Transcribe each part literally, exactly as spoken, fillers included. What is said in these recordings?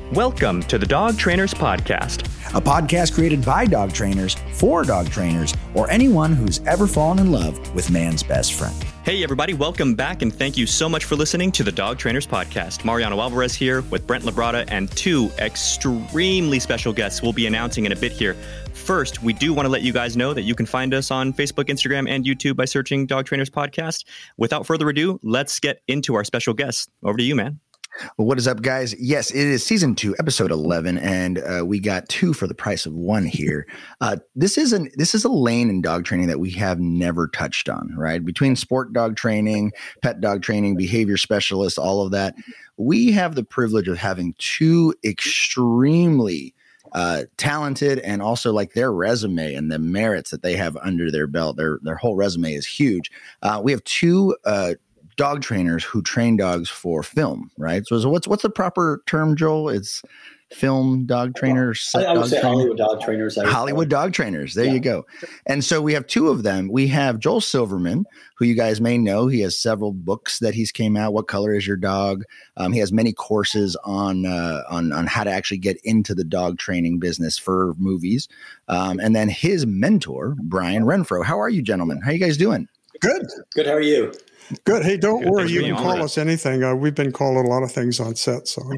Welcome to the Dog Trainers Podcast, a podcast created by dog trainers for dog trainers or anyone who's ever fallen in love with man's best friend. Hey everybody, welcome back and thank you so much for listening to the Dog Trainers Podcast. Mariano Alvarez here with Brent Labrada and two extremely special guests we'll be announcing in a bit here. First, we do want to let you guys know that you can find us on Facebook, Instagram, and YouTube by searching Dog Trainers Podcast. Without further ado, let's get into our special guest. Over to you, man. Well, what is up, guys? Yes, it is season two, episode eleven, and uh, we got two for the price of one here. Uh, this is an this is a lane in dog training that we have never touched on, right? Between sport dog training, pet dog training, behavior specialists, all of that, we have the privilege of having two extremely uh, talented, and also like their resume and the merits that they have under their belt. Their their whole resume is huge. Uh, we have two. Uh, dog trainers who train dogs for film, right? So, so what's what's the proper term, Joel? It's film dog trainers. I, I would dog say trainer? Hollywood dog trainers. Hollywood dog trainers. There yeah. you go. And so we have two of them. We have Joel Silverman, who you guys may know. He has several books that he's came out. What color is your dog? Um, he has many courses on uh, on on how to actually get into the dog training business for movies. Um, and then his mentor, Brian Renfro. How are you, gentlemen? How are you guys doing? Good. Good. How are you? Good. Hey, don't Good. worry. You can call us anything. Uh, we've been called a lot of things on set. So.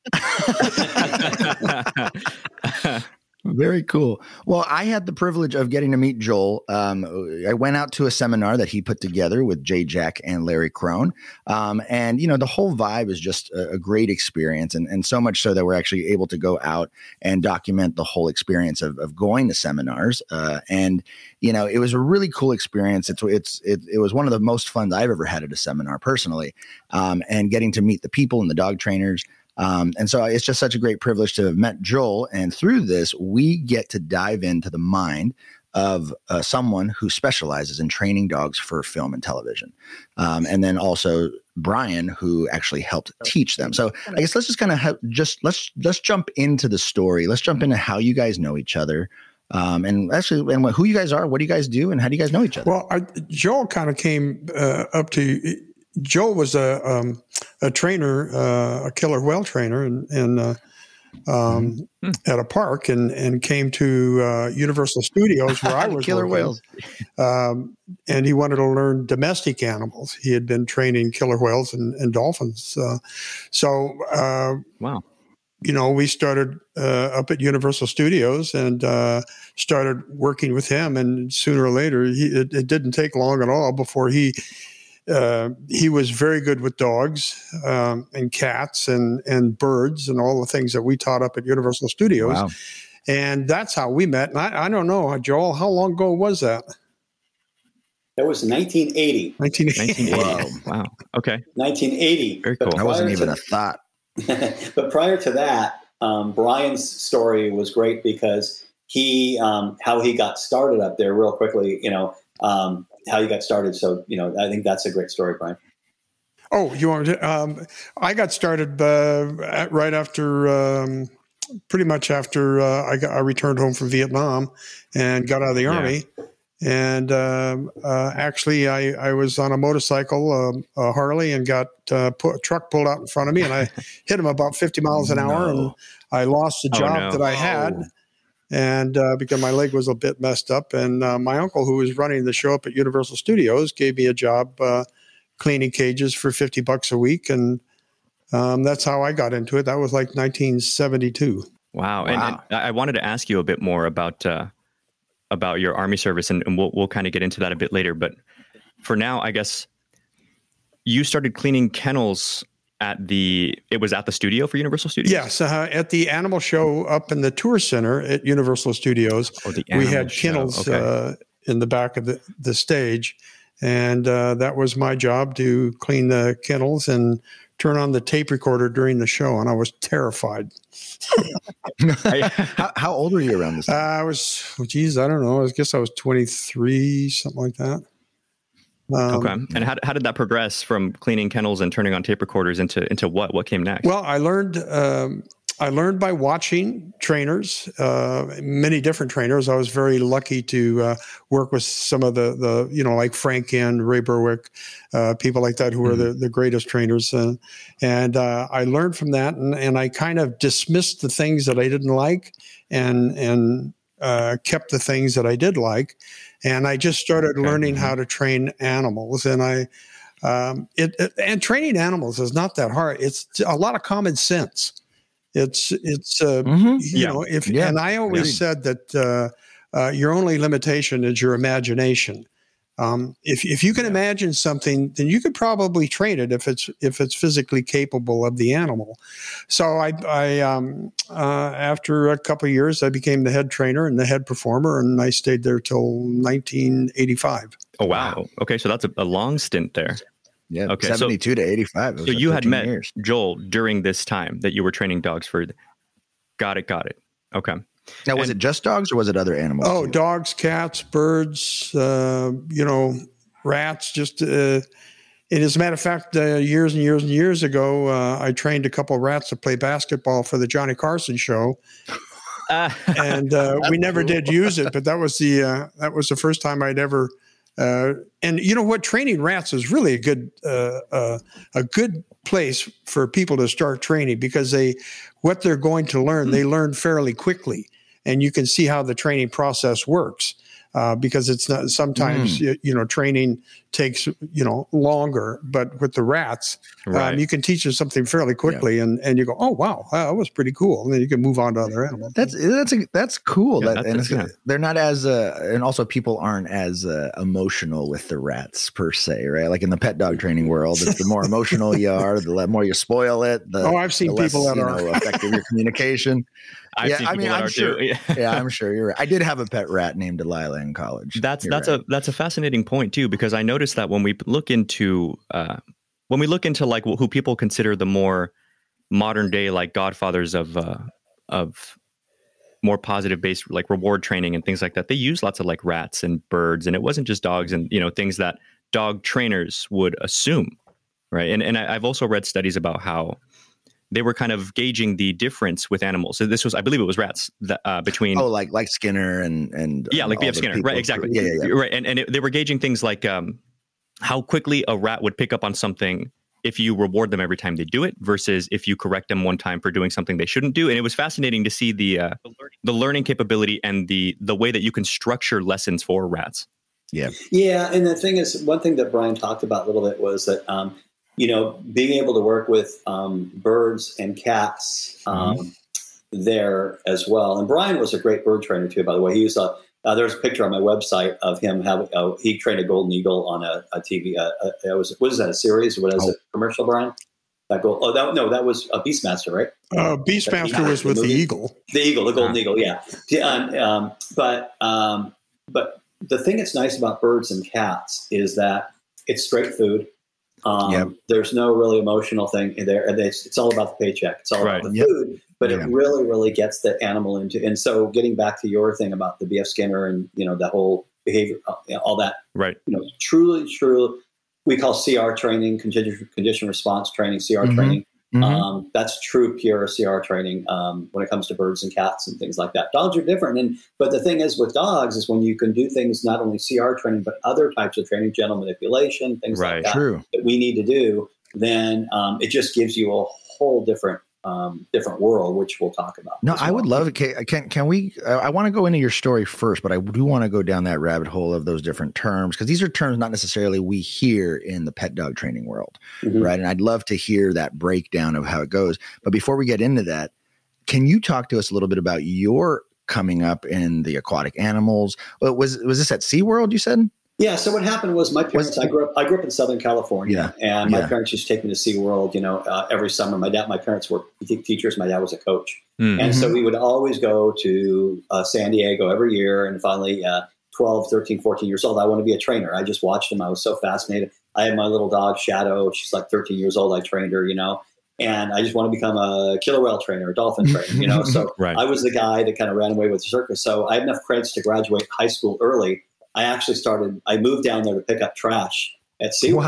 Very cool. Well, I had the privilege of getting to meet Joel. Um, I went out to a seminar that he put together with Jay Jack and Larry Crone. Um, and, you know, the whole vibe is just a, a great experience. And, and so much so that we're actually able to go out and document the whole experience of, of going to seminars. Uh, and, you know, it was a really cool experience. It's, it's, it, it was one of the most fun I've ever had at a seminar personally. Um, and getting to meet the people and the dog trainers. Um, and so it's just such a great privilege to have met Joel. And through this, we get to dive into the mind of uh, someone who specializes in training dogs for film and television. Um, and then also Brian, who actually helped teach them. So I guess let's just kind of ha- just let's let's jump into the story. Let's jump into how you guys know each other. Um, and actually, and what, who you guys are, what do you guys do, and how do you guys know each other? Well, I, Joel kind of came uh, up to. Joel was a um, a trainer, uh, a killer whale trainer, and, and uh, um, mm-hmm. at a park, and and came to uh, Universal Studios where I was killer working. whales, um, and he wanted to learn domestic animals. He had been training killer whales and, and dolphins. Uh, so, uh, wow. You know, we started uh, up at Universal Studios and uh, started working with him. And sooner or later, he, it, it didn't take long at all before he. Uh, he was very good with dogs um, and cats and, and birds and all the things that we taught up at Universal Studios. Wow. And that's how we met. And I, I don't know, Joel, how long ago was that? That was nineteen eighty. nineteen eighty. nineteen eighty. Wow. Okay. nineteen eighty. Very cool. That wasn't even to, a thought. But prior to that, um, Brian's story was great because he, um, how he got started up there real quickly, you know, um, how you got started. So, you know, I think that's a great story, Brian. Oh, you want to, um, I got started uh, at, right after, um, pretty much after uh, I, got, I returned home from Vietnam and got out of the yeah. Army. And um, uh, actually, I, I was on a motorcycle, um, a Harley, and got uh, put, a truck pulled out in front of me, and I hit him about fifty miles an hour, no. and I lost the job oh, no. that I had. Oh. And uh, because my leg was a bit messed up, and uh, my uncle, who was running the show up at Universal Studios, gave me a job uh, cleaning cages for fifty bucks a week, and um, that's how I got into it. That was like nineteen seventy-two. Wow! wow. And, and I wanted to ask you a bit more about uh, about your Army service, and, and we'll we'll kind of get into that a bit later. But for now, I guess you started cleaning kennels. At the, it was at the studio for Universal Studios? Yes, uh, at the animal show up in the tour center at Universal Studios. Oh, the we had show. kennels okay. uh, in the back of the, the stage. And uh, that was my job, to clean the kennels and turn on the tape recorder during the show. And I was terrified. how, how old were you around this time? Uh, I was, oh, geez, I don't know. I guess I was twenty-three, something like that. Um, okay. And how how did that progress from cleaning kennels and turning on tape recorders into into what? What came next? Well, I learned um, I learned by watching trainers, uh, many different trainers. I was very lucky to uh, work with some of the, the, you know, like Frank and Ray Berwick, uh, people like that who mm-hmm. are the, the greatest trainers. Uh, and uh, I learned from that, and, and I kind of dismissed the things that I didn't like and, and uh, kept the things that I did like. And I just started okay. learning mm-hmm. how to train animals. And I, um, it, it, and training animals is not that hard. It's a lot of common sense. It's, it's, uh, mm-hmm. you yeah. know, if, yeah. and I always yeah. said that, uh, uh, your only limitation is your imagination. Um, if, if you can yeah. imagine something, then you could probably train it if it's, if it's physically capable of the animal. So I, I, um, uh, after a couple of years, I became the head trainer and the head performer, and I stayed there till nineteen eighty-five. Oh, wow. Okay. So that's a, a long stint there. Yeah, okay, seventy-two so, to eighty-five. So you had met years. Joel during this time that you were training dogs for. Got it, got it. Okay. Now, was and, it just dogs or was it other animals? Oh, too? Dogs, cats, birds, uh, you know, rats. Just, uh, and as a matter of fact, uh, years and years and years ago, uh, I trained a couple of rats to play basketball for the Johnny Carson show. Uh, and uh, we never cool. did use it, but that was the uh, that was the first time I'd ever. Uh, and you know what? Training rats is really a good uh, uh, a good place for people to start training, because they what they're going to learn mm-hmm. they learn fairly quickly, and you can see how the training process works. Uh, because it's not sometimes mm. you, you know training takes you know longer, but with the rats, right. um, you can teach them something fairly quickly, yeah. and, and you go, oh wow, that was pretty cool, and then you can move on to other animals. That's that's a, that's cool. Yeah, that, that's and a, yeah. they're not as uh, and also people aren't as uh, emotional with the rats per se, right? Like in the pet dog training world, it's the more emotional you are, the more you spoil it. The, oh, I've seen the people less, that you are know, effective your communication. I've yeah, seen I people mean, that I'm are sure. too. Yeah. yeah, I'm sure you're right. I did have a pet rat named Delilah in college. That's you're that's right. a that's a fascinating point too, because I noticed that when we look into uh, when we look into like who people consider the more modern day like godfathers of uh, of more positive based like reward training and things like that, they use lots of like rats and birds, and it wasn't just dogs and you know things that dog trainers would assume, right? And and I, I've also read studies about how they were kind of gauging the difference with animals. So this was, I believe it was rats that, uh, between. Oh, like like Skinner and and yeah, like B F Skinner, right? Exactly. Yeah, yeah, yeah. Right, and and it, they were gauging things like um, how quickly a rat would pick up on something if you reward them every time they do it, versus if you correct them one time for doing something they shouldn't do. And it was fascinating to see the uh, the learning capability and the the way that you can structure lessons for rats. Yeah, yeah. And the thing is, one thing that Brian talked about a little bit was that. Um, You know, being able to work with um, birds and cats um, mm-hmm. there as well. And Brian was a great bird trainer too, by the way. He was a, uh, there's a picture on my website of him having, uh, he trained a golden eagle on a, a T V. Uh, uh, it was, what is that, a series? What is oh. it, commercial, Brian? That gold, oh, that, no, that was a Beastmaster, right? Uh, Beastmaster was with the, the eagle. The eagle, the golden uh-huh. eagle, yeah. yeah um, but, um, but the thing that's nice about birds and cats is that it's straight food. Um, yep. There's no really emotional thing in there. And it's, it's all about the paycheck. It's all right. about the yep. food, but yeah. it really, really gets the animal into, and so getting back to your thing about the B F Skinner and, you know, that whole behavior, you know, all that, right. You know, truly, truly, we call C R training, condition, condition response training, C R mm-hmm. training. Mm-hmm. Um, that's true, pure C R training um, when it comes to birds and cats and things like that. Dogs are different. And but the thing is with dogs is when you can do things, not only C R training, but other types of training, gentle manipulation, things right. like that, true. that we need to do, then um, it just gives you a whole different um, different world, which we'll talk about. No, well. I would love it. Can, can, can we, uh, I want to go into your story first, but I do want to go down that rabbit hole of those different terms, because these are terms not necessarily we hear in the pet dog training world, mm-hmm. right? And I'd love to hear that breakdown of how it goes. But before we get into that, can you talk to us a little bit about your coming up in the aquatic animals? Was, was this at SeaWorld, you said? Yeah. So what happened was my parents, I grew up, I grew up in Southern California, yeah, and my yeah. parents used to take me to SeaWorld, you know, uh, every summer. My dad, my parents were teachers. My dad was a coach. Mm-hmm. And so we would always go to uh, San Diego every year. And finally, uh, twelve, thirteen, fourteen years old, I wanted to be a trainer. I just watched him. I was so fascinated. I had my little dog, Shadow. She's like thirteen years old. I trained her, you know, and I just want to become a killer whale trainer, a dolphin trainer, you know. So right. I was the guy that kind of ran away with the circus. So I had enough credits to graduate high school early. I actually started, I moved down there to pick up trash at SeaWorld. Wow.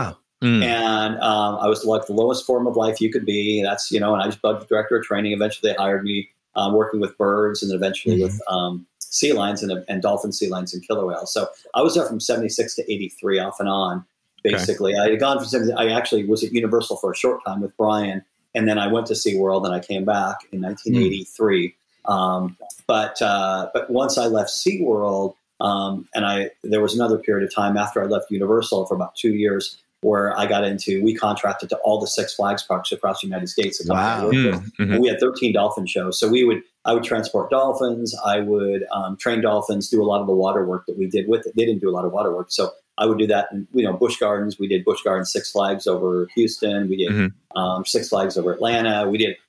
Mm. And um, I was like the lowest form of life you could be. That's, you know, and I was budget director of training. Eventually they hired me um, working with birds and eventually mm-hmm. with um, sea lions and, and dolphin sea lions and killer whales. So I was there from seventy-six to eighty-three off and on, basically. Okay. I had gone from seventy, I actually was at Universal for a short time with Brian. And then I went to SeaWorld and I came back in nineteen eighty-three. Mm. Um, but, uh, but once I left SeaWorld, um, and I, there was another period of time after I left Universal for about two years where I got into, we contracted to all the Six Flags parks across the United States. Wow. Mm-hmm. We had thirteen dolphin shows. So we would, I would transport dolphins. I would um, train dolphins, do a lot of the water work that we did with it. They didn't do a lot of water work. So I would do that in, you know, Busch Gardens. We did Busch Gardens, Six Flags over Houston. We did mm-hmm. um, Six Flags over Atlanta. We did.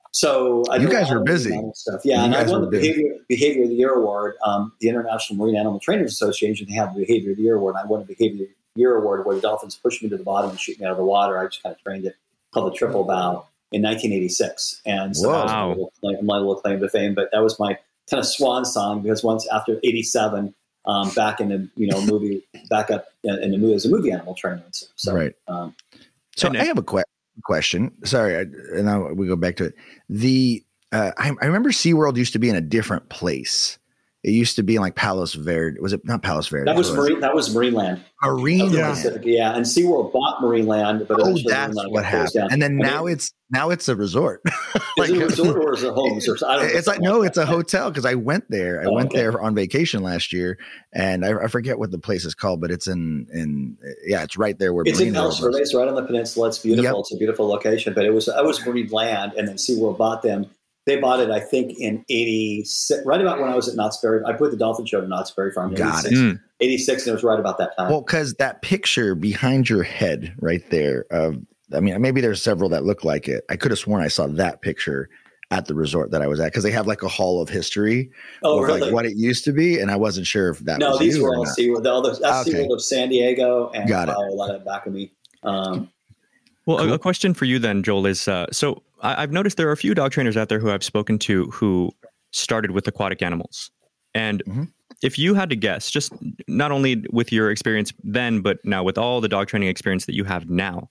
So I you guys were busy. Stuff. Yeah. You and I won the behavior, behavior of the Year Award. Um, the International Marine Animal Trainers Association, they have the Behavior of the Year Award. And I won a Behavior Year Award where the dolphins pushed me to the bottom and shoot me out of the water. I just kind of trained it called the triple bow in nineteen eighty-six. And so that was my little, claim, my little claim to fame, but that was my kind of swan song because once after eighty-seven, um, back in the, you know, movie, back up in, in the movie as a movie animal trainer. And stuff. So, right. Um, so I have a que- question. Sorry. I, and now we go back to it. The, uh, I, I remember SeaWorld used to be in a different place. It used to be in like Palos Verdes. Was it not Palos Verdes? That was Marine. That was Marineland. Marineland. Yeah. yeah, and SeaWorld bought Marineland, but oh, that's what happened. Down. And then I now mean, it's now it's a resort. like, is it a resort or is it homes? Or, I don't it's like no, it's a hotel because I went there. I oh, went okay. there on vacation last year, and I, I forget what the place is called, but it's in in yeah, it's right there where it's Marine in Palos Verdes, right on the peninsula. It's beautiful. Yep. It's a beautiful location, but it was I was Marineland, and then SeaWorld bought them. They bought it, I think, in eighty-six, right about when I was at Knott's Berry. I put the dolphin show to Knott's Berry Farm in Got eighty-six. It. eighty-six, and it was right about that time. Well, because that picture behind your head right there, of, I mean, maybe there's several that look like it. I could have sworn I saw that picture at the resort that I was at because they have like a hall of history oh, of really? like what it used to be. And I wasn't sure if that no, was these you were all SeaWorld. The, that's okay. SeaWorld of San Diego and Got it. Uh, a lot of back of me. Um, well, cool. a, a question for you then, Joel, is uh, so I, I've noticed there are a few dog trainers out there who I've spoken to who started with aquatic animals. And mm-hmm. if you had to guess, just not only with your experience then, but now with all the dog training experience that you have now,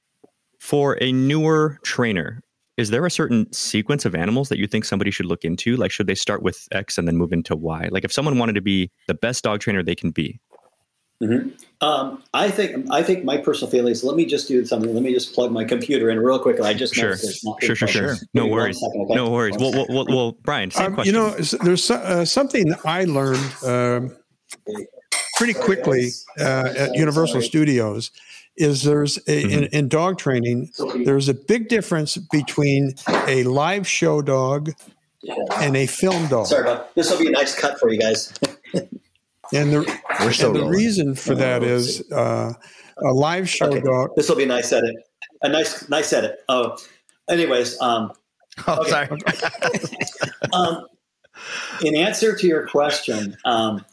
for a newer trainer, is there a certain sequence of animals that you think somebody should look into? Like, should they start with X and then move into Y? Like, if someone wanted to be the best dog trainer they can be. Mm-hmm. Um, I think I think my personal feeling is, let me just do something. Let me just plug my computer in real quick. I just sure, sure, sure, sure. No worries, second, okay? no worries. Well, well, well, well, Brian, same um, question. You know, there's uh, something I learned um, pretty quickly uh, at Universal Studios. Is there's a, mm-hmm. in, in dog training, there's a big difference between a live show dog and a film dog. Sorry about this. Will be a nice cut for you guys. And the, and the reason for that is uh, a live show okay. dog. This will be a nice edit. A nice, nice edit. Oh, anyways. Um, oh, okay. sorry. um, in answer to your question, um,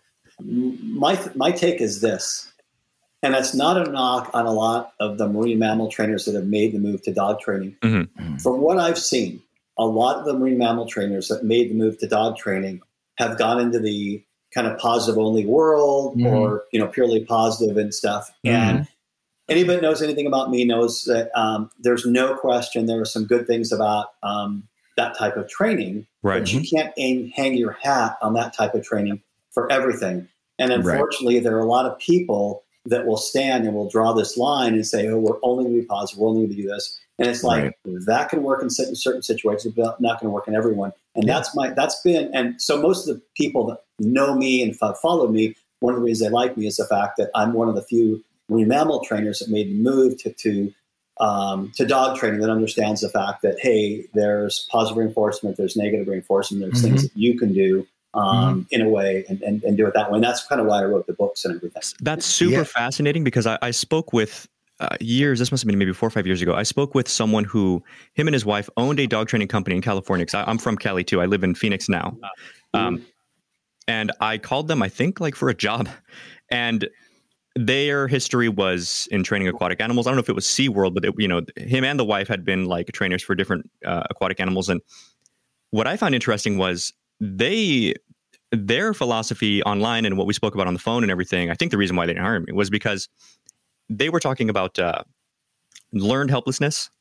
my my take is this, and that's not a knock on a lot of the marine mammal trainers that have made the move to dog training. Mm-hmm. From what I've seen, a lot of the marine mammal trainers that made the move to dog training have gone into the kind of positive only world mm-hmm. or, you know, purely positive and stuff. Mm-hmm. And anybody that knows anything about me knows that um, there's no question there are some good things about um, that type of training, right. but you can't aim, hang your hat on that type of training for everything. And unfortunately, right. there are a lot of people that will stand and will draw this line and say, oh, we're only going to be positive. We're only going to do this. And it's like, right. that can work in certain situations, but not going to work in everyone. And yeah. that's my, that's been, and so most of the people that know me and follow me, one of the reasons they like me is the fact that I'm one of the few marine mammal trainers that made the move to, to, um, to dog training that understands the fact that, hey, there's positive reinforcement, there's negative reinforcement, there's mm-hmm. things that you can do um, mm-hmm. in a way and, and, and do it that way. And that's kind of why I wrote the books and everything. That's super yeah. fascinating because I, I spoke with Uh, years, this must have been maybe four or five years ago. I spoke with someone who, him and his wife owned a dog training company in California. Because I'm from Cali too. I live in Phoenix now. Um, and I called them, I think, like for a job. And their history was in training aquatic animals. I don't know if it was SeaWorld, but it, you know, him and the wife had been like trainers for different uh, aquatic animals. And what I found interesting was they, their philosophy online and what we spoke about on the phone and everything. I think the reason why they didn't hire me was because they were talking about uh, learned helplessness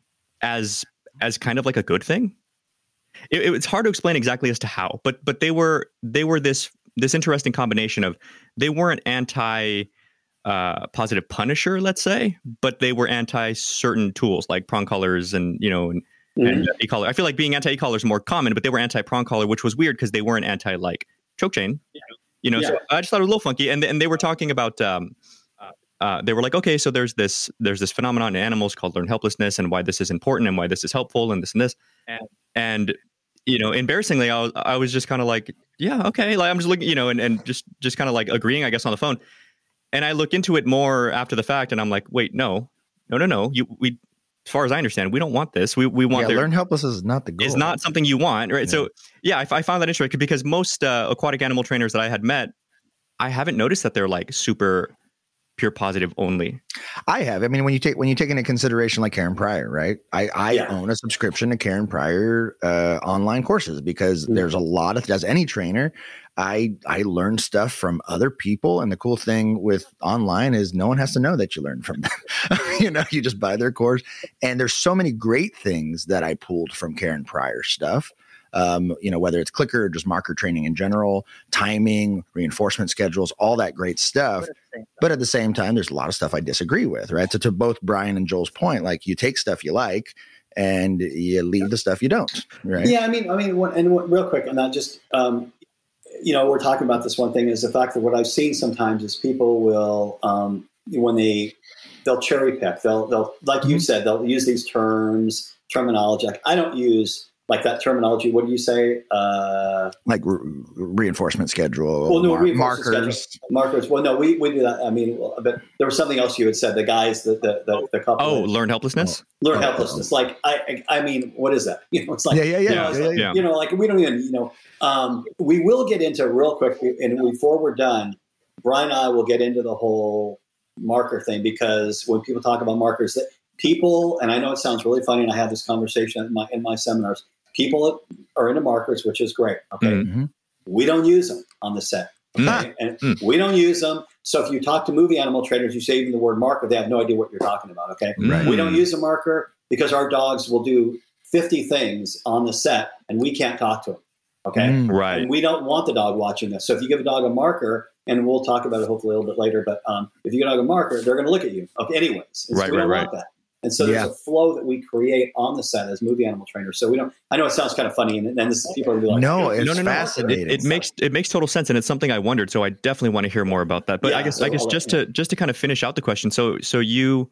as as kind of like a good thing. It, it, it's hard to explain exactly as to how, but but they were they were this this interesting combination of they weren't anti uh, positive punisher, let's say, but they were anti certain tools like prong collars and you know and, mm-hmm. and uh, e-collar. I feel like being anti e-collar is more common, but they were anti prong collar, which was weird because they weren't anti like choke chain. Yeah. You know, yeah. So I just thought it was a little funky, and and they were talking about. Um, Uh, they were like, okay, so there's this there's this phenomenon in animals called learned helplessness, and why this is important, and why this is helpful, and this and this, and, and you know, embarrassingly, I was I was just kind of like, yeah, okay, like I'm just looking, you know, and, and just just kind of like agreeing, I guess, on the phone, and I look into it more after the fact, and I'm like, wait, no, no, no, no, you we, as far as I understand, we don't want this. We we want yeah, their, learned helplessness is not the goal. Is not something you want, right? Yeah. So yeah, I, I found that interesting because most uh, aquatic animal trainers that I had met, I haven't noticed that they're like super pure positive only. I have. I mean, when you take when you take into consideration like Karen Pryor, right? I, I yeah. own a subscription to Karen Pryor uh, online courses because mm-hmm. there's a lot of, as any trainer, I I learn stuff from other people. And the cool thing with online is no one has to know that you learned from them. You know, you just buy their course. And there's so many great things that I pulled from Karen Pryor stuff. Um, you know, whether it's clicker or just marker training in general, timing, reinforcement schedules, all that great stuff. But at the same time, there's a lot of stuff I disagree with, right? So to both Brian and Joel's point, like you take stuff you like and you leave the stuff you don't, right? Yeah, I mean, I mean, and real quick on that, just, um, you know, we're talking about this one thing is the fact that what I've seen sometimes is people will, um, when they, they'll cherry pick, they'll, they'll, like mm-hmm. you said, they'll use these terms, terminology. Like I don't use like that terminology. What do you say? Uh, like re- reinforcement schedule. Well, no, mar- reinforcement markers. Schedule, markers. Well, no, we, we do that. I mean, but there was something else you had said. The guys, the the the, the couple. Oh, learned helplessness. Learned oh, helplessness. Oh. Like I, I mean, what is that? You know, it's like yeah, yeah, yeah, you know, yeah, like, yeah. You know, like we don't even. You know, um, we will get into real quick, and before we're done, Brian and I will get into the whole marker thing because when people talk about markers, that people, and I know it sounds really funny, and I have this conversation in my in my seminars. People are into markers, which is great. Okay. Mm-hmm. We don't use them on the set. Okay. Mm. And mm. we don't use them. So if you talk to movie animal trainers, you say even the word marker, they have no idea what you're talking about. Okay. Right. We don't use a marker because our dogs will do fifty things on the set and we can't talk to them. Okay. Mm. Right. And we don't want the dog watching this. So if you give a dog a marker, and we'll talk about it hopefully a little bit later, but um, if you give a dog a marker, they're going to look at you. Okay. Anyways. And so right. we don't Right. want Right. that. And so there's yeah. a flow that we create on the set as movie animal trainers. So we don't, I know it sounds kind of funny and then this is people are like, no, it's no, no, no. fascinating. It, it makes, it makes total sense. And it's something I wondered. So I definitely want to hear more about that, but yeah, I guess, so I guess I'll just let, to, just to kind of finish out the question. So, so you,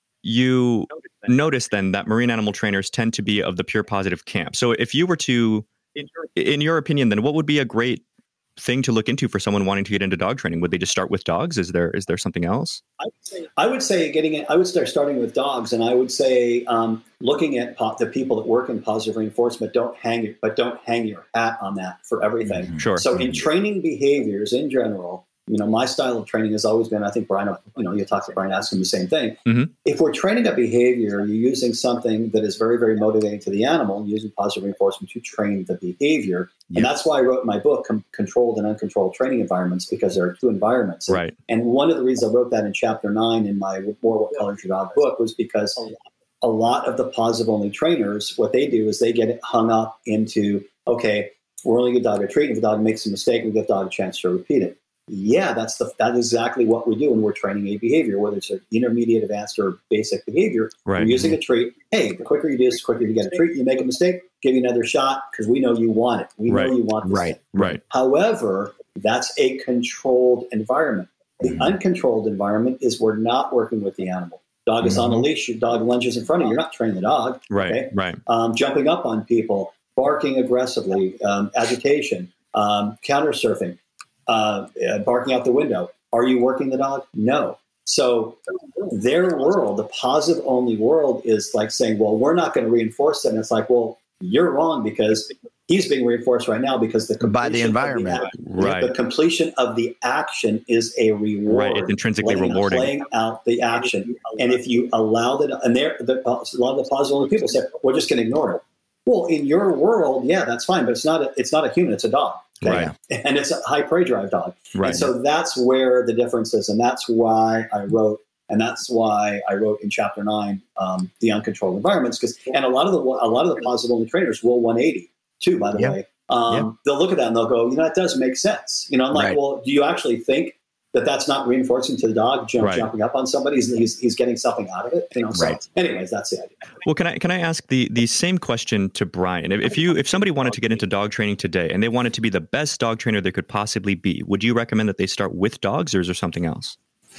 you notice then that marine animal trainers tend to be of the pure positive camp. So if you were to, in your, in your opinion, then what would be a great thing to look into for someone wanting to get into dog training? Would they just start with dogs? Is there is there something else? I would say, I would say getting it. I would start starting with dogs, and I would say um, looking at po- the people that work in positive reinforcement. Don't hang your, but don't hang your hat on that for everything. Mm-hmm. Sure. So in training behaviors in general, you know, my style of training has always been. I think Brian, you know, you talk to Brian, ask him the same thing. Mm-hmm. If we're training a behavior, you're using something that is very, very motivating to the animal, using positive reinforcement to train the behavior. Yeah. And that's why I wrote in my book, Com- Controlled and Uncontrolled Training Environments, because there are two environments. Right. And one of the reasons I wrote that in chapter nine in my More What Colors Your Dog book was because a lot of the positive only trainers, what they do is they get hung up into, okay, we're only going to give the dog a treat. If the dog makes a mistake, we give the dog a chance to repeat it. Yeah, that's the that is exactly what we do when we're training a behavior, whether it's an intermediate, advanced, or basic behavior. Right. We're using a treat. Hey, the quicker you do this, the quicker you get a treat. You make a mistake, give you another shot because we know you want it. We Right. know you want this Right. thing. Right. However, that's a controlled environment. The Mm-hmm. uncontrolled environment is we're not working with the animal. Dog is on a Mhm. leash. Your dog lunges in front of you. You're not training the dog. Right. Okay? Right. Um, jumping up on people, barking aggressively, um, agitation, um, counter surfing, uh, uh, barking out the window. Are you working the dog? No. So their world, the positive only world, is like saying, well, we're not going to reinforce that. And it's like, well, you're wrong because he's being reinforced right now because the by the completion of environment. act- Right. the completion of the action is a reward. Right. It's intrinsically playing, rewarding. Playing out the action. And if you allow that, and there, the, a lot of the positive only people say, we're just going to ignore it. Well, in your world, yeah, that's fine, but it's not a, it's not a human, it's a dog. Okay? Right. And it's a high prey drive dog. Right. And so that's where the difference is. And that's why I wrote And that's why I wrote in chapter nine, um, the uncontrolled environments, because, and a lot of the, a lot of the positive only trainers will one eighty too, by the Yep. way. Um, Yep. They'll look at that and they'll go, you know, that does make sense. You know, I'm like, Right. well, do you actually think that that's not reinforcing to the dog, jump, Right. jumping up on somebody? He's, he's, he's getting something out of it. You know, so Right. anyways, that's the idea. Well, can I can I ask the the same question to Brian? If, if you if somebody wanted to get into dog training today and they wanted to be the best dog trainer they could possibly be, would you recommend that they start with dogs, or is there something else?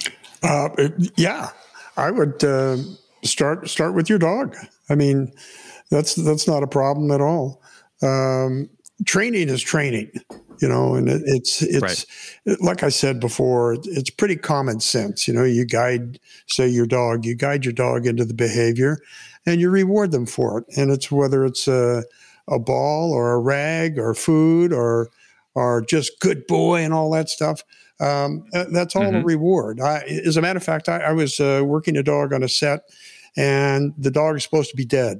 Uh, yeah, I would uh, start start with your dog. I mean, that's that's not a problem at all. Um, training is training, you know, and it, it's it's Right. like I said before, it's pretty common sense. You know, you guide, say your dog, you guide your dog into the behavior, and you reward them for it. And it's whether it's a a ball or a rag or food or or just good boy and all that stuff. Um, that's all Mhm. a reward. I, as a matter of fact, I, I was uh, working a dog on a set, and the dog is supposed to be dead,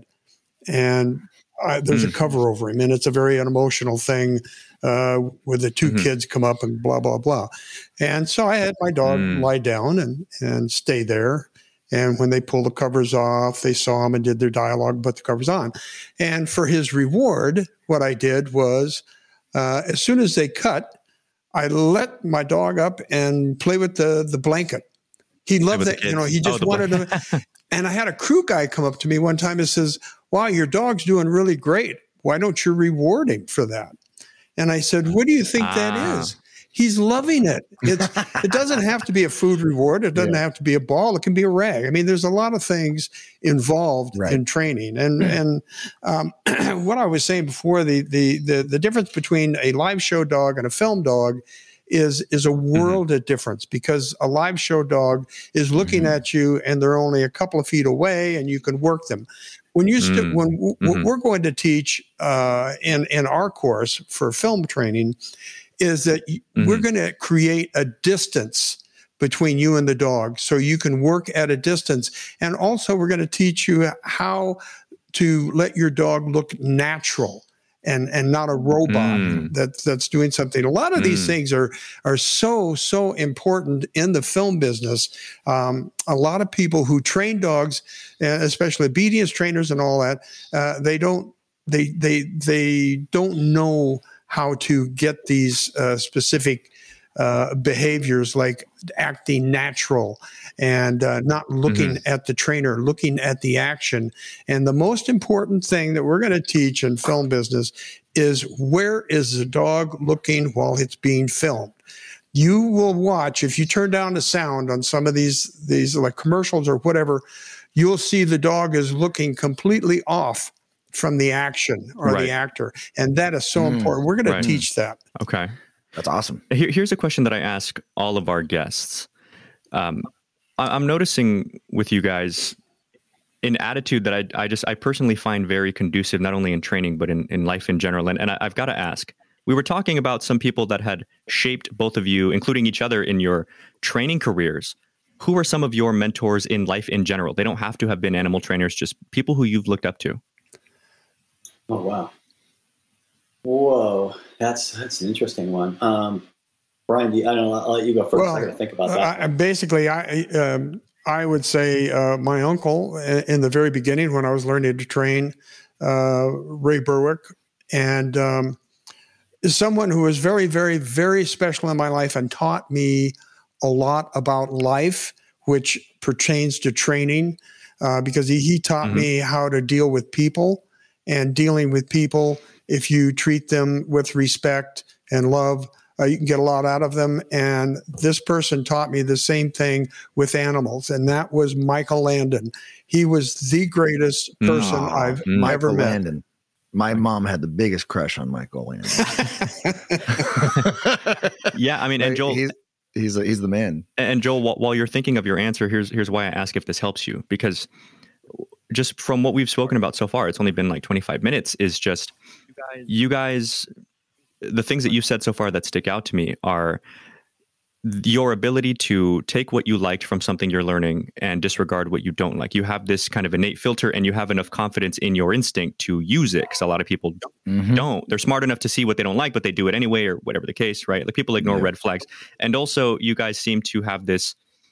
and I, there's Mm. a cover over him, and it's a very unemotional thing uh, where the two Mhm. kids come up and blah blah blah. And so I had my dog Mm. lie down and and stay there. And when they pulled the covers off, they saw him and did their dialogue, put the covers on. And for his reward, what I did was, uh, as soon as they cut, I let my dog up and play with the, the blanket. He loved with the that. You know, kids. he Oh, just the wanted blan- to. And I had a crew guy come up to me one time and says, wow, your dog's doing really great. Why don't you reward him for that? And I said, what do you think Ah. that is? He's loving it. It's, it doesn't have to be a food reward. It doesn't Yeah. have to be a ball. It can be a rag. I mean, there's a lot of things involved Right. in training. And and um, what I was saying before, the, the the the difference between a live show dog and a film dog is is a world of difference, because a live show dog is looking Mhm. at you and they're only a couple of feet away and you can work them. When you st- Mm. when w- what Mhm. we're going to teach uh, in in our course for film training is that y- we're Mhm. going to create a distance between you and the dog, so you can work at a distance. And also, we're going to teach you how to let your dog look natural and and not a robot Mm. that that's doing something. A lot of these Mm. things are are so so important in the film business. Um, a lot of people who train dogs, uh, especially obedience trainers and all that, uh, they don't they they they don't know how to get these uh, specific uh, behaviors like acting natural and uh, not looking Mhm. at the trainer, looking at the action. And the most important thing that we're going to teach in film business is, where is the dog looking while it's being filmed? You will watch, if you turn down the sound on some of these, these like commercials or whatever, you'll see the dog is looking completely off from the action or Right. the actor. And that is so Mm. important. We're going Right. to teach that. Okay. That's awesome. Here, here's a question that I ask all of our guests. Um, I, I'm noticing with you guys an attitude that I, I just I personally find very conducive, not only in training but in, in life in general. And, and I, I've got to ask. We were talking about some people that had shaped both of you, including each other, in your training careers. Who are some of your mentors in life in general? They don't have to have been animal trainers, just people who you've looked up to. Oh, wow. Whoa. That's, that's an interesting one. Um, Brian, do you, I don't know. I'll let you go first. I got to think about that. Uh, basically, I um, I would say uh, my uncle in the very beginning when I was learning to train, uh, Ray Berwick, and um, is someone who was very, very, very special in my life and taught me a lot about life, which pertains to training, uh, because he, he taught Mhm. me how to deal with people, and dealing with people, if you treat them with respect and love, Uh, you can get a lot out of them. And this person taught me the same thing with animals, and that was Michael Landon. He was the greatest person Aw, I've Mm. ever Michael met. Landon. My mom had the biggest crush on Michael Landon. Yeah, I mean, and Joel, he's he's, he's the man. And Joel, while, while you're thinking of your answer, here's here's why I ask if this helps you. Because just from what we've spoken about so far, it's only been like twenty-five minutes, is just you guys, the things that you've said so far that stick out to me are your ability to take what you liked from something you're learning and disregard what you don't like. You have this kind of innate filter, and you have enough confidence in your instinct to use it, because a lot of people Mhm. don't. They're smart enough to see what they don't like, but they do it anyway, or whatever the case, right? Like, people ignore Yeah. red flags. And also, you guys seem to have this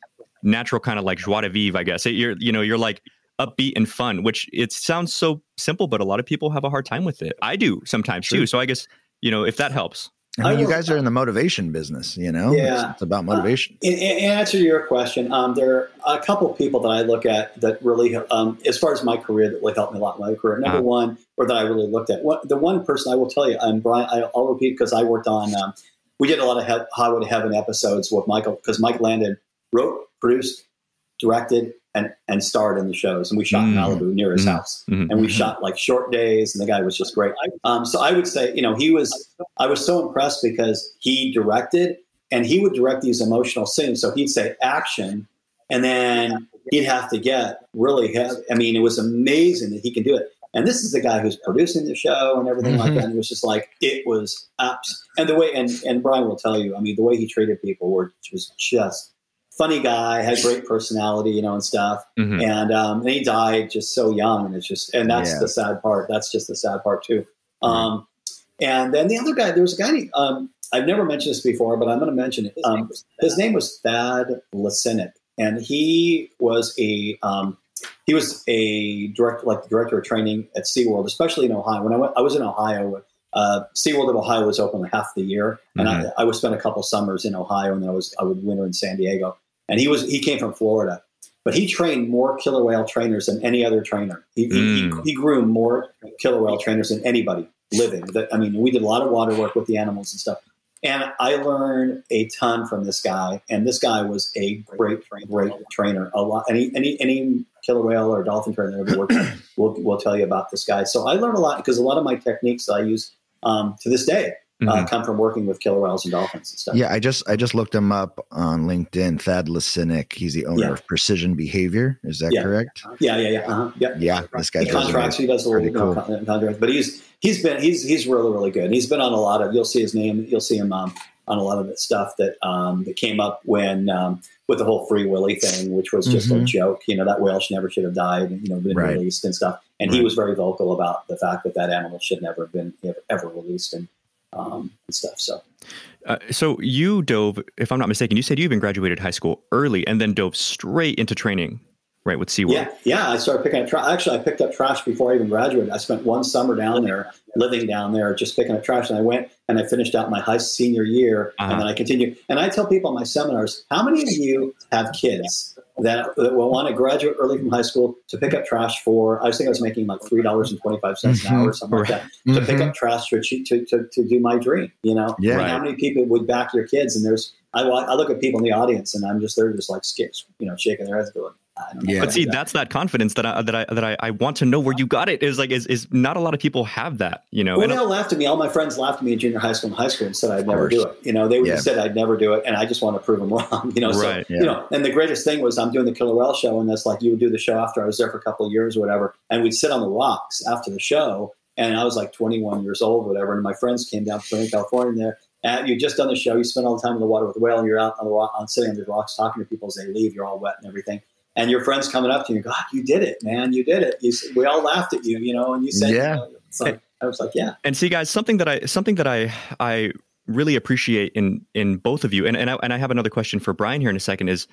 natural kind of like joie de vivre, I guess. It, you're, you know, you're like upbeat and fun, which it sounds so simple, but a lot of people have a hard time with it. I do sometimes True. too. So I guess, you know, if that helps. I mean, you guys are in the motivation business, you know? Yeah. It's, it's about motivation. Uh, in, in answer to your question, um, there are a couple of people that I look at that really, um, as far as my career, that really helped me a lot in my career. Number uh-huh. one, or that I really looked at. What, the one person I will tell you, um, Brian, I, I'll repeat because I worked on, um, we did a lot of he- Highway to Heaven episodes with Michael, because Mike Landon wrote, produced, directed, and, and starred in the shows. And we shot mm-hmm. in Malibu near his mm-hmm. house. Mm-hmm. And we shot like short days, and the guy was just great. Um, so I would say, you know, he was, I was so impressed because he directed, and he would direct these emotional scenes. So he'd say action, and then he'd have to get really heavy. I mean, it was amazing that he can do it. And this is the guy who's producing the show and everything mm-hmm. like that. And it was just like, it was apps. And the way, and, and Brian will tell you, I mean, the way he treated people were, was just funny guy, had great personality, you know, and stuff. Mm-hmm. And, um, and he died just so young. And it's just, and that's yeah. the sad part. That's just the sad part too. Mm-hmm. Um, and then the other guy, there was a guy, um, I've never mentioned this before, but I'm going to mention it. Um, his name was Thad Lasinik, and he was a, um, he was a director, like the director of training at SeaWorld, especially in Ohio. When I went, I was in Ohio. Uh, SeaWorld of Ohio was open half the year, and mm-hmm. I, I would spend a couple summers in Ohio, and then I was I would winter in San Diego. And he was he came from Florida, but he trained more killer whale trainers than any other trainer. He mm. he, he groomed more killer whale trainers than anybody living. That I mean, we did a lot of water work with the animals and stuff. And I learned a ton from this guy. And this guy was a great, great trainer. A lot. Any any any killer whale or dolphin trainer that ever worked with will will tell you about this guy. So I learned a lot because a lot of my techniques that I use um, to this day. Uh, mm-hmm. come from working with killer whales and dolphins and stuff. Yeah, I just I just looked him up on LinkedIn. Thad Lasinik. He's the owner yeah. of Precision Behavior. Is that yeah. correct? Yeah, yeah, yeah. Uh-huh. Yeah, yeah. This guy he contracts. He does a little cool. you know, contract, but he's he's been he's he's really really good. He's been on a lot of. You'll see his name. You'll see him um, on a lot of the stuff that um, that came up when um, with the whole Free Willy thing, which was just mm-hmm. a joke. You know, that whale should never should have died. You know, been right. released and stuff. And right. he was very vocal about the fact that that animal should never have been ever, ever released. And Um, and stuff. So, uh, so you dove, if I'm not mistaken, you said you even graduated high school early and then dove straight into training, right? With SeaWorld. Yeah. Yeah. I started picking up trash. Actually, I picked up trash before I even graduated. I spent one summer down there, living down there, just picking up trash. And I went and I finished out my high senior year. Uh-huh. And then I continued. And I tell people in my seminars, how many of you have kids that, that will want to graduate early from high school to pick up trash for, I was thinking I was making like three dollars and twenty-five cents mm-hmm. an hour or something like that, mm-hmm. to pick up trash to, to, to, to do my dream, you know? Yeah. Right. How many people would back your kids? And there's, I, I look at people in the audience and I'm just, they're just like skips, you know, shaking their heads going, I don't know. Yeah. But see, that's that confidence that I, that I, that I, I want to know where you got it is like, is, is not a lot of people have that, you know? Well, they all laughed at me. All my friends laughed at me in junior high school and high school and said I'd never do it. You know, they would yeah. said I'd never do it. And I just want to prove them wrong, you know? Right. So, yeah. you know, and the greatest thing was I'm doing the Killer Whale show, and that's like, you would do the show after I was there for a couple of years or whatever. And we'd sit on the rocks after the show. And I was like twenty-one years old, or whatever. And my friends came down from Southern California and there. And you just done the show. You spend all the time in the water with the whale, and you're out on the rock, on sitting on the rocks talking to people as they leave. You're all wet and everything. And your friends coming up to you, God, you did it, man. You did it. You, we all laughed at you, you know, and you said, yeah. You know, it's like, I was like, yeah. And see, guys, something that I, something that I, I really appreciate in, in both of you. And, and I, and I have another question for Brian here in a second is,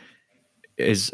is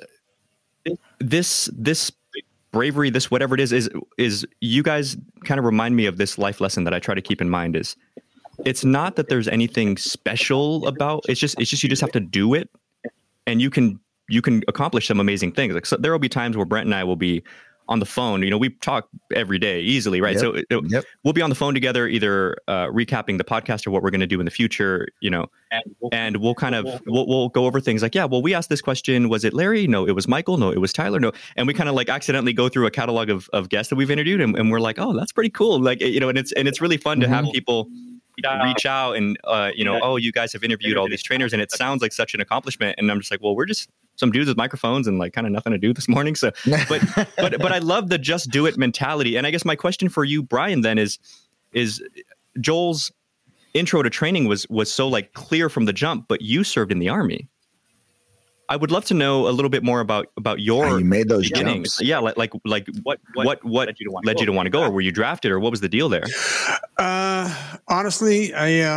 this, this bravery, this, whatever it is, is, is you guys kind of remind me of this life lesson that I try to keep in mind is it's not that there's anything special about, it's just, it's just, you just have to do it, and you can, you can accomplish some amazing things. Like, so there will be times where Brent and I will be on the phone, you know, we talk every day easily, right? Yep. So it, yep. we'll be on the phone together, either uh, recapping the podcast or what we're going to do in the future, you know, and we'll, and we'll kind of, we'll, we'll go over things like, yeah, well, we asked this question. Was it Larry? No, it was Michael. No, it was Tyler. No. And we kind of like accidentally go through a catalog of, of guests that we've interviewed, and, and we're like, oh, that's pretty cool. Like, you know, and it's, and it's really fun to have people reach out and, uh, you know, oh, you guys have interviewed all these trainers, and it sounds like such an accomplishment. And I'm just like, well, we're just some dudes with microphones and like kind of nothing to do this morning. So, but, but, but I love the just do it mentality. And I guess my question for you, Brian, then is, is Joel's intro to training was, was so like clear from the jump, but you served in the Army. I would love to know a little bit more about, about your How you made those beginnings. jumps. Yeah. Like, like, like what, what, what led you to want to go, or were you drafted, or what was the deal there? Uh, honestly, I, um,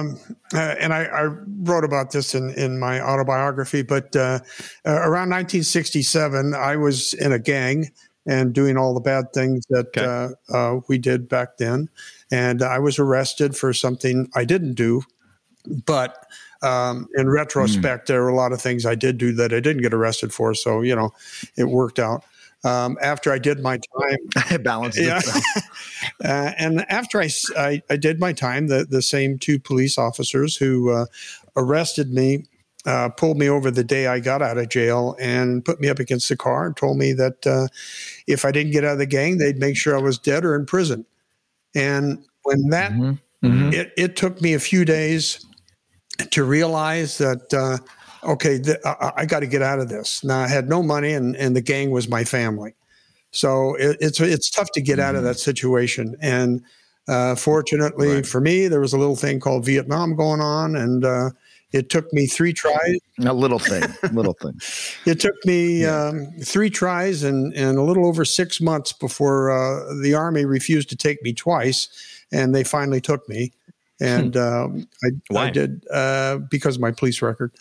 uh, and I, I wrote about this in, in my autobiography, but uh, uh, around nineteen sixty-seven, I was in a gang and doing all the bad things that okay. uh, uh, we did back then. And I was arrested for something I didn't do. But um, in retrospect, mm. there were a lot of things I did do that I didn't get arrested for. So, you know, it worked out. Um, after I did my time, it balanced yeah. uh, and after I, I, I did my time, the, the same two police officers who uh, arrested me uh, pulled me over the day I got out of jail and put me up against the car and told me that uh, if I didn't get out of the gang, they'd make sure I was dead or in prison. And when that, mm-hmm. Mm-hmm. It, it took me a few days to realize that, uh, okay, th- I, I got to get out of this. Now I had no money, and, and the gang was my family. So it, it's it's tough to get mm-hmm. out of that situation. And uh, fortunately right. for me, there was a little thing called Vietnam going on, and uh, it took me three tries. A little thing, little thing. It took me yeah. um, three tries and, and a little over six months before uh, the Army refused to take me twice, and they finally took me. And um, I, I did uh, because of my police record,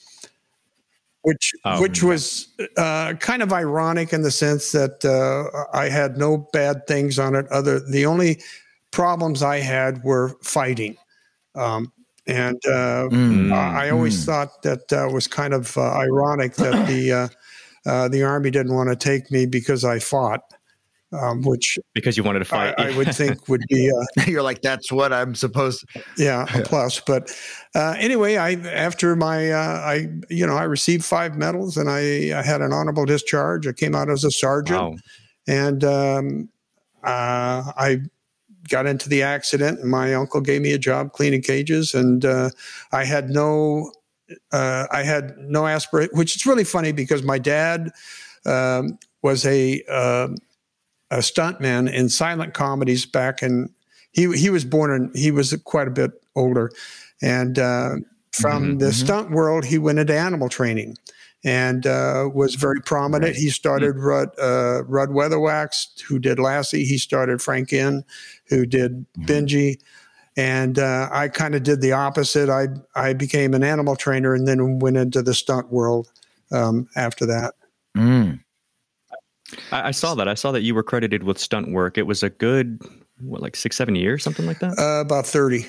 which oh, which was uh, kind of ironic in the sense that uh, I had no bad things on it. Other the only problems I had were fighting, um, and uh, mm, I always mm. thought that uh, was kind of uh, ironic that the uh, uh, the Army didn't want to take me because I fought. Um, which because you wanted to fight, I, I would think would be. Uh, You're like, that's what I'm supposed to. Yeah, a plus. But uh, anyway, I after my, uh, I you know, I received five medals and I, I had an honorable discharge. I came out as a sergeant, wow. and um, uh, I got into the accident. And my uncle gave me a job cleaning cages, and uh, I had no, uh, I had no aspiration. Which is really funny because my dad um, was a. Uh, a stuntman in silent comedies back in, he he was born in, he was quite a bit older. And uh, from mm-hmm, the mm-hmm. stunt world, he went into animal training and uh, was very prominent. Right. He started mm-hmm. Rudd, uh, Rudd Weatherwax, who did Lassie. He started Frank Inn, who did mm-hmm. Benji. And uh, I kind of did the opposite. I, I became an animal trainer and then went into the stunt world um, after that. Mm. I, I saw that. I saw that you were credited with stunt work. It was a good, what, like six, seven years, something like that? Uh, about thirty.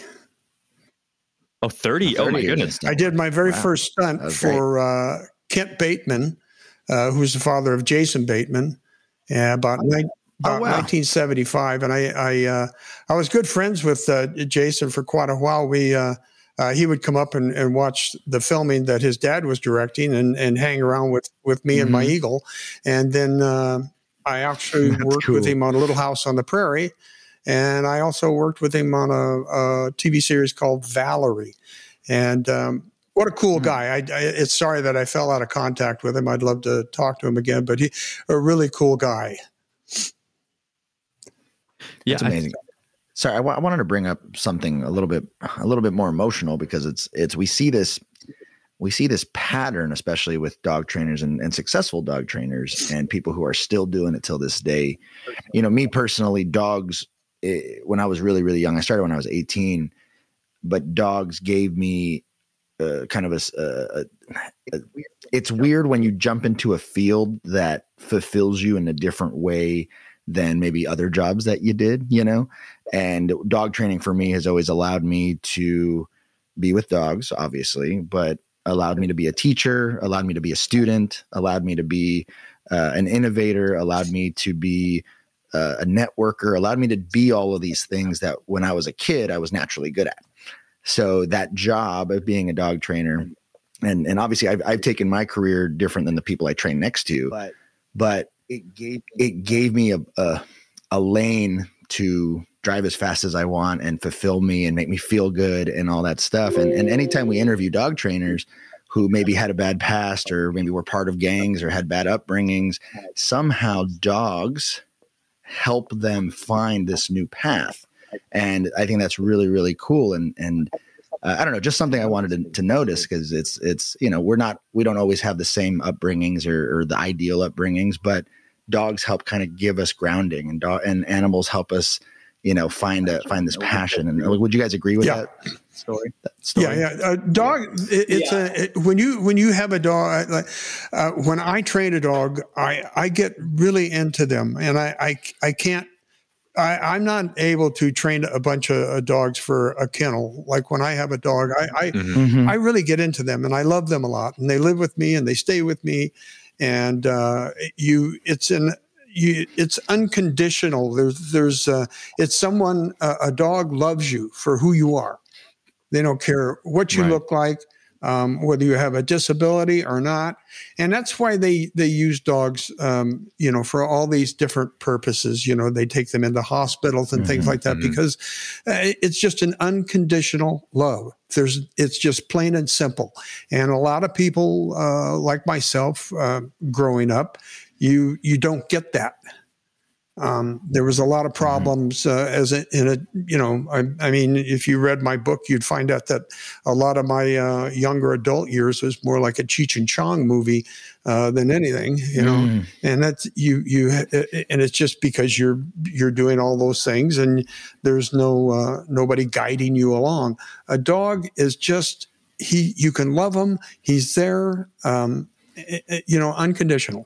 Oh, thirty? Oh, my goodness. I did my very wow. first stunt for uh, Kent Bateman, uh, who's the father of Jason Bateman, uh, about, ni- about oh, wow. nineteen seventy-five. And I I, uh, I was good friends with uh, Jason for quite a while. We uh, uh, he would come up and, and watch the filming that his dad was directing and, and hang around with, with me mm-hmm. and my Eagle. And then uh, I actually That's worked cool. with him on Little House on the Prairie. And I also worked with him on a, a T V series called Valerie. And um, what a cool mm-hmm. guy. I, I, it's sorry that I fell out of contact with him. I'd love to talk to him again, but he a really cool guy. Yeah, That's amazing. I, Sorry, I, w- I wanted to bring up something a little bit, a little bit more emotional because it's, it's, we see this, we see this pattern, especially with dog trainers and, and successful dog trainers and people who are still doing it till this day. You know, me personally, dogs, it, when I was really, really young, I started when I was eighteen, but dogs gave me uh, kind of a, a, a, a, it's weird when you jump into a field that fulfills you in a different way than maybe other jobs that you did, you know, and dog training for me has always allowed me to be with dogs, obviously, but allowed me to be a teacher, allowed me to be a student, allowed me to be uh, an innovator, allowed me to be uh, a networker, allowed me to be all of these things that when I was a kid, I was naturally good at. So that job of being a dog trainer, and, and obviously I've, I've taken my career different than the people I train next to, but, but it gave, it gave me a, a, a lane to drive as fast as I want and fulfill me and make me feel good and all that stuff. And, and anytime we interview dog trainers who maybe had a bad past or maybe were part of gangs or had bad upbringings, somehow dogs help them find this new path. And I think that's really, really cool. And, and uh, I don't know, just something I wanted to, to notice because it's, it's, you know, we're not, we don't always have the same upbringings or, or the ideal upbringings, but dogs help kind of give us grounding, and dog and animals help us you know, find a, find this passion. And would you guys agree with Yeah. that story? That story? Yeah, yeah. A dog. It, it's Yeah. a it, when you when you have a dog. Like uh, when I train a dog, I I get really into them, and I I, I can't. I, I'm not able to train a bunch of uh, dogs for a kennel. Like when I have a dog, I I, Mhm. I really get into them, and I love them a lot, and they live with me, and they stay with me, and uh, you. It's an You, it's unconditional. There's, there's, uh, it's someone, uh, a dog loves you for who you are. They don't care what you Right. look like, um, whether you have a disability or not. And that's why they, they use dogs, um, you know, for all these different purposes. You know, they take them into hospitals and things Mhm, like that mhm. because uh, it's just an unconditional love. There's, it's just plain and simple. And a lot of people, uh, like myself, uh, growing up, you, you don't get that. Um, there was a lot of problems uh, as a, in a, you know, I, I mean, if you read my book, you'd find out that a lot of my uh, younger adult years was more like a Cheech and Chong movie uh, than anything, you know. Mm. And that's you, you, and it's just because you're you're doing all those things, and there's no uh, nobody guiding you along. A dog is just he. You can love him. He's there. Um, you know, unconditional.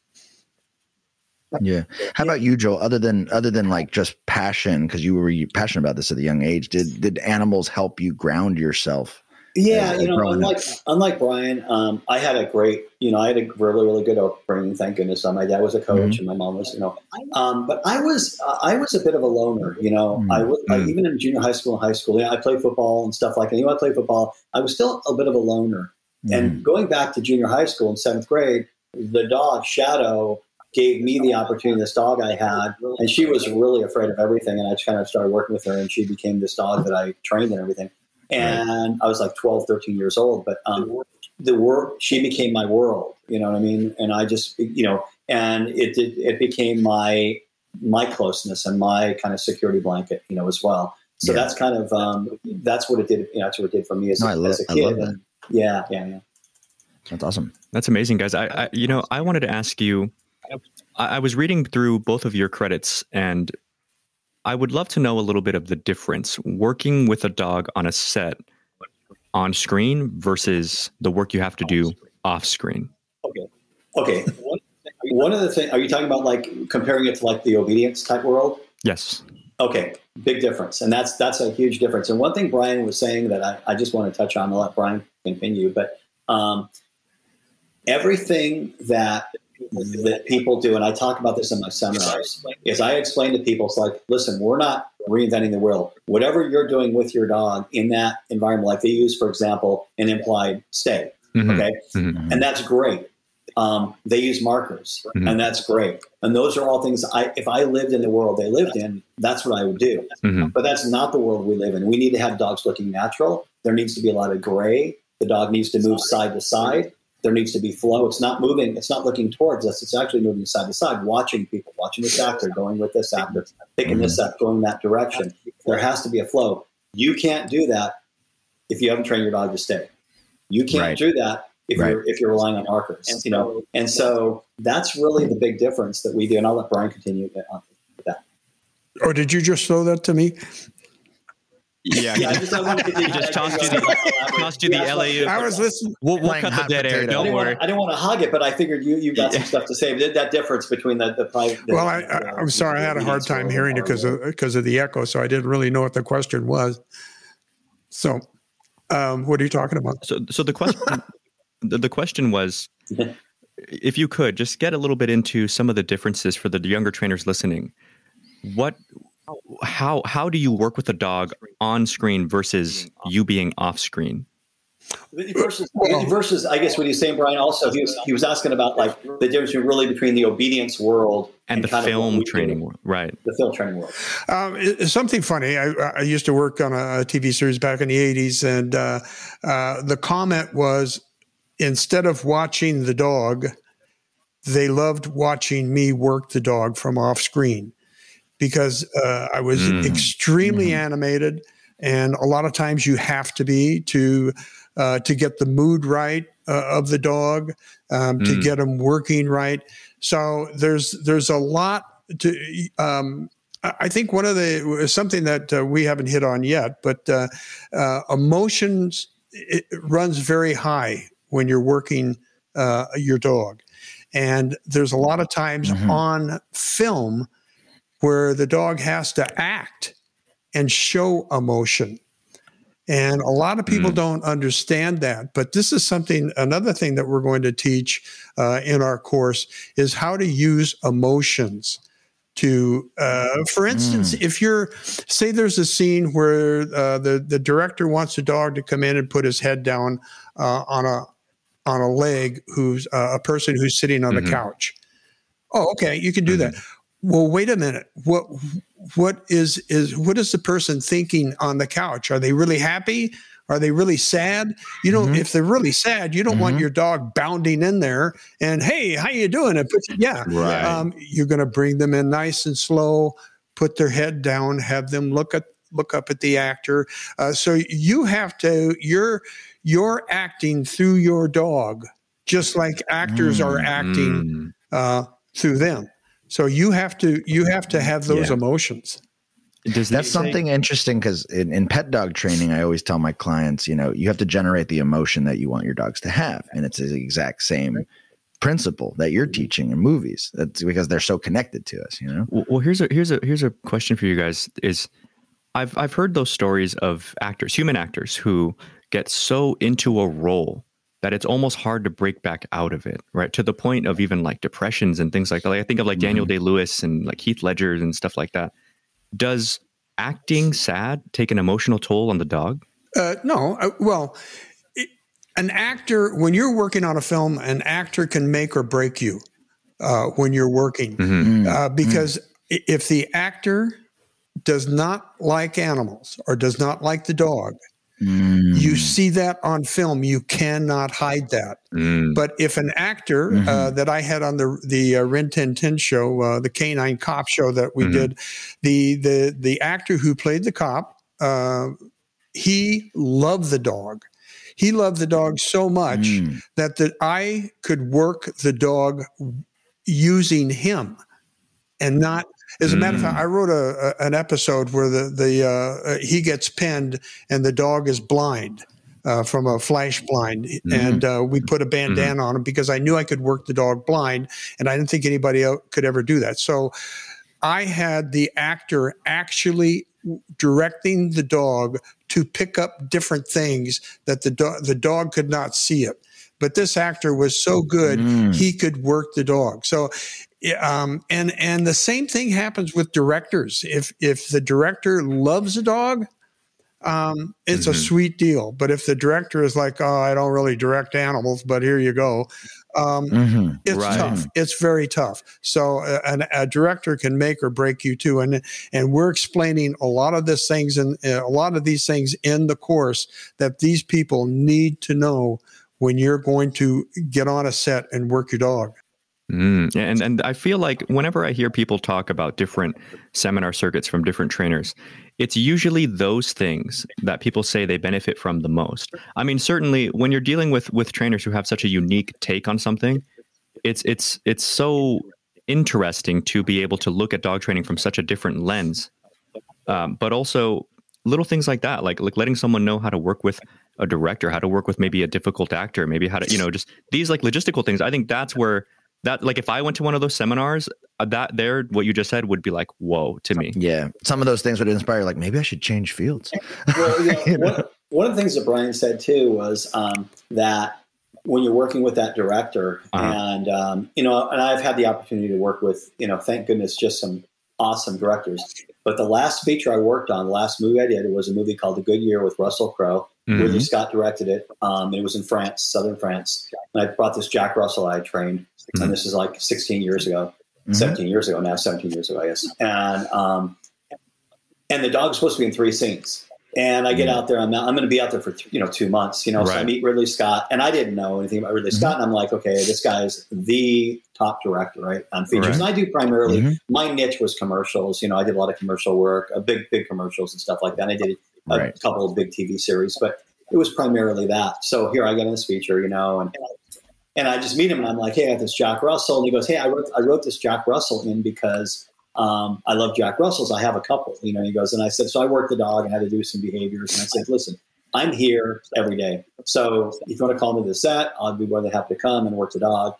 Yeah. How about you, Joel? Other than other than like just passion, because you were passionate about this at a young age, did did animals help you ground yourself? Yeah, uh, you know, growing unlike up? unlike Brian, um, I had a great, you know, I had a really really good upbringing. Thank goodness. Uh, my dad was a coach, Mhm. and my mom was, you know, um, but I was uh, I was a bit of a loner. You know, Mm. I was like, Mm. even in junior high school and high school. Yeah, I played football and stuff like that. You know, I played football. I was still a bit of a loner. And going back to junior high school in seventh grade, the dog Shadow gave me the opportunity, this dog I had, and she was really afraid of everything. And I just kind of started working with her, and she became this dog that I trained and everything. And I was like twelve, thirteen years old, but um, the work, she became my world, you know what I mean? And I just, you know, and it it, it became my my closeness and my kind of security blanket, you know, as well. So Yeah. that's kind of, um, that's what it did, you know, that's what it did for me as, No, a, I love- as a I kid. love that. And yeah, yeah, yeah. That's awesome. That's amazing, guys. I, I, you know, I wanted to ask you. I, I was reading through both of your credits, and I would love to know a little bit of the difference working with a dog on a set, on screen, versus the work you have to do off screen. Okay. Okay. One of the things, are you talking about like comparing it to like the obedience type world? Yes. Okay, big difference, and that's that's a huge difference. And one thing Brian was saying that I, I just want to touch on, I'll let Brian continue, but um, everything that that people do, and I talk about this in my seminars, is I explain to people, it's like, listen, we're not reinventing the wheel. Whatever you're doing with your dog in that environment, like they use, for example, an implied stay, Mhm. okay, Mhm. and that's great. Um, they use markers, Mhm. and that's great. And those are all things I, if I lived in the world they lived in, that's what I would do. Mhm. But that's not the world we live in. We need to have dogs looking natural. There needs to be a lot of gray. The dog needs to move side to side. There needs to be flow. It's not moving. It's not looking towards us. It's actually moving side to side, watching people, watching this actor, going with this actor, picking this up, going that direction. There has to be a flow. You can't do that if you haven't trained your dog to stay. You can't Right. do that if Right. you're if you're relying on markers, you know. And so that's really the big difference that we do. And I'll let Brian continue on with that. Or did you just throw that to me? Yeah. Yeah, I just, I wanted to He just tossed you the tossed you the L A. I was listening. We'll, we'll Playing cut the hot dead air. potato. I Don't didn't, worry. want to, I didn't want to hug it, but I figured you you got some stuff to say. That, that difference between the the private. Well, I, I, I'm sorry, I had a hard time hearing it because of because of the echo, so I didn't really know what the question was. So, um, what are you talking about? So, so the question, the, the question was, if you could just get a little bit into some of the differences for the younger trainers listening. What, how, how do you work with a dog on screen versus you being off screen? Versus, versus, I guess what he's saying, Brian. Also, he was he was asking about like the difference really between the obedience world And the kind of what film we do. training world, right? The film training world. Um, it- it's something funny. I, I used to work on a, a T V series back in the eighties, and uh, uh, the comment was, instead of watching the dog, they loved watching me work the dog from off screen because uh, I was Mm. extremely Mhm. animated, and a lot of times you have to be to uh, to get the mood right uh, of the dog, um, to Mm. get them working right. So there's there's a lot to um, I think one of the something that uh, we haven't hit on yet, but uh, uh, emotions it runs very high when you're working uh, your dog, and there's a lot of times mm-hmm. on film where the dog has to act and show emotion. And a lot of people mm. don't understand that. But this is something, another thing that we're going to teach uh, in our course is how to use emotions to, uh, for instance, mm. if you're, say there's a scene where uh, the, the director wants the dog to come in and put his head down uh, on a on a leg who's uh, a person who's sitting on mm-hmm. the couch. Oh, okay, you can do mm-hmm. that. Well, wait a minute. What what is is what is the person thinking on the couch? Are they really happy? Are they really sad? You know, mm-hmm. if they're really sad, you don't mm-hmm. want your dog bounding in there and, hey, how you doing? And put, yeah, right. um, you're going to bring them in nice and slow, put their head down, have them look at look up at the actor. Uh, so you have to you're you're acting through your dog, just like actors mm-hmm. are acting uh, through them. So you have to you have to have those yeah. emotions. Does That's something say- interesting because in, in pet dog training, I always tell my clients, you know, you have to generate the emotion that you want your dogs to have, and it's the exact same principle that you're teaching in movies. That's because they're so connected to us, you know. Well, well here's a here's a here's a question for you guys. Is I've I've heard those stories of actors, human actors, who get so into a role that it's almost hard to break back out of it, right? To the point of even like depressions and things like that. Like I think of like mm-hmm. Daniel Day-Lewis and like Heath Ledger and stuff like that. Does acting sad take an emotional toll on the dog? Uh, no. Uh, well, it, an actor, when you're working on a film, an actor can make or break you uh, when you're working. Mm-hmm. Uh, because mm-hmm. if the actor does not like animals or does not like the dog, Mm. you see that on film. You cannot hide that. Mm. But if an actor mm-hmm. uh, that I had on the the uh, Rin Tin Tin show, uh, the Canine Cop show that we mm-hmm. did, the the the actor who played the cop, uh, he loved the dog. He loved the dog so much mm. that that I could work the dog using him and not. As a matter of fact, I wrote a, a an episode where the the uh, he gets pinned and the dog is blind uh, from a flash blind, mm-hmm. and uh, we put a bandana mm-hmm. on him because I knew I could work the dog blind, and I didn't think anybody else could ever do that. So I had the actor actually directing the dog to pick up different things that the do- the dog could not see it. But this actor was so good, mm. he could work the dog. So, um, and and the same thing happens with directors. If if the director loves a dog, um, it's mm-hmm. a sweet deal. But if the director is like, oh, I don't really direct animals, but here you go, um, mm-hmm. it's right. tough. It's very tough. So a, a director can make or break you too. And and we're explaining a lot of these things and a lot of these things in the course that these people need to know when you're going to get on a set and work your dog. Mm, and and I feel like whenever I hear people talk about different seminar circuits from different trainers, it's usually those things that people say they benefit from the most. I mean, certainly when you're dealing with with trainers who have such a unique take on something, it's it's it's so interesting to be able to look at dog training from such a different lens. Um, but also little things like that, like like letting someone know how to work with a director, how to work with maybe a difficult actor, maybe how to, you know, just these like logistical things. I think that's where that, like, if I went to one of those seminars, uh, that there, what you just said would be like, whoa, to me. Yeah. Some of those things would inspire, like, maybe I should change fields. Well, you know, you know? One, one of the things that Brian said too was um, that when you're working with that director uh-huh. and, um, you know, and I've had the opportunity to work with, you know, thank goodness, just some awesome directors. But the last feature I worked on, the last movie I did, it was a movie called The Good Year with Russell Crowe. Mm-hmm. Ridley Scott directed it. Um, it was in France, southern France. And I brought this Jack Russell I trained. Mm-hmm. And this is like sixteen years ago, mm-hmm. seventeen years ago now, seventeen years ago, I guess. And um, and the dog's supposed to be in three scenes. And I get mm-hmm. out there. I'm, I'm going to be out there for, you know, two months. You know, right. So I meet Ridley Scott. And I didn't know anything about Ridley mm-hmm. Scott. And I'm like, okay, this guy's the top director, right, on features. Right. And I do primarily, mm-hmm. my niche was commercials. You know, I did a lot of commercial work, uh, big, big commercials and stuff like that. And I did a right. couple of big T V series, but it was primarily that. So here I get in this feature, you know, and and I just meet him and I'm like, hey, I have this Jack Russell. And he goes, hey, I wrote I wrote this Jack Russell in because um, I love Jack Russells. I have a couple, you know, he goes, and I said, so I worked the dog and had to do some behaviors. And I said, listen, I'm here every day. So if you want to call me to the set, I'll be more than happy to come and work the dog.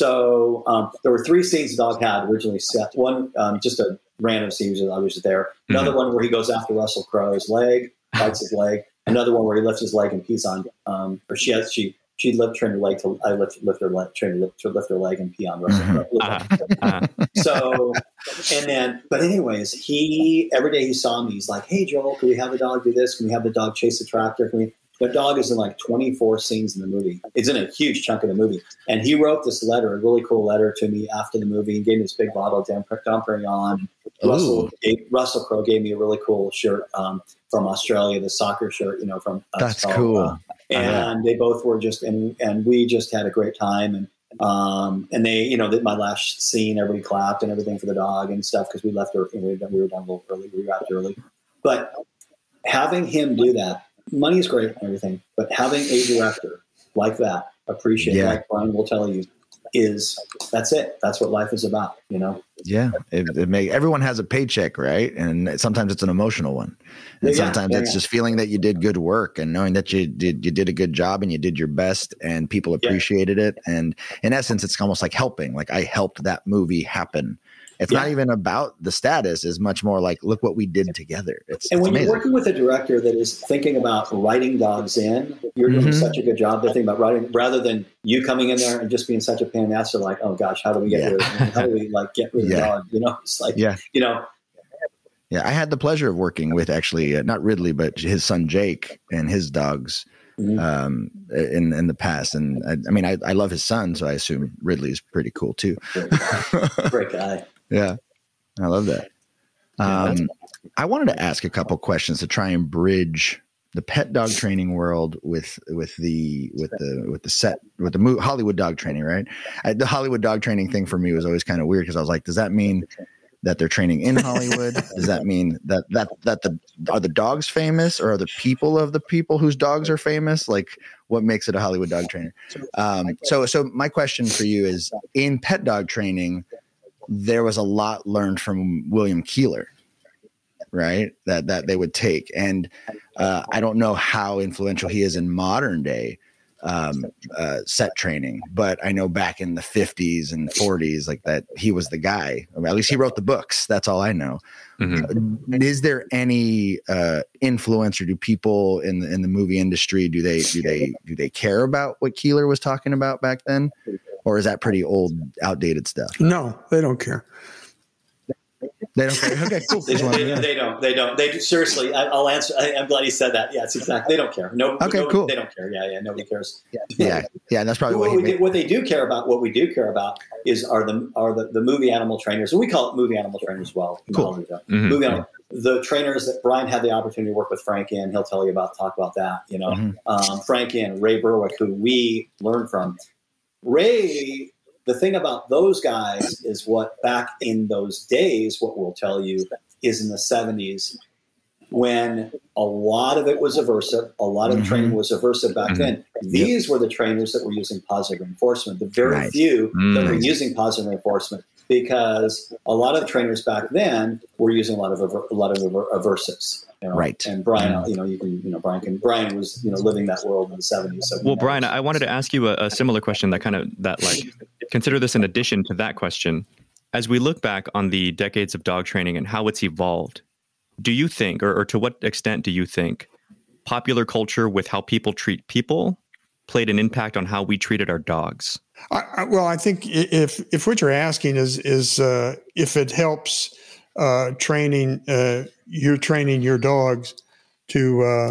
So um, there were three scenes the dog had originally set. One, um, just a random scene, I was just there. Another mm-hmm. one where he goes after Russell Crowe's leg, bites his leg. Another one where he lifts his leg and pees on, um, or she has, she, she lift, train her leg to, I lift, lift her leg, train her lift, to lift her leg and pee on Russell Crowe. Uh-huh. Uh-huh. So, and then, but anyways, he, every day he saw me, he's like, hey, Joel, can we have the dog do this? Can we have the dog chase the tractor? Can we, the dog is in like twenty-four scenes in the movie. It's in a huge chunk of the movie. And he wrote this letter, a really cool letter to me after the movie, and gave me this big bottle of Dom Perignon. Russell, Russell Crowe gave me a really cool shirt um, from Australia, the soccer shirt, you know, from uh, That's cool. Uh, and uh-huh. they both were just, and and we just had a great time. And um, and they, you know, my last scene, everybody clapped and everything for the dog and stuff because we left her, we were done, we were done a little early, we wrapped early. But having him do that, money is great and everything, but having a director like that, appreciate, yeah. like Brian will tell you, is that's it. That's what life is about, you know? Yeah. It, it may, everyone has a paycheck, right? And sometimes it's an emotional one. And yeah, sometimes yeah, it's yeah. just feeling that you did good work and knowing that you did, you did a good job and you did your best and people appreciated yeah. it. And in essence, it's almost like helping, like I helped that movie happen. It's yeah. not even about the status. It's much more like, look what we did together. It's, and it's when amazing. You're working with a director that is thinking about writing dogs in, you're doing mm-hmm. such a good job. They're thinking about writing rather than you coming in there and just being such a pain in the ass. They're like, oh gosh, how do we get yeah. rid of it? How do we like get rid of yeah. the dog? You know, it's like, yeah. you know. Yeah, I had the pleasure of working with actually uh, not Ridley, but his son Jake and his dogs mm-hmm. um, in in the past. And I, I mean, I, I love his son, so I assume Ridley's pretty cool too. Great guy. Great guy. Yeah. I love that. Um, I wanted to ask a couple questions to try and bridge the pet dog training world with with the with the with the set with the mo- Hollywood dog training, right? I, the Hollywood dog training thing for me was always kind of weird because I was like, does that mean that they're training in Hollywood? Does that mean that that that the are the dogs famous, or are the people of the people whose dogs are famous? Like, what makes it a Hollywood dog trainer? Um, so so my question for you is, in pet dog training, there was a lot learned from William Keeler, right? That that they would take. And uh, I don't know how influential he is in modern day um, uh, set training, but I know back in the fifties and forties, like that, he was the guy. I mean, at least he wrote the books. That's all I know. Mm-hmm. Uh, is there any uh, influence, or do people in the in the movie industry, do they do they do they care about what Keeler was talking about back then? Or is that pretty old, outdated stuff? No, they don't care. They don't care. Okay, cool. They, they, they don't. They don't. They do, seriously. I, I'll answer. I, I'm glad he said that. Yeah, it's exactly. They don't care. No. Okay, no, cool. They don't care. Yeah, yeah. Nobody cares. Yeah, yeah. yeah that's probably what, what he we do, what they do care about. What we do care about is are the are the, the movie animal trainers, and we call it movie animal trainers as well. Cool. Mm-hmm. Movie animal. The trainers that Brian had the opportunity to work with Frank in, he'll tell you about talk about that. You know, mm-hmm. um, Frank in Ray Berwick, who we learned from. Ray. The thing about those guys is what back in those days, what we'll tell you is in the seventies, when a lot of it was aversive, a lot of mm-hmm. training was aversive back mm-hmm. then. These yep. were the trainers that were using positive reinforcement. The very right. few mm-hmm. that were using positive reinforcement, because a lot of trainers back then were using a lot of aver- a lot of aver- aversives. You know? Right. And Brian, mm-hmm. you know, you can, you know, Brian can, Brian was, you know, living that world in the seventies. So well, Brian, I wanted to ask you a, a similar question that kind of, that like, consider this in addition to that question. As we look back on the decades of dog training and how it's evolved, do you think, or, or to what extent do you think popular culture with how people treat people played an impact on how we treated our dogs? I, I, well, I think if, if what you're asking is, is uh, if it helps uh, training, uh, you're training your dogs to, uh,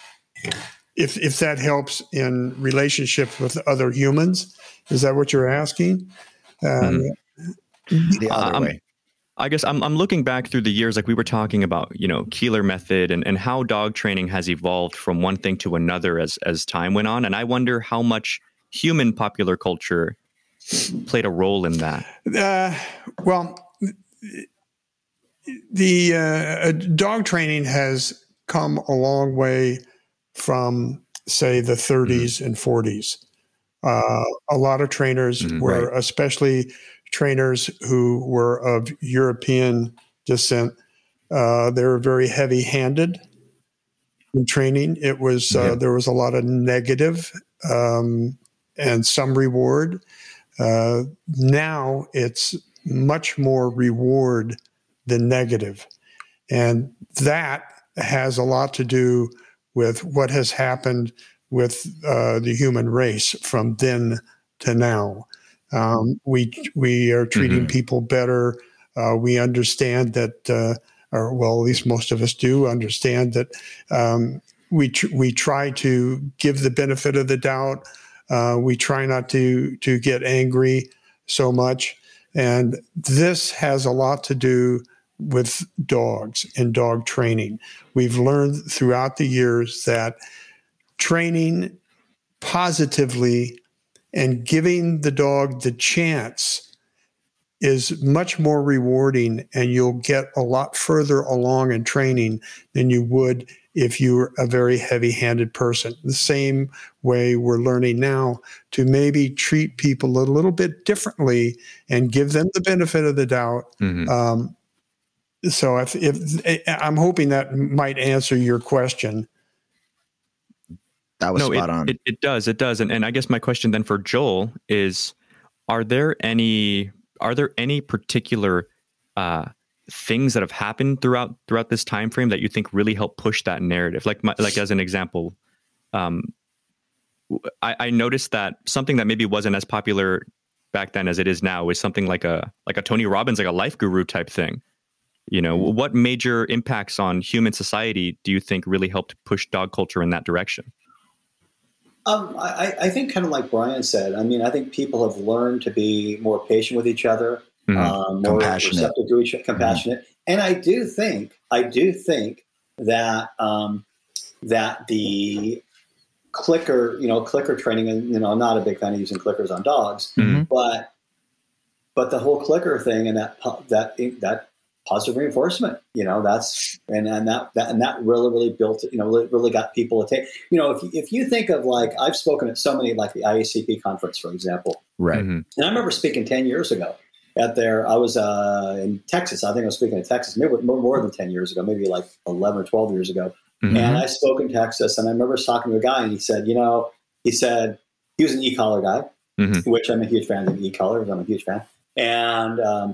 if if that helps in relationships with other humans, is that what you're asking? Um, mm. The other um, way. I guess I'm I'm looking back through the years, like we were talking about, you know, Keeler method and, and how dog training has evolved from one thing to another as as time went on. And I wonder how much human popular culture played a role in that. Uh, well, the uh, dog training has come a long way from, say, the thirties mm-hmm. and forties. Uh, a lot of trainers mm-hmm, were right. especially trainers who were of European descent. Uh, they were very heavy-handed in training. It was uh, yeah. there was a lot of negative um, and some reward. Uh, now it's much more reward than negative, and that has a lot to do with what has happened with uh, the human race from then to now. Um, we we are treating mm-hmm. people better. Uh, we understand that, uh, or well, at least most of us do understand that um, we tr- we try to give the benefit of the doubt. Uh, we try not to to get angry so much, and this has a lot to do with dogs and dog training. We've learned throughout the years that training positively and giving the dog the chance is much more rewarding, and you'll get a lot further along in training than you would if you were a very heavy-handed person. The same way we're learning now to maybe treat people a little bit differently and give them the benefit of the doubt. Mm-hmm. Um, so if, if I'm hoping that might answer your question. That was no, spot it, on. It, it does. It does. And, and I guess my question then for Joel is, are there any are there any particular uh, things that have happened throughout throughout this time frame that you think really help push that narrative? Like my, like as an example, um, I, I noticed that something that maybe wasn't as popular back then as it is now is something like a like a Tony Robbins, like a life guru type thing. You know, what major impacts on human society do you think really helped push dog culture in that direction? Um, I, I think kind of like Brian said, I mean, I think people have learned to be more patient with each other, mm-hmm. um, more receptive to each other, compassionate. Mm-hmm. And I do think, I do think that, um, that the clicker, you know, clicker training, and, you know, I'm not a big fan of using clickers on dogs, mm-hmm. but, but the whole clicker thing and that, that, that, positive reinforcement, you know, that's, and, and that, that, and that really, really built, you know, really, really got people to take, you know, if, if you think of like, I've spoken at so many, like the I A C P conference, for example. Right. Mm-hmm. And I remember speaking ten years ago at their, I was uh, in Texas. I think I was speaking in Texas, maybe more, more than ten years ago, maybe like eleven or twelve years ago. Mm-hmm. And I spoke in Texas, and I remember talking to a guy, and he said, you know, he said, he was an e-collar guy, mm-hmm. which I'm a huge fan of e-collars. I'm a huge fan. And, um,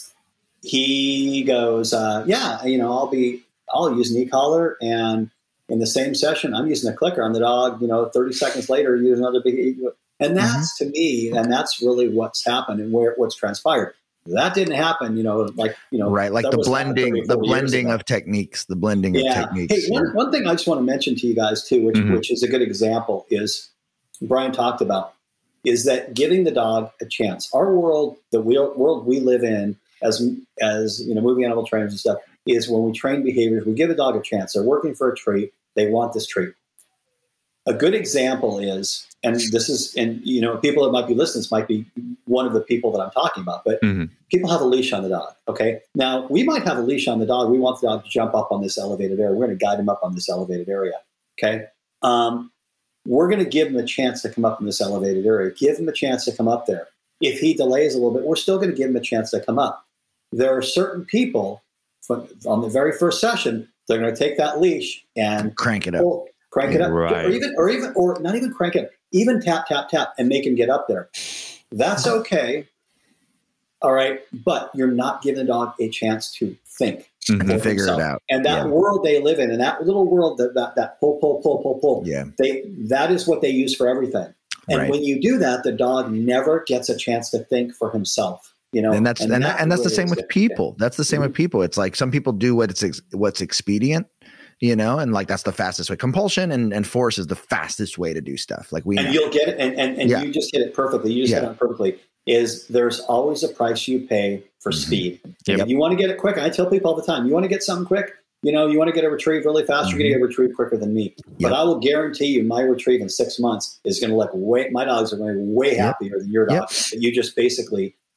he goes, uh, yeah, you know, I'll be, I'll use an e-collar, and in the same session, I'm using a clicker on the dog, you know, thirty seconds later, use another big, e- and that's mm-hmm. to me, and that's really what's happened and where what's transpired. That didn't happen, you know, like, you know, right. Like the blending, the blending of techniques, the blending yeah. of techniques. Hey, one, one thing I just want to mention to you guys too, which, mm-hmm. which is a good example, is Brian talked about, is that giving the dog a chance. Our world, the world we live in, as, as you know, moving animal trainers and stuff, is when we train behaviors, we give a dog a chance. They're working for a treat. They want this treat. A good example is, and this is, and you know, people that might be listening, this might be one of the people that I'm talking about, but mm-hmm. people have a leash on the dog. Okay. Now we might have a leash on the dog. We want the dog to jump up on this elevated area. We're going to guide him up on this elevated area. Okay. Um, we're going to give him a chance to come up in this elevated area. Give him a chance to come up there. If he delays a little bit, we're still going to give him a chance to come up. There are certain people from, on the very first session, they're going to take that leash and crank it up, pull, crank it up, right. or even, or even, or not even crank it, even tap, tap, tap, and make him get up there. That's okay. All right, but you're not giving the dog a chance to think, mm-hmm. figure himself. It out. And that yeah. world they live in, and that little world that that, that pull, pull, pull, pull, pull. Yeah, they that is what they use for everything. And right. when you do that, the dog never gets a chance to think for himself. You know, and that's and, and, that, and that's really the same with people. That's the same mm-hmm. with people. It's like some people do what it's ex, what's expedient, you know, and like that's the fastest way. Compulsion and, and force is the fastest way to do stuff. Like we and know. You'll get it, and and, and yeah. you just hit it perfectly. You just yeah. hit it perfectly. Is there's always a price you pay for mm-hmm. speed. Yep. You want to get it quick. I tell people all the time, you want to get something quick. You know, you want to get a retrieve really fast. Mm-hmm. You're going to get a retrieve quicker than me. Yep. But I will guarantee you, my retrieve in six months is going to look way. My dogs are going to be way happier yep. than your dog. Yep. You just basically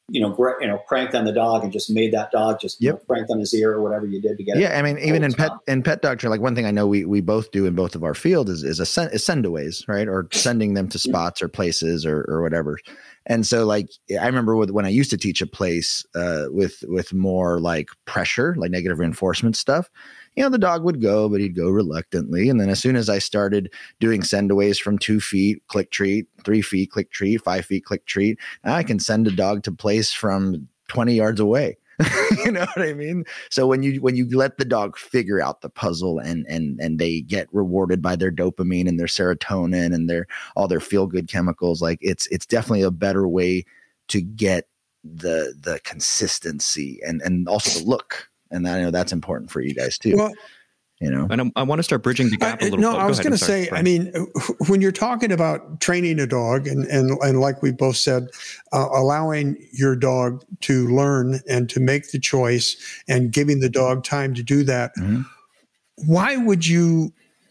you know, gra- you know, cranked on the dog and just made that dog just yep. you know, cranked on his ear or whatever you did to get yeah, it. Yeah, I mean, even in pet in pet doctor, like one thing I know we we both do in both of our fields is is a send, is sendaways, right? Or sending them to spots or places or or whatever. And so, like, I remember with, when I used to teach a place uh, with with more like pressure, like negative reinforcement stuff. You know, the dog would go, but he'd go reluctantly. And then as soon as I started doing sendaways from two feet, click treat, three feet, click treat, five feet, click treat, I can send a dog to place from twenty yards away. You know what I mean? So when you when you let the dog figure out the puzzle and and and they get rewarded by their dopamine and their serotonin and their all their feel good chemicals, like it's it's definitely a better way to get the the consistency and and also the look. And I know that's important for you guys too. Well, you know, and I, I want to start bridging the gap I, a little. No, Go I was going to say, I mean, when you're talking about training a dog and, and, and like we both said, uh, allowing your dog to learn and to make the choice and giving the dog time to do that, mm-hmm. why would you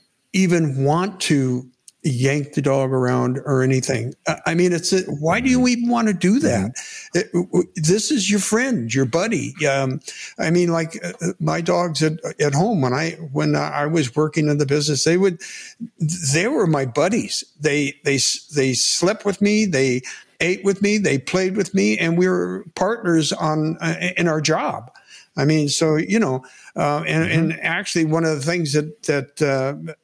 even want to yank the dog around or anything? I mean, it's a, why do you even want to do that? Mm-hmm. It, this is your friend, your buddy. Um, I mean, like uh, my dogs at, at home when I when I was working in the business, they would they were my buddies. They they they slept with me. They ate with me. They played with me, and we were partners on uh, in our job. I mean, so you know, uh, and mm-hmm. and actually, one of the things that that uh,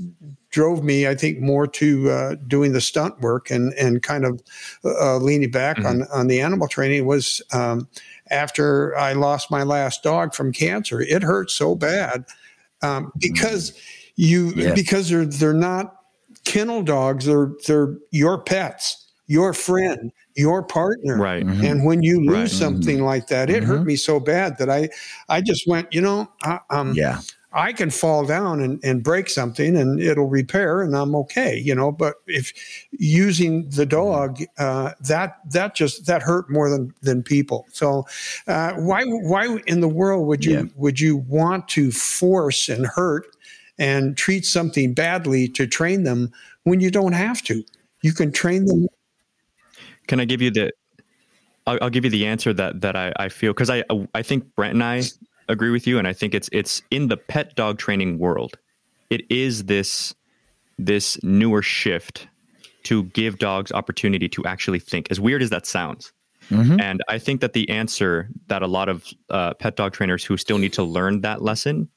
drove me, I think, more to uh, doing the stunt work and and kind of uh, leaning back mm-hmm. on on the animal training was um, after I lost my last dog from cancer. It hurt so bad um, because you yeah. because they're they're not kennel dogs. They're they're your pets, your friend, your partner. Right. Mm-hmm. And when you lose right. something mm-hmm. like that, it mm-hmm. hurt me so bad that I I just went, you know, I, um, yeah. I can fall down and, and break something and it'll repair and I'm okay, you know, but if using the dog, uh, that, that just, that hurt more than, than people. So, uh, why, why in the world would you, yeah. would you want to force and hurt and treat something badly to train them when you don't have to? You can train them. Can I give you the, I'll, I'll give you the answer that, that I, I feel, cause I, I think Brent and I agree with you. And I think it's it's in the pet dog training world. It is this this newer shift to give dogs opportunity to actually think, as weird as that sounds. Mm-hmm. And I think that the answer that a lot of uh, pet dog trainers who still need to learn that lesson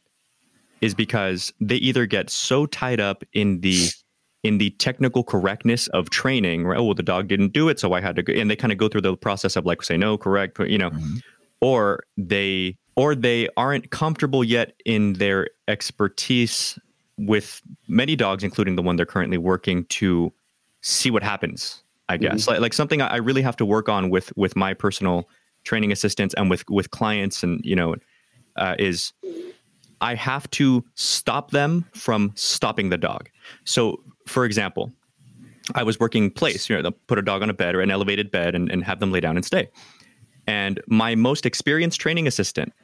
is because they either get so tied up in the in the technical correctness of training, right? Oh, well, the dog didn't do it, so I had to go. And they kind of go through the process of like, say, no, correct, you know, mm-hmm. or they or they aren't comfortable yet in their expertise with many dogs, including the one they're currently working, to see what happens, I guess. Mm-hmm. Like, like something I really have to work on with with my personal training assistants and with, with clients and, you know, uh, is I have to stop them from stopping the dog. So, for example, I was working place, you know, they'll put a dog on a bed or an elevated bed and, and have them lay down and stay. And my most experienced training assistant,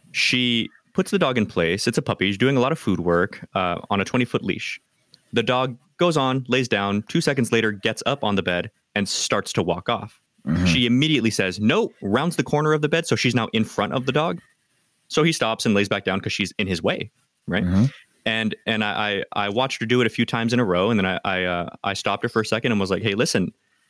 she puts the dog in place. It's a puppy. She's doing a lot of food work uh, on a twenty-foot leash. The dog goes on, lays down. Two seconds later, gets up on the bed and starts to walk off. Mm-hmm. She immediately says, no, rounds the corner of the bed. So she's now in front of the dog. So he stops and lays back down because she's in his way, right? Mm-hmm. And and I, I I watched her do it a few times in a row. And then I I, uh, I stopped her for a second and was like, hey, listen,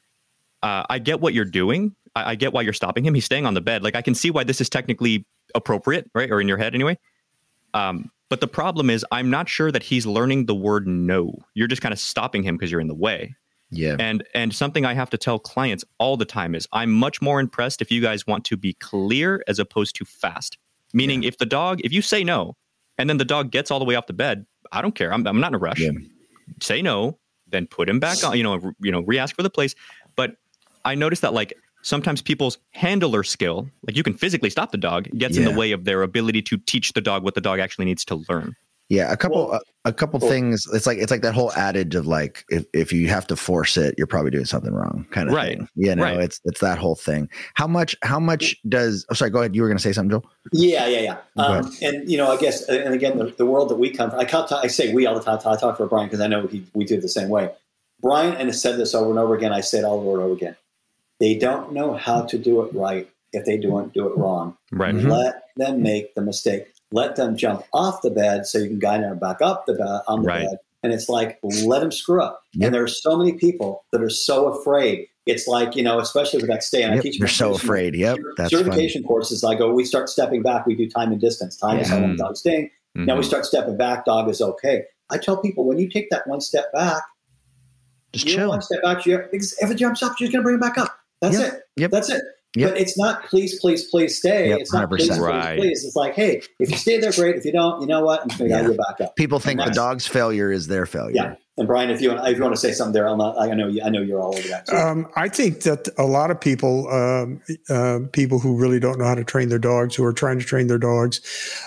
uh, I get what you're doing. I, I get why you're stopping him. He's staying on the bed. Like, I can see why this is technically appropriate, right? Or in your head anyway. Um, but the problem is I'm not sure that he's learning the word no. You're just kind of stopping him because you're in the way. Yeah. And and something I have to tell clients all the time is I'm much more impressed if you guys want to be clear as opposed to fast. Meaning yeah. if the dog, if you say no, and then the dog gets all the way off the bed, I don't care. I'm I'm not in a rush. Yeah. Say no, then put him back on, you know, re, you know, re-ask for the place. But I noticed that, like, sometimes people's handler skill, like you can physically stop the dog, gets yeah. in the way of their ability to teach the dog what the dog actually needs to learn. Yeah, a couple, well, a, a couple well, things. It's like it's like that whole adage of like, if, if you have to force it, you're probably doing something wrong, kind of right. thing. You know, right. it's it's that whole thing. How much? How much does? Oh, sorry. Go ahead. You were going to say something, Joel? Yeah, yeah, yeah. Um, and you know, I guess, and again, the, the world that we come from, I can't. I say we all the time. I talk for Brian because I know he, we do it the same way. Brian and has said this over and over again. I say it all over and over again. They don't know how to do it right if they don't do it wrong. Right. Mm-hmm. Let them make the mistake. Let them jump off the bed so you can guide them back up the bed on the Right. bed. And it's like, let them screw up. Yep. And there are so many people that are so afraid. It's like, you know, especially with that stay. And Yep, I teach they're so certification- afraid. Yep, that's certification courses. I go, we start stepping back. We do time and distance. Time is Yeah. how long the dog's staying. Mm-hmm. Now we start stepping back. Dog is okay. I tell people, when you take that one step back, Just you chill. one step back. You, because if it jumps up, you're going to bring it back up. That's Yep. it. Yep. That's it. Yep. But it's not please, please, please stay. Yep, It's not please, one hundred please, percent. please. It's like, hey, if you stay there, great. If you don't, you know what? I'm just going to Yeah. guide you back up. People think And the that's- dog's failure is their failure. Yeah. And Brian, if you want, if you want to say something there, I'm not, I know you. I know you're all over that too. Um, I think that a lot of people, um, uh, people who really don't know how to train their dogs, who are trying to train their dogs,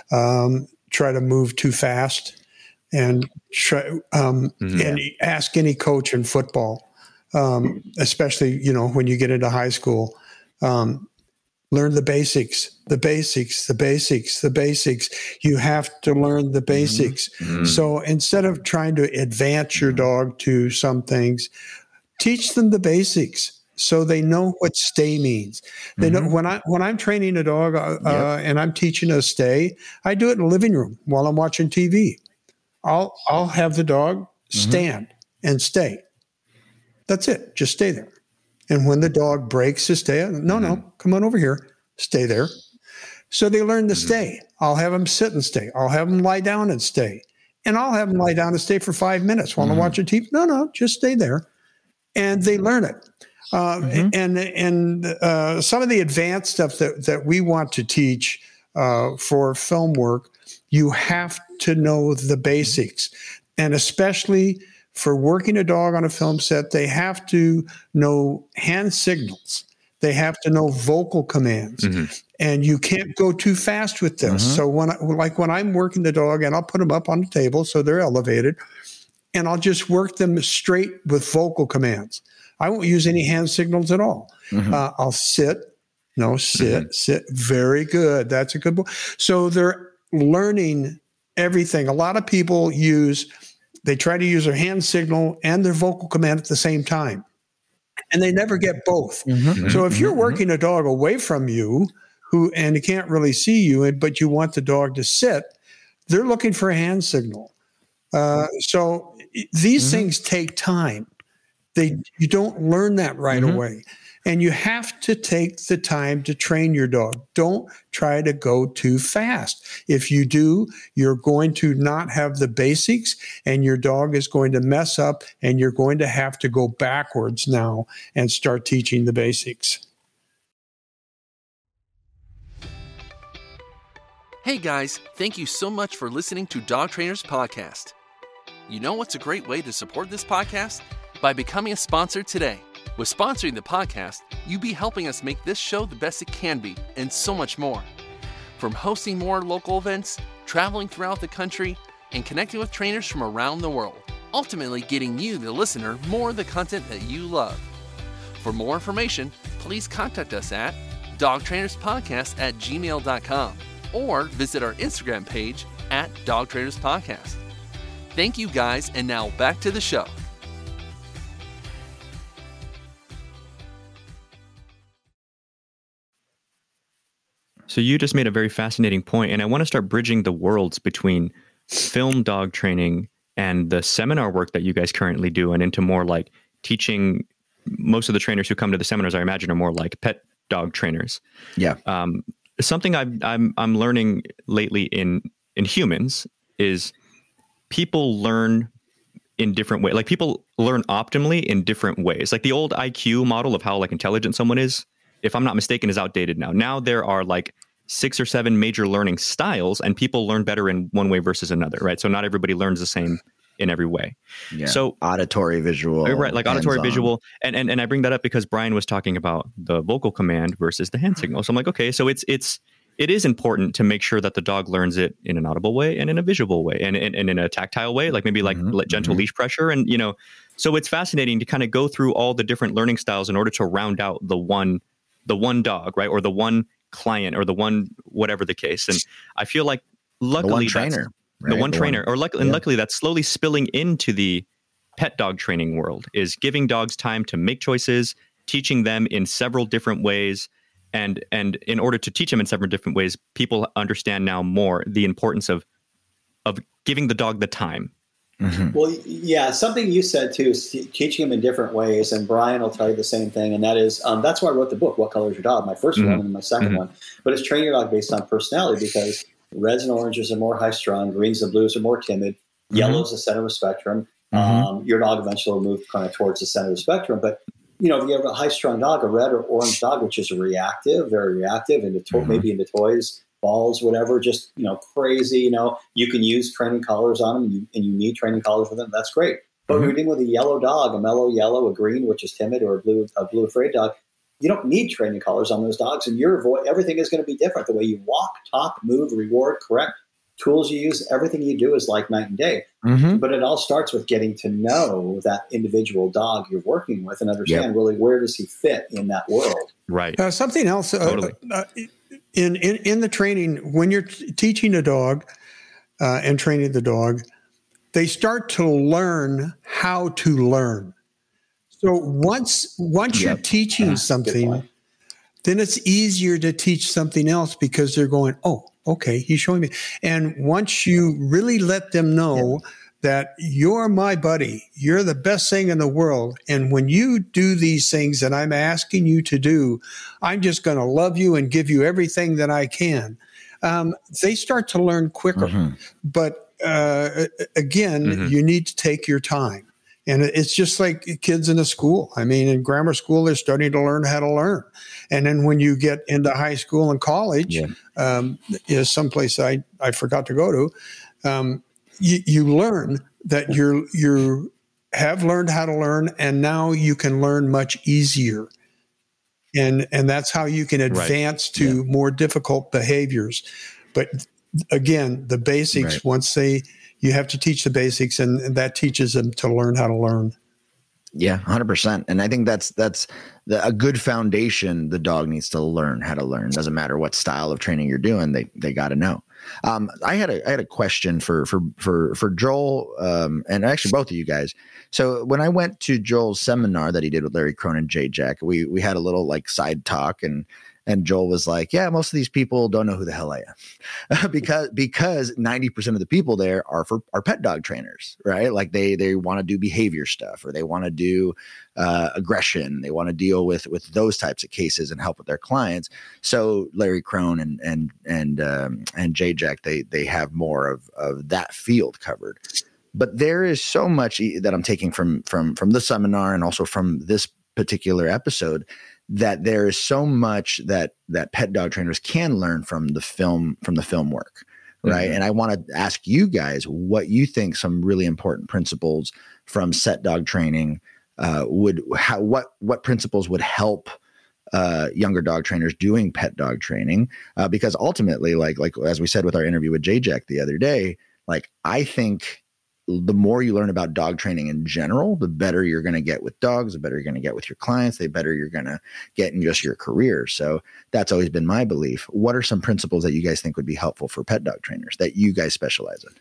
um, try to move too fast, and try um, Mhm. and ask any coach in football, um, especially you know when you get into high school. Um, Learn the basics, the basics, the basics, the basics. You have to learn the basics. Mm-hmm. So instead of trying to advance your dog to some things, teach them the basics so they know what stay means. They know when I when I'm training a dog uh, uh, and I'm teaching a stay, I do it in the living room while I'm watching T V. I'll I'll have the dog stand and stay. That's it. Just stay there. And when the dog breaks to stay, no, no, come on over here, stay there. So they learn to stay. I'll have them sit and stay. I'll have them lie down and stay. And I'll have them lie down and stay for five minutes while I'm watching T V. No, no, just stay there. And they learn it. Uh, And and uh, some of the advanced stuff that, that we want to teach uh, for film work, you have to know the basics. And especially for working a dog on a film set, they have to know hand signals. They have to know vocal commands. Mm-hmm. And you can't go too fast with this. Mm-hmm. So when I, like when I'm working the dog, and I'll put them up on the table so they're elevated, and I'll just work them straight with vocal commands. I won't use any hand signals at all. Mm-hmm. Uh, I'll sit, no, sit, Mm-hmm. sit. Very good. That's a good boy. So they're learning everything. A lot of people use, they try to use their hand signal and their vocal command at the same time, and they never get both. Mm-hmm. So if you're working a dog away from you, who and he can't really see you, but you want the dog to sit, they're looking for a hand signal. Uh, so these Mm-hmm. things take time. They you don't learn that right Mm-hmm. away, and you have to take the time to train your dog. Don't try to go too fast. If you do, you're going to not have the basics, and your dog is going to mess up, and you're going to have to go backwards now and start teaching the basics. Hey guys, thank you so much for listening to Dog Trainers Podcast. You know what's a great way to support this podcast? By becoming a sponsor today. With sponsoring the podcast, you'll be helping us make this show the best it can be, and so much more. From hosting more local events, traveling throughout the country, and connecting with trainers from around the world, ultimately getting you, the listener, more of the content that you love. For more information, please contact us at dogtrainerspodcast at gmail dot com or visit our Instagram page at Dog Trainers Podcast. Thank you guys, and now back to the show. So you just made a very fascinating point, and I want to start bridging the worlds between film dog training and the seminar work that you guys currently do, and into more like teaching. Most of the trainers who come to the seminars, I imagine, are more like pet dog trainers. Yeah. Um, something I've, I'm I'm learning lately in in humans is people learn in different ways. Like people learn optimally in different ways. Like the old I Q model of how like intelligent someone is, if I'm not mistaken, is outdated now. Now there are like six or seven major learning styles, and people learn better in one way versus another, right? So not everybody learns the same in every way. Yeah. So auditory, visual, right, like auditory, hands-on. visual, and and and I bring that up because Brian was talking about the vocal command versus the hand signal. So I'm like, okay, so it's it's it is important to make sure that the dog learns it in an audible way and in a visual way and, and, and in a tactile way, like maybe like Mhm, gentle mhm. leash pressure. And, you know, so it's fascinating to kind of go through all the different learning styles in order to round out the one, the one dog, right? Or the one client or the one, whatever the case. And I feel like luckily The one that's- trainer. the right? one trainer, or luckily, and yeah. luckily that's slowly spilling into the pet dog training world, is giving dogs time to make choices teaching them in several different ways. And and in order to teach them in several different ways, people understand now more the importance of of giving the dog the time. Mm-hmm. Well, yeah, something you said too is teaching them in different ways, and Brian will tell you the same thing, and that is um, that's why I wrote the book, What Color Is Your Dog? My first mm-hmm. one and my second mm-hmm. one, but it's train your dog based on personality, because reds and oranges are more high strung, greens and blues are more timid, mm-hmm. yellow is the center of the spectrum. Mm-hmm. Um, your dog eventually will move kind of towards the center of the spectrum, but you know, if you have a high strung dog, a red or orange dog, which is reactive, very reactive, into to- mm-hmm. maybe into toys, balls, whatever, just, you know, crazy, you know, you can use training collars on them, and you, and you need training collars for them. That's great. But mm-hmm. when you're dealing with a yellow dog, a mellow yellow, a green, which is timid, or a blue, a blue afraid dog, you don't need training collars on those dogs. And your vo- everything is going to be different. The way you walk, talk, move, reward, correct, tools you use, everything you do is like night and day. Mm-hmm. But it all starts with getting to know that individual dog you're working with and understand yep. really where does he fit in that world. Right. Uh, something else. Uh, totally. Uh, In, in in the training, when you're t- teaching a dog uh, and training the dog, they start to learn how to learn. So once once yep. you're teaching something, then it's easier to teach something else, because they're going, oh, okay, he's showing me. And once you really let them know yep. that you're my buddy, you're the best thing in the world, and when you do these things that I'm asking you to do, I'm just going to love you and give you everything that I can. Um, they start to learn quicker. Mm-hmm. But uh, again, mm-hmm. you need to take your time. And it's just like kids in a school. I mean, in grammar school, they're starting to learn how to learn. And then when you get into high school and college, yeah. um, is someplace I, I forgot to go to, um, You, you learn that you're you have learned how to learn, and now you can learn much easier, and and that's how you can advance right. to yeah. more difficult behaviors. But again, the basics. Right. Once they, you have to teach the basics, and, and that teaches them to learn how to learn. Yeah, one hundred percent. And I think that's that's the, a good foundation. The dog needs to learn how to learn. Doesn't matter what style of training you're doing; they they got to know. Um, I had a I had a question for for for for Joel, um, and actually both of you guys. So when I went to Joel's seminar that he did with Larry Crone and Jay Jack, we we had a little like side talk, and and Joel was like, "Yeah, most of these people don't know who the hell I am," because because ninety percent of the people there are for are pet dog trainers, right? Like they they want to do behavior stuff, or they want to do uh, aggression, they want to deal with with those types of cases and help with their clients. So Larry Crone and and and um, and Jay Jack, they they have more of of that field covered. But there is so much that I'm taking from from from the seminar and also from this particular episode, that there is so much that that pet dog trainers can learn from the film from the film work, right? Mm-hmm. And I want to ask you guys what you think some really important principles from set dog training uh, would how what what principles would help uh, younger dog trainers doing pet dog training, uh, because ultimately, like like as we said with our interview with Jay Jack the other day, like I think the more you learn about dog training in general, the better you're going to get with dogs, the better you're going to get with your clients, the better you're going to get in just your career. So that's always been my belief. What are some principles that you guys think would be helpful for pet dog trainers that you guys specialize in?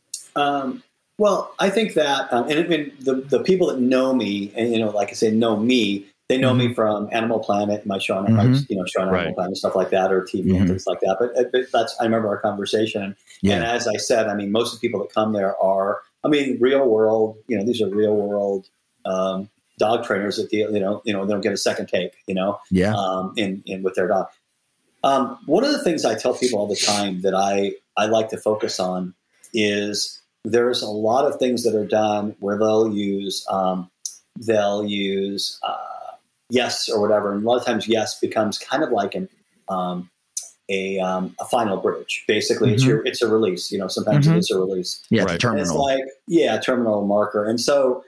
Um, well, I think that, um, and, and the, the people that know me, and, you know, like I say, know me, they know mm-hmm. me from Animal Planet, my show on, mm-hmm. my, you know, show on Animal right. Planet, stuff like that, or T V mm-hmm. and things like that. But, but that's, I remember our conversation. Yeah. And as I said, I mean, most of the people that come there are, I mean, real world, you know, these are real world um, dog trainers that deal, you know, you know, they don't get a second take, you know, yeah. um, in, in with their dog. Um, one of the things I tell people all the time that I, I like to focus on is there's a lot of things that are done where they'll use, um, they'll use uh, yes or whatever. And a lot of times yes becomes kind of like an, um, A, um, a final bridge. Basically, mm-hmm. it's your it's a release. You know, sometimes mm-hmm. it is a release. Yeah, right. it's terminal. It's like yeah, terminal marker. And so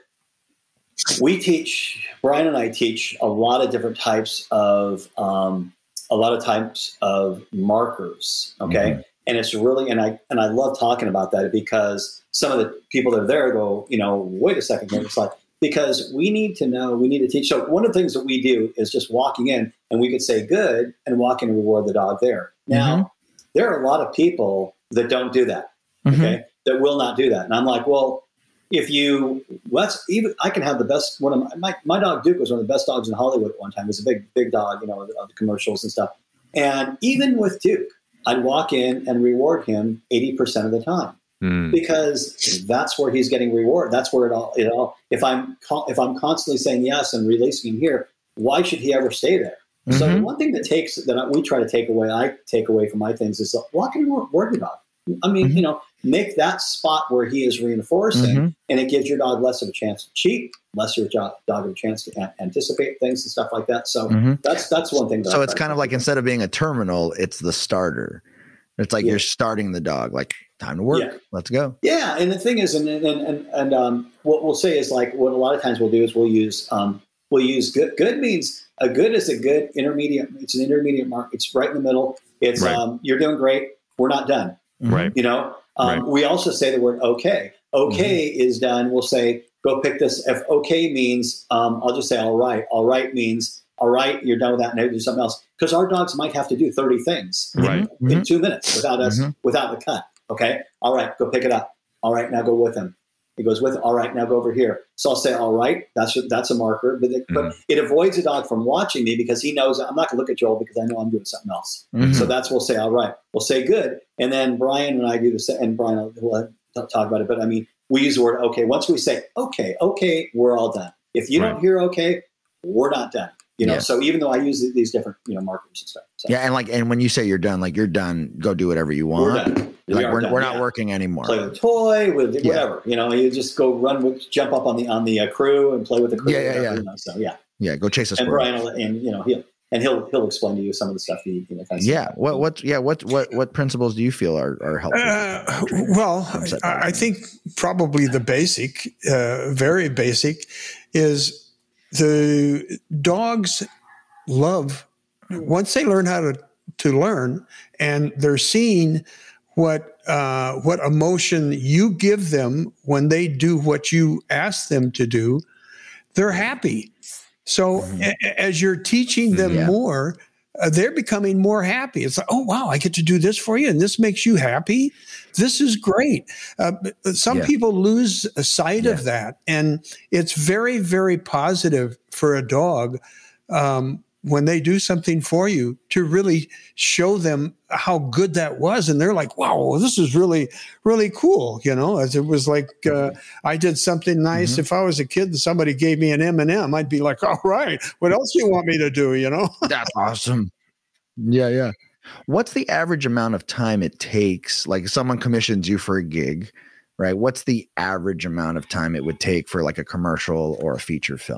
we teach. Brian and I teach a lot of different types of um, a lot of types of markers. Okay, mm-hmm. and it's really and I and I love talking about that because some of the people that are there go, you know, wait a second, it's like. Because we need to know, we need to teach. So one of the things that we do is just walking in and we could say good and walk in and reward the dog there. Now, mm-hmm. there are a lot of people that don't do that, mm-hmm. okay, that will not do that. And I'm like, well, if you, well, that's even, I can have the best, one of my, my, my dog Duke was one of the best dogs in Hollywood at one time. He was a big, big dog, you know, of the, of the commercials and stuff. And even with Duke, I'd walk in and reward him eighty percent of the time mm. because that's where he's getting reward. That's where it all, it all, if I'm, if I'm constantly saying yes and releasing him here, why should he ever stay there? Mm-hmm. So one thing that takes, that we try to take away, I take away from my things is walk in and reward your dog. I mean, mm-hmm. you know, make that spot where he is reinforcing, mm-hmm. and it gives your dog less of a chance to cheat, less of a dog of a chance to a- anticipate things and stuff like that. So mm-hmm. that's that's one thing. That so I it's kind of like about. Instead of being a terminal, it's the starter. It's like yeah. you're starting the dog. Like, time to work. Yeah. Let's go. Yeah, and the thing is, and and and, and um, what we'll say is like what a lot of times we'll do is we'll use um, we'll use good. Good means a good is a good intermediate. It's an intermediate mark. It's right in the middle. It's right. um, you're doing great. We're not done. Right. You know, um, right. we also say the word okay. Okay mm-hmm. is done. We'll say, go pick this. If okay means, um, I'll just say, all right. All right means, all right, you're done with that. Now do something else. Because our dogs might have to do thirty things right. in, mm-hmm. in two minutes without us, mm-hmm. without the cut. Okay. All right. Go pick it up. All right. Now go with him. He goes with, all right, now go over here. So I'll say, all right, that's that's a marker. But it, mm-hmm. but it avoids a dog from watching me because he knows I'm not going to look at Joel because I know I'm doing something else. Mm-hmm. So that's we'll say, all right. We'll say good. And then Brian and I do the same. And Brian will we'll talk about it. But I mean, we use the word okay. Once we say, okay, okay, we're all done. If you right. don't hear okay, we're not done. You know, yeah. so even though I use these different, you know, markers and stuff. So. Yeah. And like, and when you say you're done, like you're done, go do whatever you want. We're done. We like we're, done, we're not yeah. working anymore. Play with a toy, with yeah. whatever. You know, you just go run with, jump up on the on the uh, crew and play with the crew. Yeah, yeah, yeah. You know, so yeah, yeah. Go chase a and squirrel. Brian will, and you know he'll and he'll he'll explain to you some of the stuff he you know. Kind of yeah. What what yeah what what what principles do you feel are are helpful? Uh, well, I, I think probably the basic, uh, very basic, is the dogs love once they learn how to to learn and they're seeing what uh, what emotion you give them when they do what you ask them to do, they're happy. So mm-hmm. a- as you're teaching them yeah. more, uh, they're becoming more happy. It's like, oh, wow, I get to do this for you, and this makes you happy. This is great. Uh, some yeah. people lose sight yeah. of that, and it's very, very positive for a dog um, when they do something for you to really show them how good that was. And they're like, wow, this is really, really cool. You know, as it was like, uh, I did something nice. Mm-hmm. If I was a kid and somebody gave me an M and M, I'd be like, all right, what else do you want me to do? You know, that's awesome. Yeah. Yeah. What's the average amount of time it takes? Like someone commissions you for a gig, right? What's the average amount of time it would take for like a commercial or a feature film?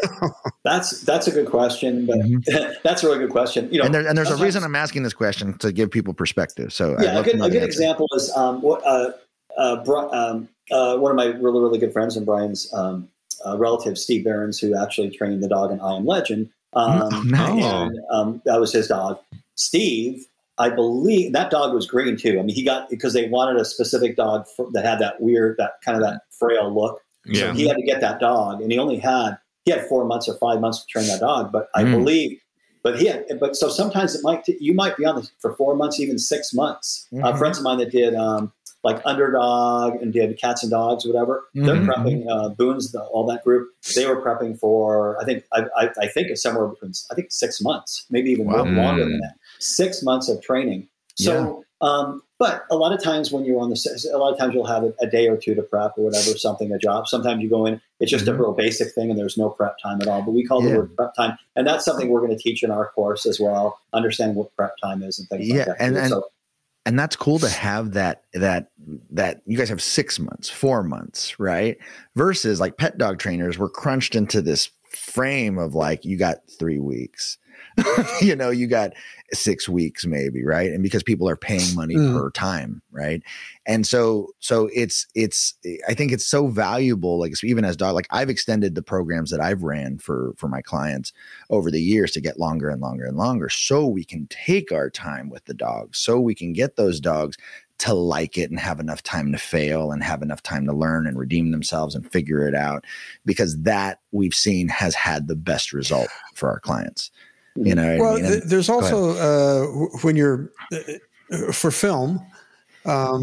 That's that's a good question, but mm-hmm. that's a really good question. You know, and, there, and there's a reason I'm asking this question to give people perspective. So yeah, a good, a good example is um, what uh, uh, um, uh, one of my really really good friends and Brian's um, uh, relative, Steve Behrens, who actually trained the dog in I Am Legend. Um, oh, nice. And um, that was his dog, Steve. I believe that dog was green too. I mean, he got because they wanted a specific dog for, that had that weird, that kind of that frail look. Yeah. So he had to get that dog, and he only had he had four months or five months to train that dog. But I mm. believe, but he had, but so sometimes it might you might be on this for four months, even six months. Mm-hmm. Uh, friends of mine that did um, like Underdog and did Cats and Dogs, or whatever. Mm-hmm. They're prepping uh, Boone's, the, all that group. They were prepping for I think I, I, I think it's somewhere between I think six months, maybe even wow. longer than that. Six months of training. So, yeah. um, but a lot of times when you're on the, a lot of times you'll have a, a day or two to prep or whatever, something, a job. Sometimes you go in, it's just mm-hmm. a real basic thing and there's no prep time at all, but we call yeah. the word prep time. And that's something we're going to teach in our course as well, understanding what prep time is and things yeah, like that. And, and, so, and that's cool to have that, that, that you guys have six months, four months, right? Versus like pet dog trainers, we're crunched into this frame of like, you got three weeks. you know, you got six weeks maybe, right? And because people are paying money mm. per time, right? And so, so it's, it's, I think it's so valuable, like even as dog, like I've extended the programs that I've ran for, for my clients over the years to get longer and longer and longer so we can take our time with the dogs, so we can get those dogs to like it and have enough time to fail and have enough time to learn and redeem themselves and figure it out, because that we've seen has had the best result for our clients. You know, well, I mean? th- there's also uh, when you're uh, for film, um,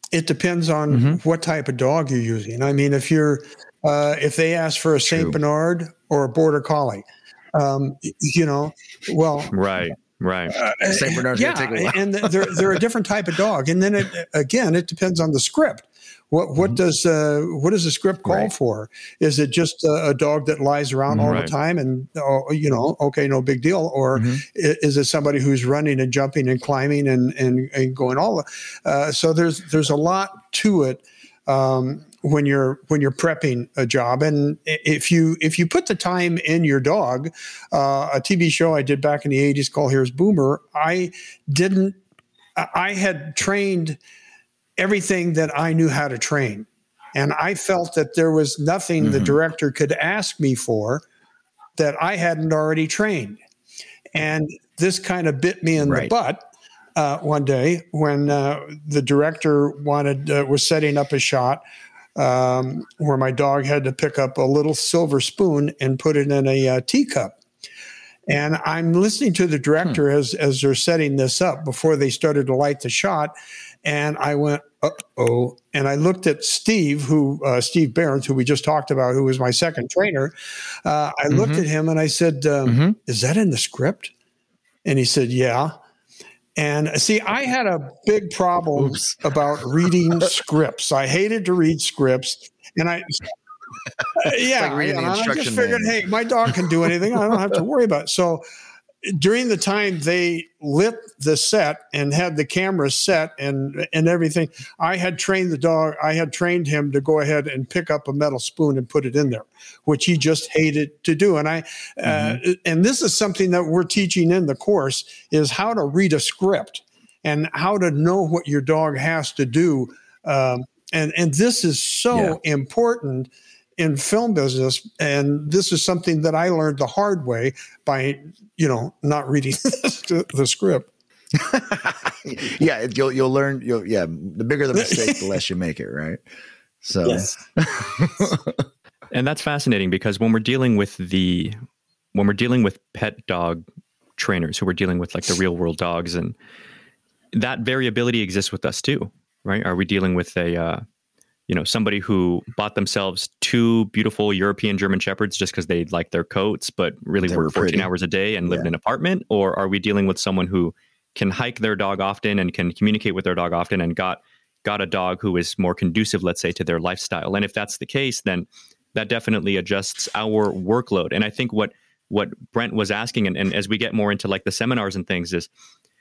it depends on mm-hmm. what type of dog you're using. I mean, if you're uh, if they ask for a Saint Bernard or a Border Collie, um, you know, well, right. Right. Uh, Saint Bernard's yeah, gonna take a while. And they're, they're a different type of dog. And then it, again, it depends on the script. What what mm-hmm. does uh, what does the script call right. for? Is it just a, a dog that lies around all right. the time and oh, you know, okay, no big deal, or mm-hmm. is it somebody who's running and jumping and climbing and and, and going all? Uh, so there's there's a lot to it. Um, when you're when you're prepping a job, and if you if you put the time in your dog, uh, a T V show I did back in the eighties called Here's Boomer, I didn't I had trained everything that I knew how to train, and I felt that there was nothing mm-hmm. the director could ask me for that I hadn't already trained, and this kind of bit me in right. the butt. Uh, one day when uh, the director wanted uh, was setting up a shot um, where my dog had to pick up a little silver spoon and put it in a uh, teacup. And I'm listening to the director hmm. as as they're setting this up before they started to light the shot. And I went, uh-oh. And I looked at Steve, who uh, Steve Behrens, who we just talked about, who was my second trainer. Uh, I mm-hmm. looked at him and I said, um, mm-hmm. is that in the script? And he said, yeah. And see, I had a big problem Oops. about reading scripts. I hated to read scripts. And I, uh, yeah, like reading and the I instruction just figured, manual. hey, my dog can do anything. I don't have to worry about it. So during the time they lit the set and had the cameras set and and everything, I had trained the dog. I had trained him to go ahead and pick up a metal spoon and put it in there, which he just hated to do. And I mm-hmm. uh, and this is something that we're teaching in the course is how to read a script and how to know what your dog has to do. Um, and and this is so yeah. important in film business, and this is something that I learned the hard way by, you know, not reading the script. yeah, you'll you'll learn. You'll yeah, the bigger the mistake, the less you make it, right? So, yes. And that's fascinating because when we're dealing with the when we're dealing with pet dog trainers who are dealing with like the real world dogs, and that variability exists with us too, right? Are we dealing with a uh, you know, somebody who bought themselves two beautiful European German Shepherds just because they like their coats, but really They work were fourteen pretty. hours a day and live Yeah. in an apartment? Or are we dealing with someone who can hike their dog often and can communicate with their dog often and got got a dog who is more conducive, let's say, to their lifestyle? And if that's the case, then that definitely adjusts our workload. And I think what what Brent was asking, and, and as we get more into like the seminars and things, is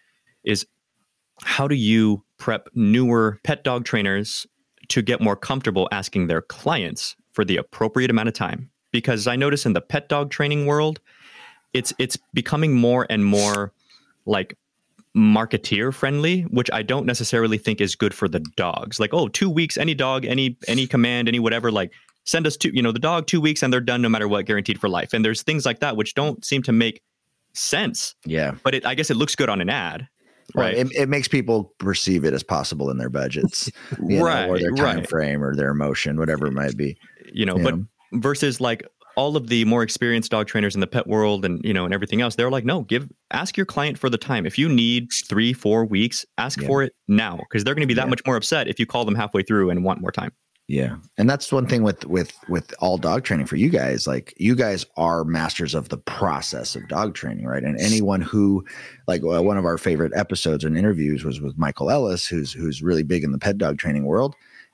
is how do you prep newer pet dog trainers to get more comfortable asking their clients for the appropriate amount of time? Because I notice in the pet dog training world, it's it's becoming more and more like marketeer friendly, which I don't necessarily think is good for the dogs. Like, oh, two weeks, any dog, any any command, any whatever, like send us two, you know, the dog two weeks and they're done no matter what, guaranteed for life. And there's things like that which don't seem to make sense. Yeah. But it, I guess it looks good on an ad. Right. Right. It, it makes people perceive it as possible in their budgets, you Right, know, or their time right. frame or their emotion, whatever it might be. You know, You but know? versus like all of the more experienced dog trainers in the pet world and, you know, and everything else, they're like, no, give, ask your client for the time. If you need three, four weeks, ask Yeah. for it now, because they're going to be that Yeah. much more upset if you call them halfway through and want more time. Yeah. And that's one thing with, with, with all dog training for you guys. Like, you guys are masters of the process of dog training, right? And anyone who, like, uh, one of our favorite episodes and interviews was with Michael Ellis, who's, who's really big in the pet dog training world.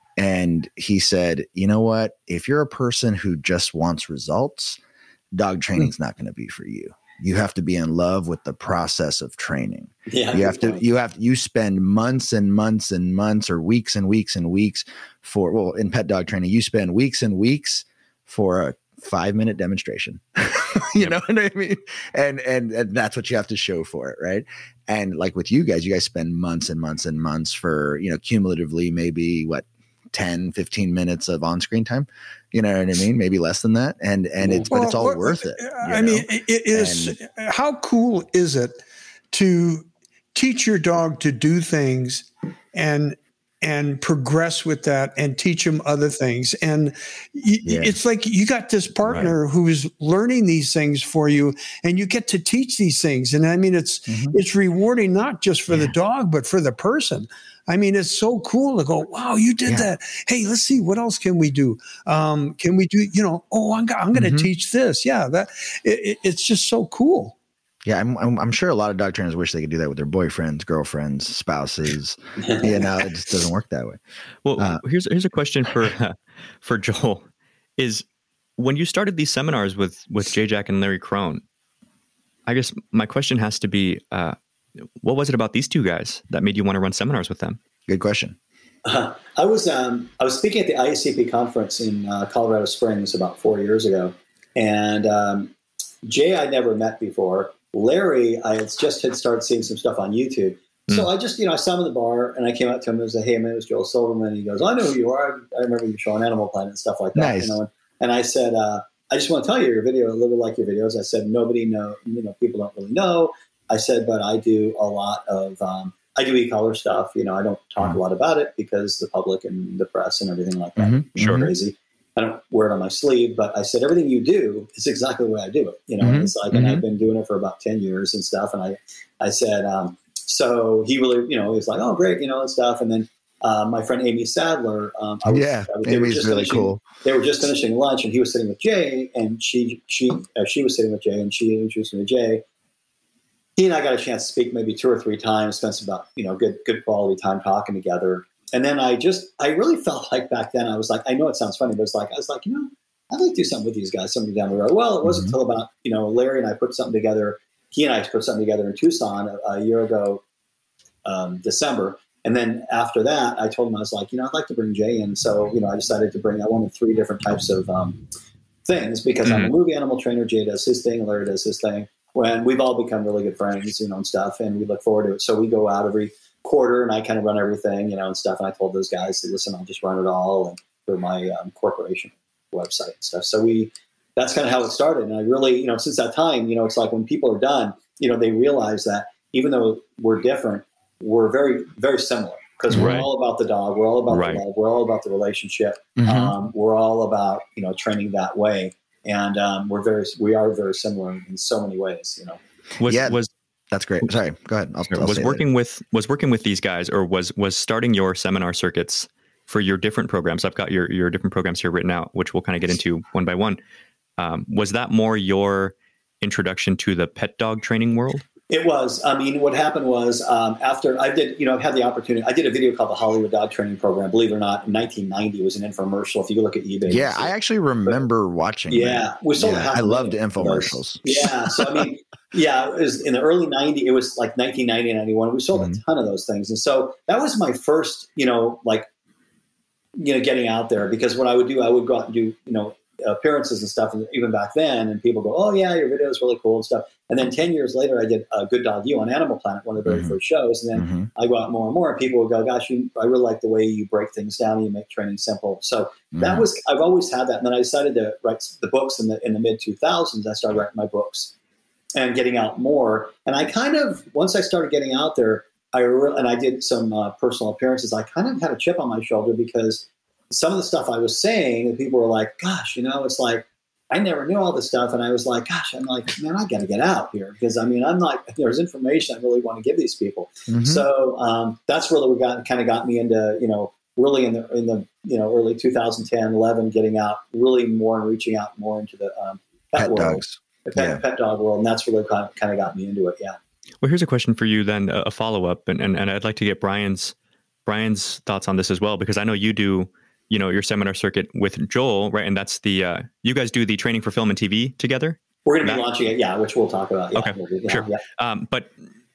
And he said, you know what, if you're a person who just wants results, dog training's not going to be for you. You have to be in love with the process of training. Yeah. You have to, you have, you spend months and months and months or weeks and weeks and weeks for, well, in pet dog training, you spend weeks and weeks for a five minute demonstration. you Yep. know what I mean? And, and, and that's what you have to show for it. Right. And like with you guys, you guys spend months and months and months for, you know, cumulatively, maybe what, ten, fifteen minutes of on-screen time. You know what I mean? Maybe less than that. And, and it's, but it's all Well, worth it. I you know? mean, it is, how cool is it to teach your dog to do things and, and progress with that and teach them other things. And y- Yeah. it's like you got this partner who's learning these things for you and you get to teach these things. And I mean, it's, Mhm. it's rewarding, not just for the dog, but for the person. I mean, it's so cool to go, wow, you did yeah. that. Hey, let's see, what else can we do? Um, can we do, you know, oh, I'm, I'm going to mm-hmm. teach this. Yeah, that it, it's just so cool. Yeah, I'm, I'm I'm sure a lot of dog trainers wish they could do that with their boyfriends, girlfriends, spouses. You know, it just doesn't work that way. Well, uh, here's here's a question for uh, for Joel: is when you started these seminars with with J Jack and Larry Crone, I guess my question has to be, uh, what was it about these two guys that made you want to run seminars with them? Good question. Uh, I was um, I was speaking at the I A C P conference in uh, Colorado Springs about four years ago, and um, Jay I'd never met before. Larry, I had just had started seeing some stuff on YouTube. So mm. I just, you know, I saw him in the bar and I came up to him and said, hey, my name is Joel Silverman. And he goes, I know who you are. I, I remember you showing Animal Planet and stuff like that. Nice. You know? And I said, uh, I just want to tell you, your video, a little like your videos. I said, nobody know, you know, people don't really know. I said, but I do a lot of, um, I do e-collar stuff. You know, I don't talk mm. a lot about it because the public and the press and everything like that mm-hmm. is sure. crazy. I don't wear it on my sleeve, but I said, everything you do is exactly the way I do it. You know, mm-hmm. it's like, mm-hmm. and I've been doing it for about ten years and stuff. And I, I said, um, so he really, you know, he was like, oh, great, you know, and stuff. And then uh, my friend Amy Sadler, um, I was, yeah, I was, Amy's really cool. They were just finishing lunch and he was sitting with Jay and she, she, uh, she was sitting with Jay and she introduced me to Jay. He and I got a chance to speak maybe two or three times, spent some about, you know, good, good quality time talking together. And then I just, I really felt like back then I was like, I know it sounds funny, but it's like, I was like, you know, I'd like to do something with these guys, something down the road. Well, it wasn't mm-hmm. until about, you know, Larry and I put something together. He and I put something together in Tucson a, a year ago, um, December. And then after that, I told him, I was like, you know, I'd like to bring Jay in. So, you know, I decided to bring, I wanted three different types of um, things because mm-hmm. I'm a movie animal trainer. Jay does his thing. Larry does his thing. When we've all become really good friends, you know, and stuff. And we look forward to it. So we go out every quarter and I kind of run everything, you know, and stuff. And I told those guys, listen, I'll just run it all and for my um, corporation website and stuff. So we, that's kind of how it started. And I really, you know, since that time, you know, it's like when people are done, you know, they realize that even though we're different, we're very, very similar because we're right. all about the dog. We're all about right. the love. We're all about the relationship. Mm-hmm. Um, we're all about, you know, training that way. And um, we're very, we are very similar in, in so many ways, you know. Was, yeah, was, that's great. Sorry, go ahead. I'll, I'll was working that. with, was working with these guys or was, was starting your seminar circuits for your different programs. I've got your, your different programs here written out, which we'll kind of get into one by one. Um, was that more your introduction to the pet dog training world? It was. I mean, what happened was um, after I did, you know, I had the opportunity. I did a video called the Hollywood Dog Training Program. Believe it or not, in nineteen ninety, it was an infomercial. If you look at eBay, yeah, I actually remember but, watching. Yeah, that. we sold. Yeah, I loved infomercials. Yeah, so I mean, yeah, it was in the early nineties. It was like nineteen ninety, ninety-one. We sold mm-hmm. a ton of those things, and so that was my first, you know, like, you know, getting out there because what I would do, I would go out and do, you know, appearances and stuff, and even back then, and people go, "Oh yeah, your video is really cool and stuff." And then ten years later, I did a Good Dog U on Animal Planet, one of the very mm-hmm. first shows, and then mm-hmm. I go out more and more, and people would go, "Gosh, you, I really like the way you break things down and you make training simple." So mm-hmm. that was I've always had that, and then I decided to write the books in the in the mid two thousands. I started writing my books and getting out more, and I kind of once I started getting out there, I re- and I did some uh, personal appearances. I kind of had a chip on my shoulder because some of the stuff I was saying, and people were like, gosh, you know, it's like, I never knew all this stuff. And I was like, gosh, I'm like, man, I got to get out here because I mean, I'm not, there's information I really want to give these people. Mm-hmm. So um, that's really what got kind of got me into, you know, really in the, in the, you know, early two thousand ten, eleven, getting out really more and reaching out more into the um, pet, pet world, dogs. the pet, yeah. pet dog world. And that's really kind of, kind of got me into it. Yeah. Well, here's a question for you then, a follow-up. And, and, and I'd like to get Brian's, Brian's thoughts on this as well, because I know you do, you know, your seminar circuit with Joel, right? And that's the, uh, you guys do the training for film and T V together? We're going to be that, launching it. Yeah. Which we'll talk about. Yeah, okay. We'll do, yeah, sure. Yeah. Um, but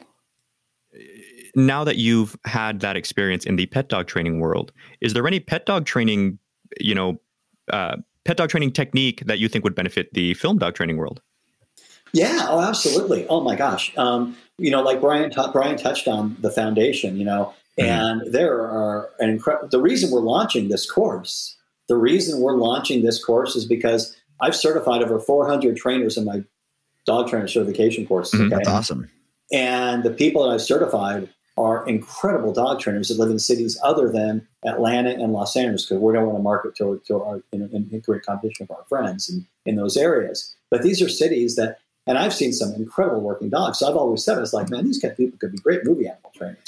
now that you've had that experience in the pet dog training world, is there any pet dog training, you know, uh, pet dog training technique that you think would benefit the film dog training world? Yeah. Oh, absolutely. Oh my gosh. Um, you know, like Brian, t- Brian touched on the foundation, you know, and there are an incredible, the reason we're launching this course, the reason we're launching this course is because I've certified over four hundred trainers in my dog trainer certification course. Mm-hmm. Okay? That's awesome. And the people that I've certified are incredible dog trainers that live in cities other than Atlanta and Los Angeles, because we don't want to market to, to our, in, in great competition for our friends in, in those areas. But these are cities that, and I've seen some incredible working dogs. So I've always said, it's like, man, these kind of people could be great movie animal trainers.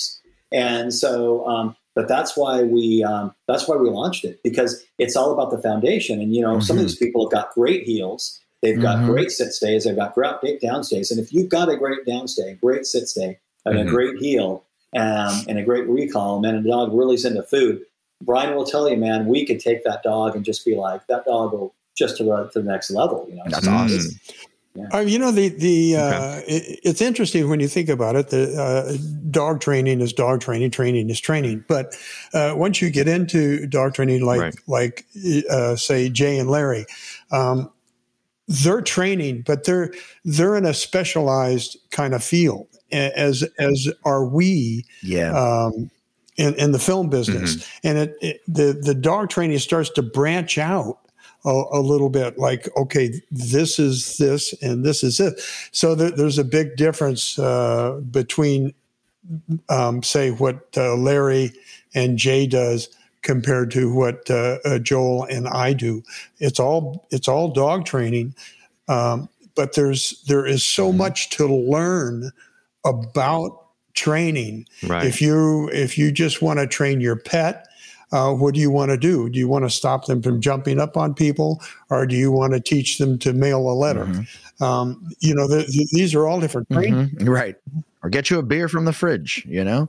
And so, um, but that's why we um, that's why we launched it, because it's all about the foundation. And you know, mm-hmm. some of these people have got great heels, they've got mm-hmm. great sit stays, they've got great down stays. And if you've got a great down stay, great sit stay, and mm-hmm. a great heel, um, and a great recall, man, and the dog really is into food, Brian will tell you, man, we could take that dog and just be like, that dog will just to run to the next level. You know, that's mm-hmm. awesome. Yeah. Uh, you know, the, the, uh, okay. it, it's interesting when you think about it. The uh, dog training is dog training, training is training. But uh, once you get into dog training, like, right. like uh, say, Jay and Larry, um, they're training, but they're, they're in a specialized kind of field, as, as are we. Yeah. Um, in, in the film business. Mm-hmm. And it, it, the, the dog training starts to branch out A, a little bit, like, okay, this is this and this is it. So th- there's a big difference uh, between, um, say, what uh, Larry and Jay does compared to what uh, uh, Joel and I do. It's all it's all dog training, um, but there's there is so much to learn about training. Right. If you if you just want to train your pet. Uh, what do you want to do? Do you want to stop them from jumping up on people, or do you want to teach them to mail a letter? Mm-hmm. Um, you know, the, the, these are all different training. Mm-hmm. Right. Or get you a beer from the fridge, you know?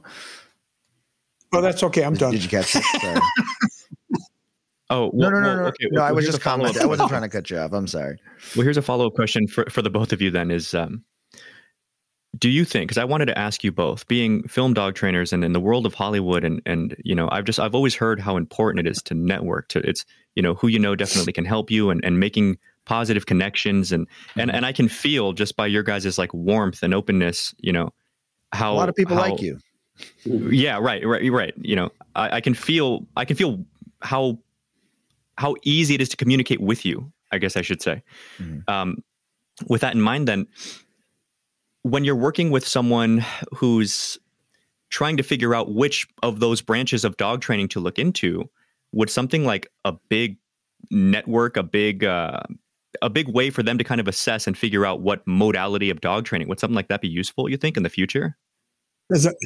Oh, that's okay. I'm did, done. Did you catch it? Sorry. oh, well, no, no, no, well, no. Okay, no well, I was just commenting. I wasn't trying to cut you off. I'm sorry. Well, here's a follow-up question for, for the both of you then is, um, do you think, because I wanted to ask you both, being film dog trainers and in the world of Hollywood, and, and, you know, I've just, I've always heard how important it is to network, to it's, you know, who you know definitely can help you, and, and making positive connections. And, mm-hmm. and, and I can feel just by your guys' like warmth and openness, you know, how a lot of people how, like you. Yeah, right, right, right. You know, I, I can feel, I can feel how, how easy it is to communicate with you, I guess I should say. Mm-hmm. Um, with that in mind, then, when you're working with someone who's trying to figure out which of those branches of dog training to look into, would something like a big network, a big uh, a big way for them to kind of assess and figure out what modality of dog training, would something like that be useful, you think, in the future? Is it?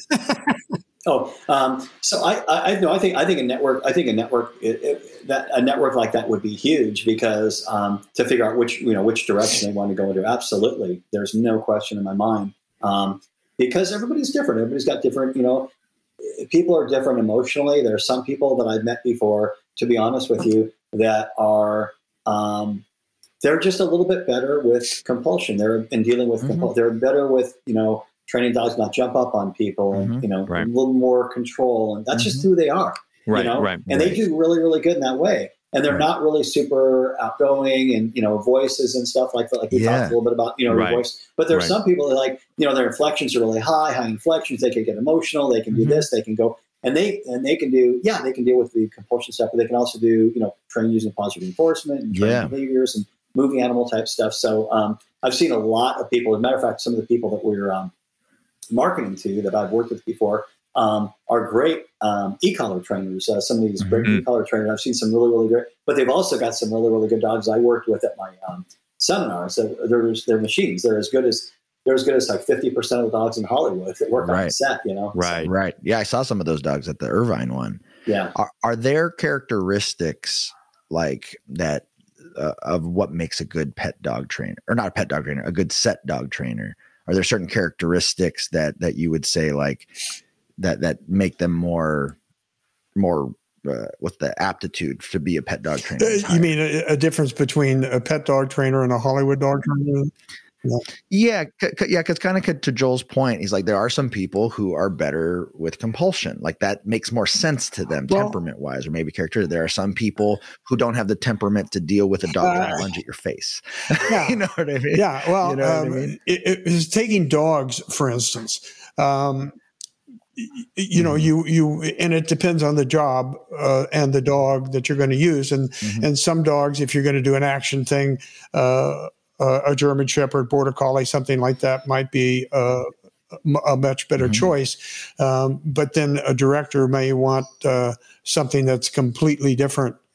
oh, um, so I, I, no, I think, I think a network, I think a network, it, it, that a network like that would be huge, because um, to figure out which, you know, which direction they want to go into. Absolutely. There's no question in my mind. Um, because everybody's different. Everybody's got different, you know, people are different emotionally. There are some people that I've met before, to be honest with you, that are, um, they're just a little bit better with compulsion. They're in dealing with, mm-hmm. compulsion. They're better with, you know, training dogs not jump up on people, and, mm-hmm. you know, right. a little more control. And that's mm-hmm. just who they are, right, you know, right, and right. they do really, really good in that way. And they're right. not really super outgoing, and, you know, voices and stuff like that. Like we yeah. talked a little bit about, you know, right. your voice, but there are right. some people that, like, you know, their inflections are really high, high inflections. They can get emotional. They can mm-hmm. do this, they can go, and they, and they can do, yeah, they can deal with the compulsion stuff, but they can also do, you know, train using positive reinforcement and train yeah. behaviors and moving animal type stuff. So um, I've seen a lot of people. As a matter of fact, some of the people that we're, um, marketing to that I've worked with before um, are great um, e-collar trainers. Uh, some of these great mm-hmm. e-collar trainers, I've seen some really, really great, but they've also got some really, really good dogs I worked with at my um, seminars. So they're, they're machines. They're as good as, they're as good as like fifty percent of the dogs in Hollywood that work right. on set, you know? Right. So, right. Yeah. I saw some of those dogs at the Irvine one. Yeah. Are, are there characteristics like that uh, of what makes a good pet dog trainer, or not a pet dog trainer, a good set dog trainer? Are there certain characteristics that, that you would say like that, that make them more, more, uh, with the aptitude to be a pet dog trainer? Uh, you mean a, a difference between a pet dog trainer and a Hollywood dog trainer? Yeah, yeah, c- c- yeah. Because kind of to Joel's point, he's like, there are some people who are better with compulsion. Like that makes more sense to them, well, temperament wise, or maybe character. There are some people who don't have the temperament to deal with a dog uh, that lunge at your face. Yeah, you know what I mean? Yeah. Well, you know um, what I mean? it, it is taking dogs, for instance. Um, you know, you, you, and it depends on the job, uh, and the dog that you're going to use. And, mm-hmm. and some dogs, if you're going to do an action thing, uh, uh, a German Shepherd, Border Collie, something like that might be, uh, a much better mm-hmm. choice. Um, but then a director may want, uh, something that's completely different,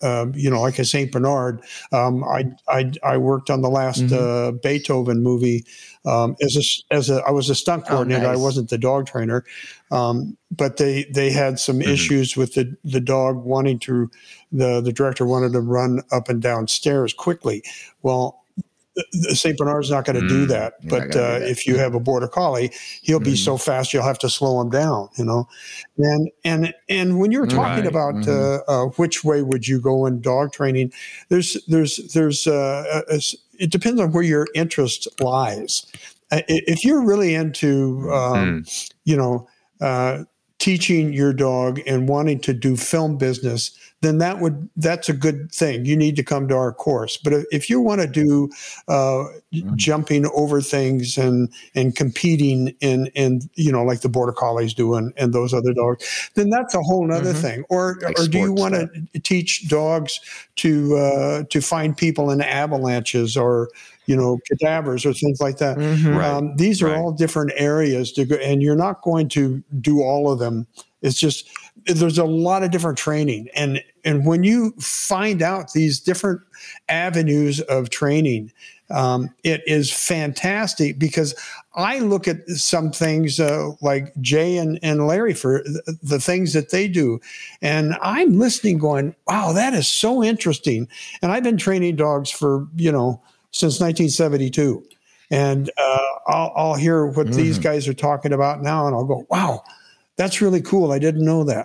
um, you know, like a Saint Bernard. Um, I, I I worked on the last mm-hmm. uh, Beethoven movie um, as a as a I was a stunt coordinator. Oh, nice. I wasn't the dog trainer, um, but they they had some mm-hmm. issues with the the dog wanting to. The the director wanted to run up and down stairs quickly. Well, Saint Bernard's not going to mm, do that. But uh, do that. If you have a border collie, he'll mm. be so fast you'll have to slow him down. You know, and and and when you're talking right. about mm-hmm. uh, uh, which way would you go in dog training, there's there's there's uh, a, it depends on where your interest lies. If you're really into um, mm. you know. Uh, teaching your dog and wanting to do film business, then that would that's a good thing. You need to come to our course. But if, if you want to do uh, mm-hmm. jumping over things and and competing in in you know like the border collies do and, and those other dogs, then that's a whole other mm-hmm. thing. Or like or do you want to teach dogs to uh, to find people in avalanches or you know, cadavers or things like that. Mm-hmm. Right. Um, these are right. all different areas to go, and you're not going to do all of them. It's just, there's a lot of different training. And, and when you find out these different avenues of training, um, it is fantastic because I look at some things uh, like Jay and, and Larry for the, the things that they do. And I'm listening going, wow, that is so interesting. And I've been training dogs for, you know, since nineteen seventy-two. And uh, I'll, I'll hear what mm-hmm. these guys are talking about now, and I'll go, wow, that's really cool. I didn't know that.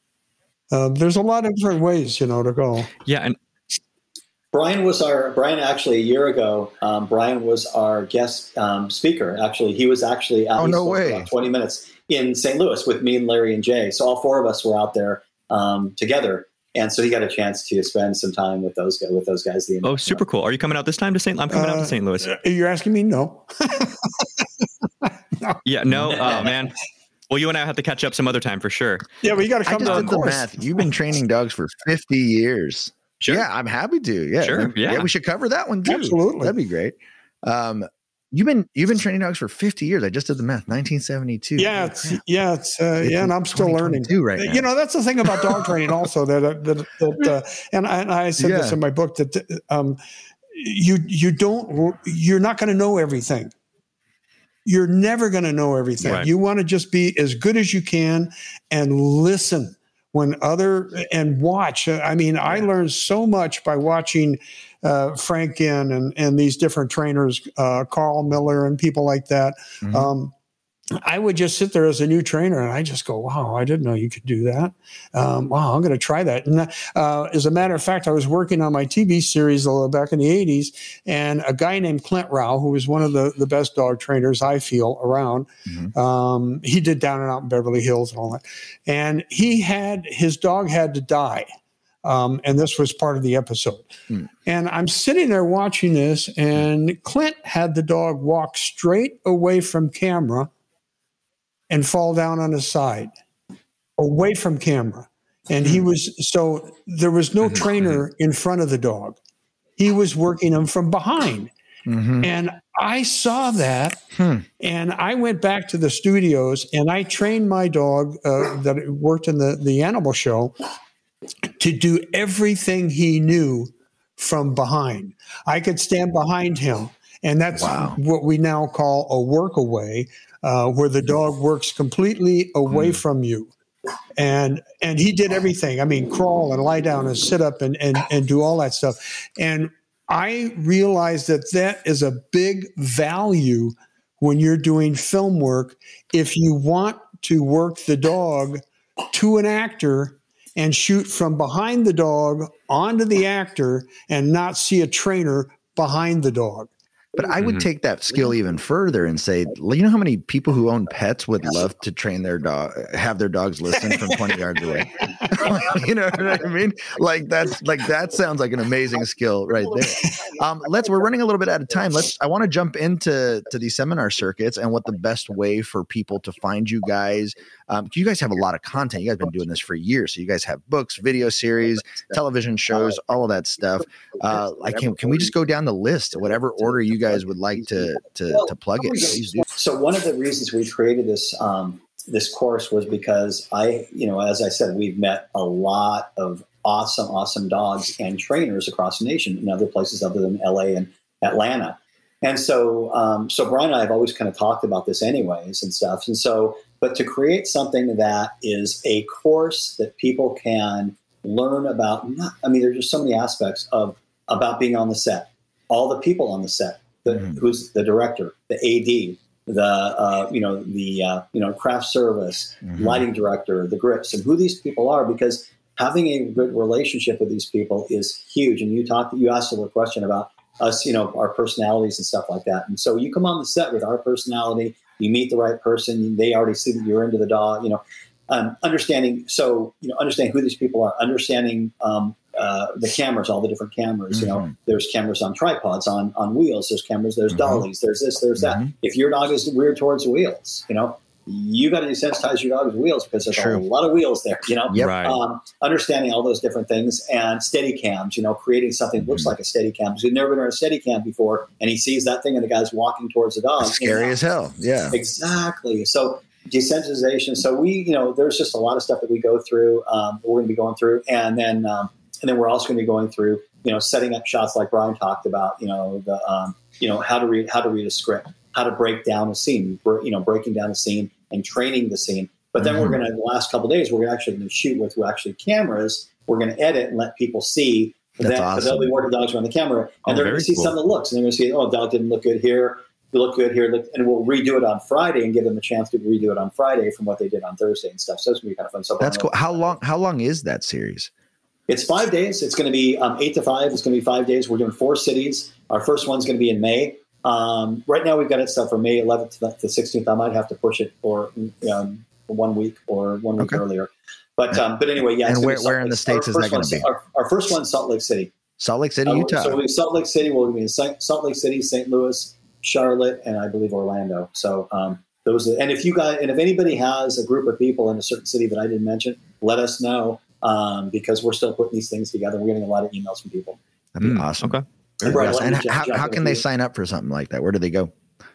Uh, there's a lot of different ways, you know, to go. Yeah. And Brian was our, Brian actually a year ago, um, Brian was our guest um, speaker. Actually, he was actually out oh, no way. about twenty minutes in Saint Louis with me and Larry and Jay. So all four of us were out there um, together. And so he got a chance to spend some time with those guys. With those guys. The oh, super cool! Are you coming out this time to Saint? I'm coming uh, out to Saint Louis. You're asking me? No. no. Yeah, no. Oh man. Well, you and I have to catch up some other time for sure. Yeah, but you got to come I to the course. Math. You've been training dogs for fifty years. Sure. Yeah, I'm happy to. Yeah, sure. Yeah. yeah, we should cover that one too. Absolutely, that'd be great. Um, You've been you've been training dogs for fifty years. I just did the math. nineteen seventy-two. Yeah, it's, yeah, it's, uh, it's yeah, and I'm still learning too right now. You know, that's the thing about dog training, also that uh, that, that uh, and, I, and I said yeah. this in my book that um, you you don't you're not going to know everything. You're never going to know everything. Right. You want to just be as good as you can and listen when other and watch. I mean, I learned so much by watching. Uh, Frank Inn and, and these different trainers, uh, Carl Miller and people like that. Mm-hmm. Um, I would just sit there as a new trainer and I just go, wow, I didn't know you could do that. Um, wow, I'm going to try that. And uh, as a matter of fact, I was working on my T V series back in the eighties, and a guy named Clint Rao, who was one of the, the best dog trainers I feel around, mm-hmm. um, he did Down and Out in Beverly Hills and all that. And he had, his dog had to die. Um, and this was part of the episode. Mm. And I'm sitting there watching this, and Clint had the dog walk straight away from camera and fall down on his side, away from camera. And he was, so there was no trainer in front of the dog. He was working him from behind. Mm-hmm. And I saw that, hmm. and I went back to the studios, and I trained my dog uh, that worked in the, the animal show to do everything he knew from behind. I could stand behind him, and that's wow. what we now call a work away, uh, where the dog works completely away mm. from you. And and he did everything. I mean, crawl and lie down and sit up and, and, and do all that stuff. And I realized that that is a big value when you're doing film work. If you want to work the dog to an actor and shoot from behind the dog onto the actor and not see a trainer behind the dog. But I would mm-hmm. take that skill even further and say, you know how many people who own pets would love to train their dog, have their dogs listen from twenty yards away? You know what I mean? Like that's like that sounds like an amazing skill right there. Um, let's we're running a little bit out of time. Let's I want to jump into to these seminar circuits and what the best way for people to find you guys. Um, you guys have a lot of content. You guys have been doing this for years. So you guys have books, video series, television shows, all of that stuff. Uh, like can, can we just go down the list, whatever order you guys would like to to, to plug it? Please do. So one of the reasons we created this um, this course was because I, you know, as I said, we've met a lot of awesome, awesome dogs and trainers across the nation in other places other than L A and Atlanta. And so, um, so Brian and I have always kind of talked about this anyways and stuff. And so, but to create something that is a course that people can learn about, not, I mean, there's just so many aspects of about being on the set, all the people on the set, the, mm-hmm. who's the director, the A D, the, uh, you know, the, uh, you know, craft service, mm-hmm. lighting director, the grips, and who these people are, because having a good relationship with these people is huge. And you talked, you asked a little question about us, you know, our personalities and stuff like that. And so you come on the set with our personality, you meet the right person, they already see that you're into the dog, you know, um, understanding. So, you know, understanding who these people are, understanding um, uh, the cameras, all the different cameras, mm-hmm. you know, there's cameras on tripods, on, on wheels, there's cameras, there's mm-hmm. dollies, there's this, there's mm-hmm. that. If your dog is weird towards wheels, you know, you got to desensitize your dog's wheels because there's True. a lot of wheels there, you know, yep. right. um, understanding all those different things, and steady cams, you know, creating something that looks mm-hmm. like a steady cam. Because you've never been on a steady cam before, and he sees that thing and the guy's walking towards the dog. That's scary as hell. Yeah, exactly. So desensitization. So we, you know, there's just a lot of stuff that we go through, um, we're going to be going through. And then, um, and then we're also going to be going through, you know, setting up shots like Brian talked about, you know, the, um, you know, how to read, how to read a script, how to break down a scene, you know, breaking down a scene and training the scene. But then mm-hmm. we're going to, the last couple of days, we're going to actually shoot with actually cameras. We're going to edit and let people see That's that. awesome. They'll be working dogs around the camera, and oh, they're going to see cool. some of the looks, and they're going to see, oh, dog didn't look good here. They look good here. And we'll redo it on Friday and give them a chance to redo it on Friday from what they did on Thursday and stuff. So it's going to be kind of fun. So That's cool. How long, how long is that series? It's five days. It's going to be um, eight to five. It's going to be five days. We're doing four cities. Our first one's going to be in May. Um, right now we've got it set for May eleventh to the sixteenth. I might have to push it for, um, for one week or one week okay. earlier. But um, but anyway, yeah. And where, where in the States is that going to be? Our, our first one's Salt Lake City. Salt Lake City, uh, Utah. So we'll be Salt Lake City. We'll be in Salt Lake City, Saint Louis, Charlotte, and I believe Orlando. So um, those. Are, and if you guys, and if anybody has a group of people in a certain city that I didn't mention, let us know um, because we're still putting these things together. We're getting a lot of emails from people. That'd be mm, awesome. Okay. And, yes. and how, how can they sign up for something like that? Where do they go?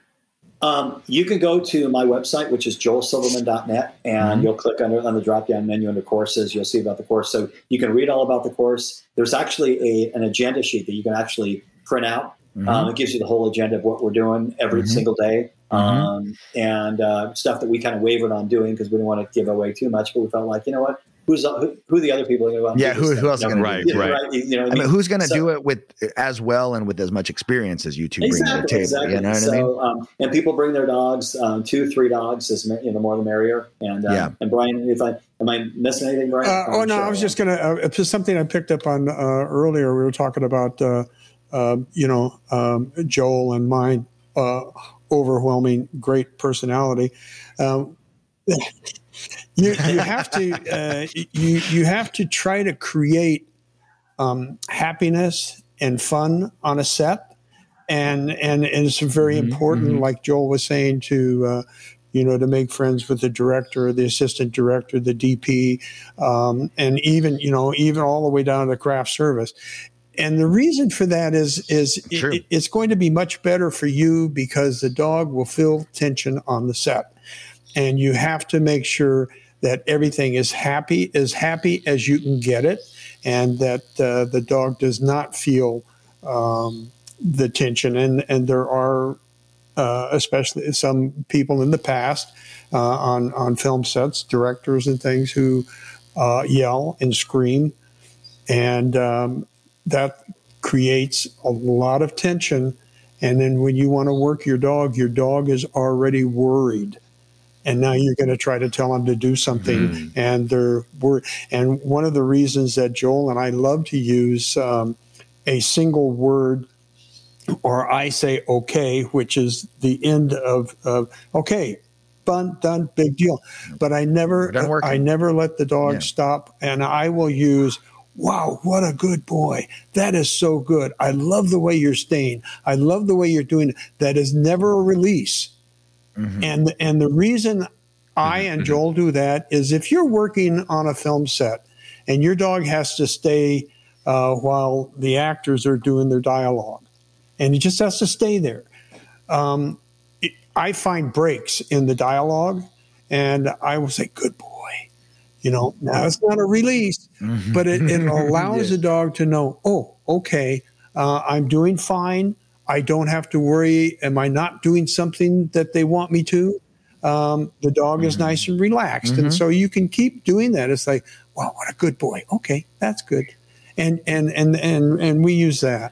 Um, you can go to my website, which is joel silverman dot net, and mm-hmm. you'll click under on the drop-down menu under courses. You'll see about the course. So you can read all about the course. There's actually a, an agenda sheet that you can actually print out. Mm-hmm. Um, it gives you the whole agenda of what we're doing every mm-hmm. single day. Um, mm-hmm. and uh, stuff that we kind of wavered on doing because we didn't want to give away too much, but we felt like, you know what? Who's who, who are the other people are going to Yeah, who, who else is going to right, do it? right. right? You know what I mean, mean? who's going to so, do it with as well and with as much experience as you two exactly, bring to the table? Exactly. You know what so, I mean? Um, and people bring their dogs, um, two, three dogs, is you know, the more the merrier. And uh, yeah. and Brian, if I am I missing anything, Brian? Uh, oh no, sure I was just going to. Uh, it's just something I picked up on uh, earlier. We were talking about, uh, uh, you know, um, Joel and mine. Uh, overwhelming great personality. Um, you you have to uh, you you have to try to create um, happiness and fun on a set, and and, and it's very mm-hmm, important, mm-hmm. like Joel was saying, to uh, you know to make friends with the director, the assistant director, the D P, um, and even you know even all the way down to craft service. And the reason for that is, is it, it's going to be much better for you because the dog will feel tension on the set. And you have to make sure that everything is happy, as happy as you can get it, and that uh, the dog does not feel um, the tension. And, and there are, uh, especially some people in the past uh, on, on film sets, directors and things, who uh, yell and scream. And um, that creates a lot of tension. And then when you want to work your dog, your dog is already worried. And now you're going to try to tell them to do something. Mm-hmm. And they're worried. And one of the reasons that Joel and I love to use um, a single word, or I say okay, which is the end of, of okay, done, done, big deal. But I never, I never let the dog yeah. stop. And I will use, wow, what a good boy. That is so good. I love the way you're staying. I love the way you're doing it. That is never a release. Mm-hmm. And, and the reason I and Joel do that is if you're working on a film set and your dog has to stay uh, while the actors are doing their dialogue, and he just has to stay there. Um, it, I find breaks in the dialogue, and I will say, good boy. You know, now it's not a release, Mhm. but it, it allows Yeah. the dog to know, oh, okay, uh, I'm doing fine. I don't have to worry. Am I not doing something that they want me to? Um, the dog is nice and relaxed. Mhm. And so you can keep doing that. It's like, wow, what a good boy. Okay, that's good. And and and and and we use that.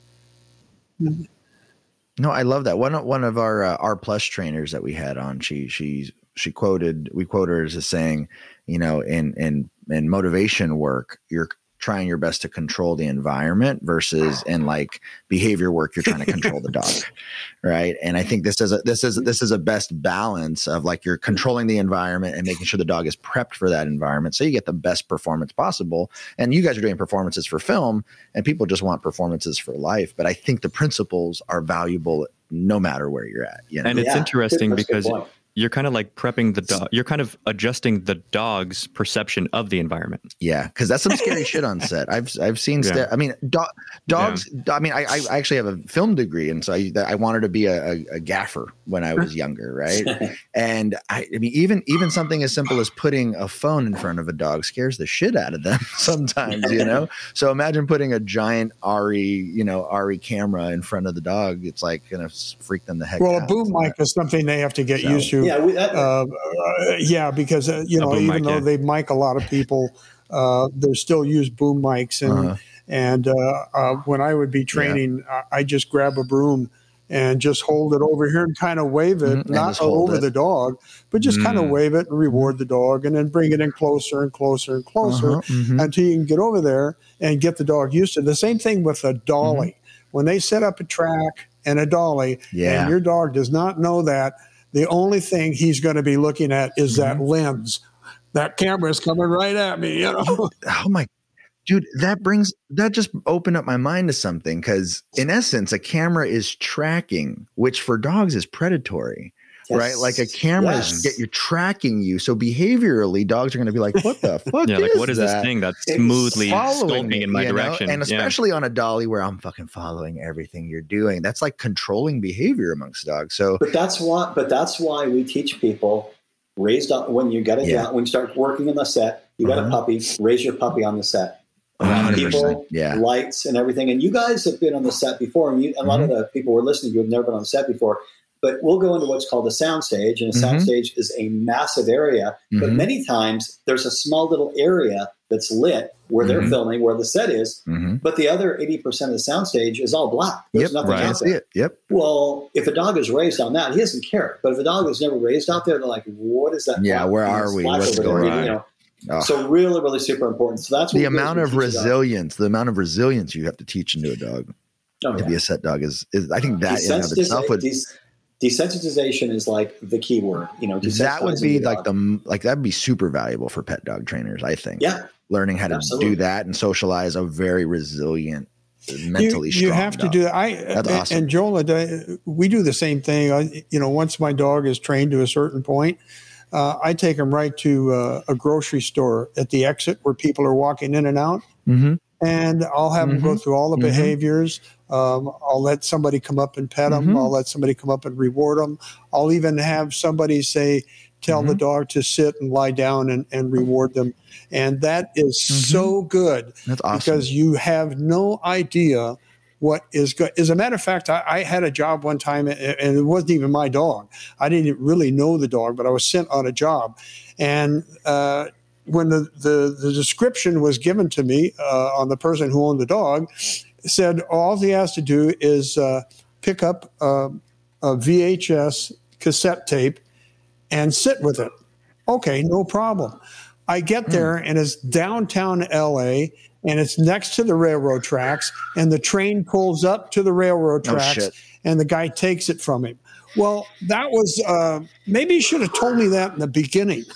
No, I love that. One of one of our uh, R plus trainers that we had on, she she she quoted we quote her as saying, you know, in in in motivation work, you're trying your best to control the environment versus in like behavior work, you're trying to control the dog, right? And I think this is a this is this is a best balance of like you're controlling the environment and making sure the dog is prepped for that environment, so you get the best performance possible. And you guys are doing performances for film, and people just want performances for life. But I think the principles are valuable no matter where you're at. You know? And it's Yeah, interesting good- that's a good because point. you're kind of like prepping the dog. You're kind of adjusting the dog's perception of the environment. Yeah, because that's some scary shit on set. I've I've seen. Yeah. St- I mean, do- dogs. I mean, I, I actually have a film degree, and so I, I wanted to be a, a, a gaffer when I was younger, right? And I, I mean, even even something as simple as putting a phone in front of a dog scares the shit out of them sometimes, you know. So imagine putting a giant R E, you know, R E camera in front of the dog. It's like gonna freak them the heck Well, out. a boom So mic is something they have to get So- used to. Yeah, we, that, Uh, uh, yeah, because uh, you A know, boom even mic, though yeah. they mic a lot of people, uh, they still use boom mics. And Uh-huh. and uh, uh, when I would be training, I, I just grab a broom and just hold it over here and kind of wave it, Mhm, and not just hold over it. the dog, but just kind of Mm. wave it and reward the dog, and then bring it in closer and closer and closer Uh-huh, mhm. until you can get over there and get the dog used to it. The same thing with a dolly. When they set up a track and a dolly, Yeah. and your dog does not know that, the only thing he's going to be looking at is that lens. That camera is coming right at me, you know. Oh my dude, that brings that just opened up my mind to something, because in essence a camera is tracking, which for dogs is predatory. yes. Right, like a camera Yes. is get you're tracking you. So behaviorally, dogs are going to be like, "What the fuck? Yeah, like is what is that? this thing that's It's smoothly Following scoping me, in my you know? direction?" And Yeah. especially on a dolly where I'm fucking following everything you're doing. That's like controlling behavior amongst dogs. So But that's why. But that's why we teach people raise dog when you get a Yeah. dog, when you start working in the set. You got Uh-huh. a puppy. Raise your puppy on the set. one hundred People, percent, yeah, lights, and everything. And you guys have been on the set before, and you, a lot of the people who are listening who have never been on the set before. But we'll go into what's called a sound stage, and a sound Mhm. stage is a massive area. But Mhm. many times there's a small little area that's lit where they're Mhm. filming, where the set is. mm-hmm. But the other eighty percent of the sound stage is all black. There's Yep, nothing right. out That's there. it. Yep. Well, if a dog is raised on that, he doesn't care. But if a dog is never raised out there, they're like, "What is that? Yeah, black where thing are that's we? black What's over there?" going You on? know? Oh. So really, really super important. So that's what The we do is amount we of teach a dog. resilience, the amount of resilience you have to teach into a dog Oh, to yeah. be a set dog is, is I think that in and of Desensitiz- itself would des- desensitization is like the key word. You know, that would desensitizing be the like dog. the like that'd be super valuable for pet dog trainers. I think. yeah. Learning how to Absolutely. do that and socialize a very resilient, mentally you, strong. you have to dog. do that. I That's and, awesome. and Joel, uh, we do the same thing. I, you know, once my dog is trained to a certain point, uh, I take him right to uh, a grocery store at the exit where people are walking in and out, Mhm. and I'll have him go Mhm. through all the Mhm. behaviors. Um, I'll let somebody come up and pet him. Mhm. I'll let somebody come up and reward him. I'll even have somebody say, tell the Mhm. dog to sit and lie down and, and reward them. And that is Mhm. so good That's awesome. because you have no idea what is good. As a matter of fact, I, I had a job one time, and and it wasn't even my dog. I didn't really know the dog, but I was sent on a job. And uh, when the, the, the description was given to me uh, on the person who owned the dog, it said all he has to do is uh, pick up uh, a V H S cassette tape and sit with it. Okay, no problem. I get there and it's downtown L A and it's next to the railroad tracks, and the train pulls up to the railroad Oh, tracks shit. and the guy takes it from him. Well, that was uh, maybe you should have told me that in the beginning.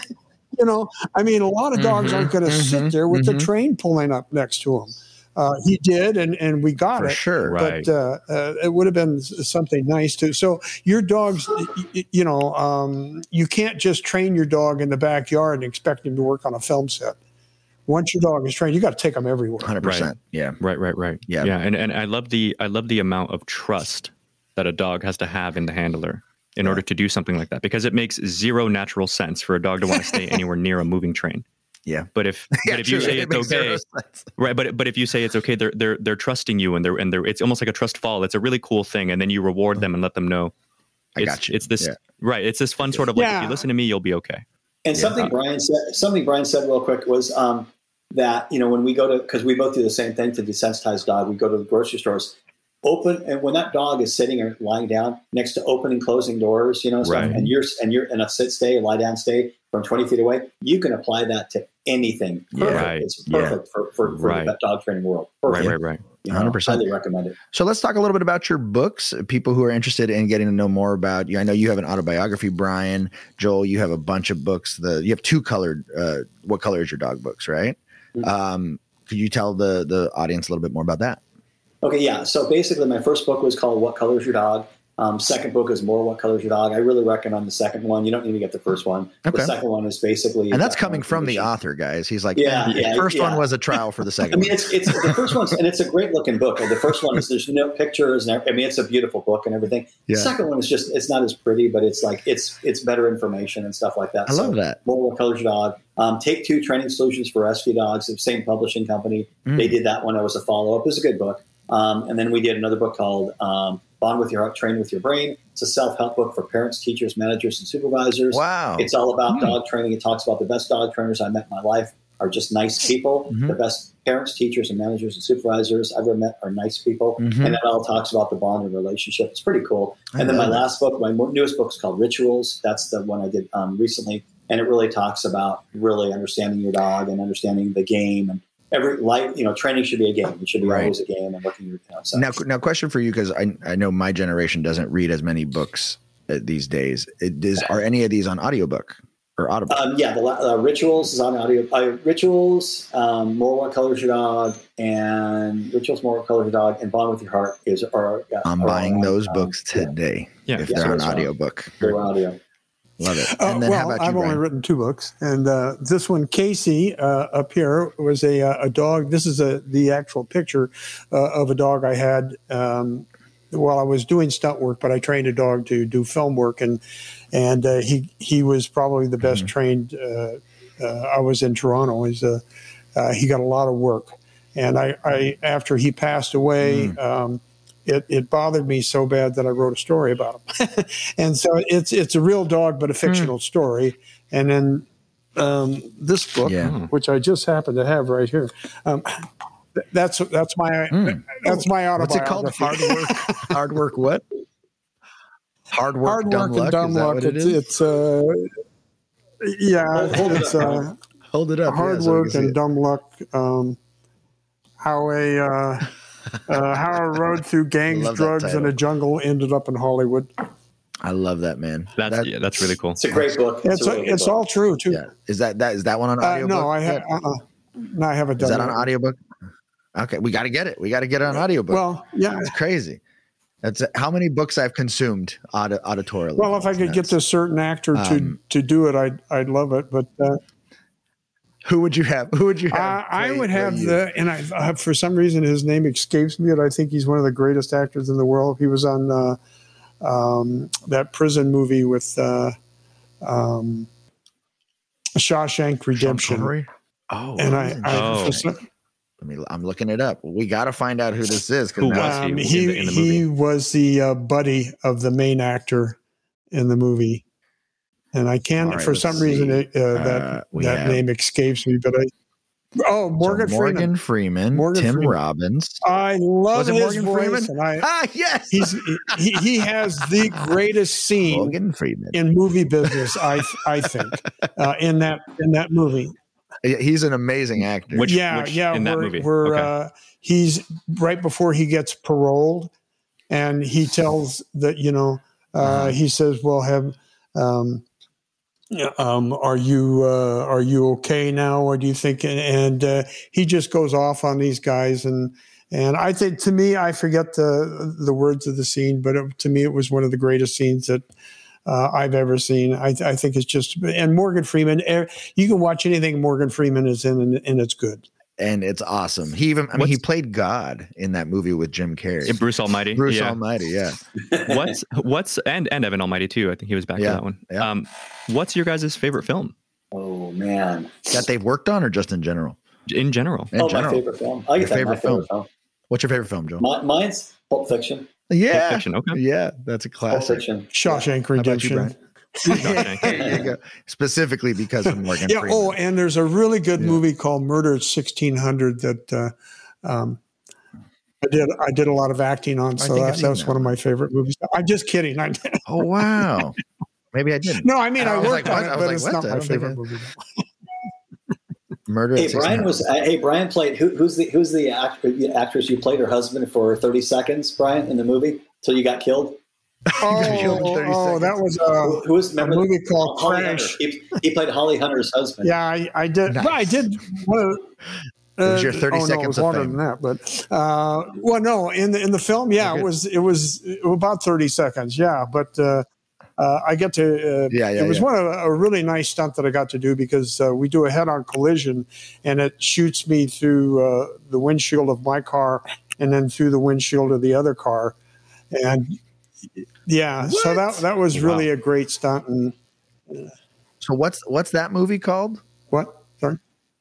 You know, I mean, a lot of dogs Mhm, aren't going to mhm, sit there with mhm. the train pulling up next to him. Uh, he did, and, and we got For it. sure. Right. But uh, uh, it would have been s- something nice too. So your dogs, y- y- you know, um, you can't just train your dog in the backyard and expect him to work on a film set. Once your dog is trained, you got to take him everywhere. one hundred percent. Yeah. Right, right, right. Yeah. yeah. And and I love the I love the amount of trust that a dog has to have in the handler. in Yeah. order to do something like that, because it makes zero natural sense for a dog to want to stay anywhere near a moving train. Yeah. But if Yeah, but if you true. say It it's makes zero okay, sense. right? But but if you say it's okay, they're they're they're trusting you, and they're and they're it's almost like a trust fall. It's a really cool thing, and then you reward them and let them know. I It's, got you. It's this Yeah. right. It's this fun sort of like, if Yeah. you listen to me, you'll be okay. And Yeah. something Brian said, something Brian said real quick was um, that, you know, when we go to, because we both do the same thing to desensitize dog, we go to the grocery stores, open, and when that dog is sitting or lying down next to open and closing doors, you know, stuff, Right. and you're and you're in a sit stay, lie down stay from twenty feet away, you can apply that to anything. Yeah. Perfect. Right. It's perfect for, for, for Right. the dog training world. Perfect. Right, right, right. You know, one hundred percent. highly recommend it. So let's talk a little bit about your books. People who are interested in getting to know more about you. I know you have an autobiography, Brian. Joel, you have a bunch of books. The you have two colored. Uh, what color is your dog books? Right. Mhm. Um, could you tell the the audience a little bit more about that? Okay, yeah. So basically, my first book was called "What Color Is Your Dog." Um, second book is more "What Color Is Your Dog." I really recommend the second one. You don't need to get the first one. Okay. The second one is basically, And that's uh, coming from the information. author, guys. He's like, Yeah, the yeah, first yeah. one was a trial for the second I mean, one. it's it's the first one, and it's a great looking book. The first one is there's no pictures, and I mean, it's a beautiful book and everything. Yeah. The second one is just it's not as pretty, but it's like it's it's better information and stuff like that. I love So, that. More What Color Is Your Dog? Um, Take Two Training Solutions for Rescue Dogs. The same publishing company. Mm. They did that one. It was a follow up. It was a good book. Um, and then we did another book called um, Bond with Your Heart, Train with Your Brain. It's a self-help book for parents, teachers, managers, and supervisors. Wow. It's all about Hmm. dog training. It talks about the best dog trainers I met in my life are just nice people. Mhm. The best parents, teachers, and managers and supervisors I've ever met are nice people. Mhm. And it all talks about the bond and relationship. It's pretty cool. I And then my love it. last book, my mo- newest book is called Rituals. That's the one I did um, recently. And it really talks about really understanding your dog and understanding the game. And every life, you know, training should be a game. It should be Right. always a game and looking, you know, so. Now, now, question for you, because I I know my generation doesn't read as many books uh, these days. It is are any of these on audiobook or audible? Um, yeah, the la- uh, Rituals is on audio. Uh, Rituals, um, More What Color Is Your Dog, and Rituals, More What Color Is Your Dog, and Bond with Your Heart is are. Uh, I'm are buying on, those um, books yeah, today Yeah. if Yeah, they're so on it's on- audiobook. they're audio. Love it. Uh, And then how well, about you, I've only Brian? written two books, and uh, this one, Casey, uh, up here was a uh, a dog. This is a the actual picture uh, of a dog I had um, while I was doing stunt work, but I trained a dog to do film work, and and uh, he he was probably the best Mm-hmm. trained. Uh, uh, I was in Toronto. He's a uh, he got a lot of work, and I, I after he passed away. Mm. Um, It, it bothered me so bad that I wrote a story about him, and so it's it's a real dog, but a fictional story. And then um, this book, Yeah. which I just happen to have right here, um, th- that's that's my Mm. that's my What's it called? autobiography. Hard work. Hard work. What? Hard work. Hard dumb work luck. and dumb Is that luck. what it It's is? it's uh, yeah, Hold- hold it it's up, uh, Brian. Hold it up. hard yeah, so we work can see and it. dumb luck. Um, how a uh, uh, how a road through gangs, Love that drugs, and title. a jungle ended up in Hollywood. I love that, man. That's That- yeah, that's really cool. It's a great book. It's a really good it's book. all true too. Yeah. Is that that is that one on Uh, audiobook? no, I have. yet? Uh-uh. No, I haven't Is done that on audiobook? Okay, we got to get it. We got to get it on audiobook. Well, yeah. It's crazy. That's how many books I've consumed aud- auditorially. Well, if I could get this certain actor to Um, to do it, I'd I'd love it. But uh, who would you have? Who would you have? I, I play- would play have you? the, and I uh, for some reason his name escapes me, but I think he's one of the greatest actors in the world. He was on uh, um, that prison movie with uh, um, Shawshank Sean Redemption, Connery? Oh, and I, isn't I Sean Oh. for Connery? some, Let me. I'm looking it up. We got to find out who this is. 'cause Who now- was he? um, in he the- in the he movie? was the uh, buddy of the main actor in the movie, and I can't All right, for let's some reason see. it, uh, that Uh, we that have- name escapes me. But I oh Morgan, so Morgan Freeman. Freeman, Morgan Tim Freeman. Robbins. I love Was it his Morgan voice, Freeman? and I Ah, yes. he's he, he has the greatest scene Morgan Freeman. in movie business. I I think uh, in that in that movie. Yeah, He's an amazing actor. Which- yeah, which yeah. in that where, movie? where Okay. uh, he's right before he gets paroled, and he tells that you know uh, Uh-huh. he says, "Well, have um, yeah, um, are you uh, are you okay now, or do you think?" And, and uh, he just goes off on these guys, and and I think to me, I forget the the words of the scene, but it, to me, it was one of the greatest scenes that. Uh, I've ever seen. I, I think it's just, and Morgan Freeman, er, you can watch anything Morgan Freeman is in and, and it's good. and it's awesome. He even, I mean, What's- he played God in that movie with Jim Carrey. Yeah, Bruce Almighty. Bruce yeah. Almighty, yeah. What's what's and and Evan Almighty too. I think he was back Yeah, for that one. yeah. Um, what's your guys' favorite film Oh man. That they've worked on, or just in general? in general? In oh, general. my favorite film. I Your guess that's my favorite favorite film. film. What's your favorite film, Joe? My, mine's Pulp Fiction. yeah, Pulp Fiction, okay. yeah, that's a Pulp classic. Fiction. Shawshank How about you, Redemption. Brian? There you go. Specifically because of Morgan Yeah. Freeman. Oh, and there's a really good Yeah. movie called Murder at sixteen hundred that uh, um, I did. I did a lot of acting on, so think I've that, seen that was that one of one. my favorite movies. I'm just kidding. I, Oh wow. Maybe I didn't. no, I mean I, I was worked like, on what? I it, was but like, it's what? not I my don't think favorite I- movie. Murder. At Hey, Brian sixteen. was. Uh, hey, Brian played. Who, who's the Who's the act, actress you played her husband for thirty seconds, Brian, in the movie till you got killed? Oh, killed in thirty oh, that seconds. was uh, Who, who was a remember movie called Holly Crash. Hunter. He, he played Holly Hunter's husband. Yeah, I, I did. Nice. Well, I did. Well, It was your uh, thirty oh, no, seconds it was of longer fame. than that, but uh, well, no, in the in the film, yeah, Okay. it was it was it was about thirty seconds, yeah. But uh, uh, I get to uh, Yeah, yeah, it was yeah. one of a, a really nice stunt that I got to do because uh, we do a head-on collision, and it shoots me through uh, the windshield of my car and then through the windshield of the other car, and yeah, so that that was really a great stunt. And So what's what's that movie called? what? Sorry.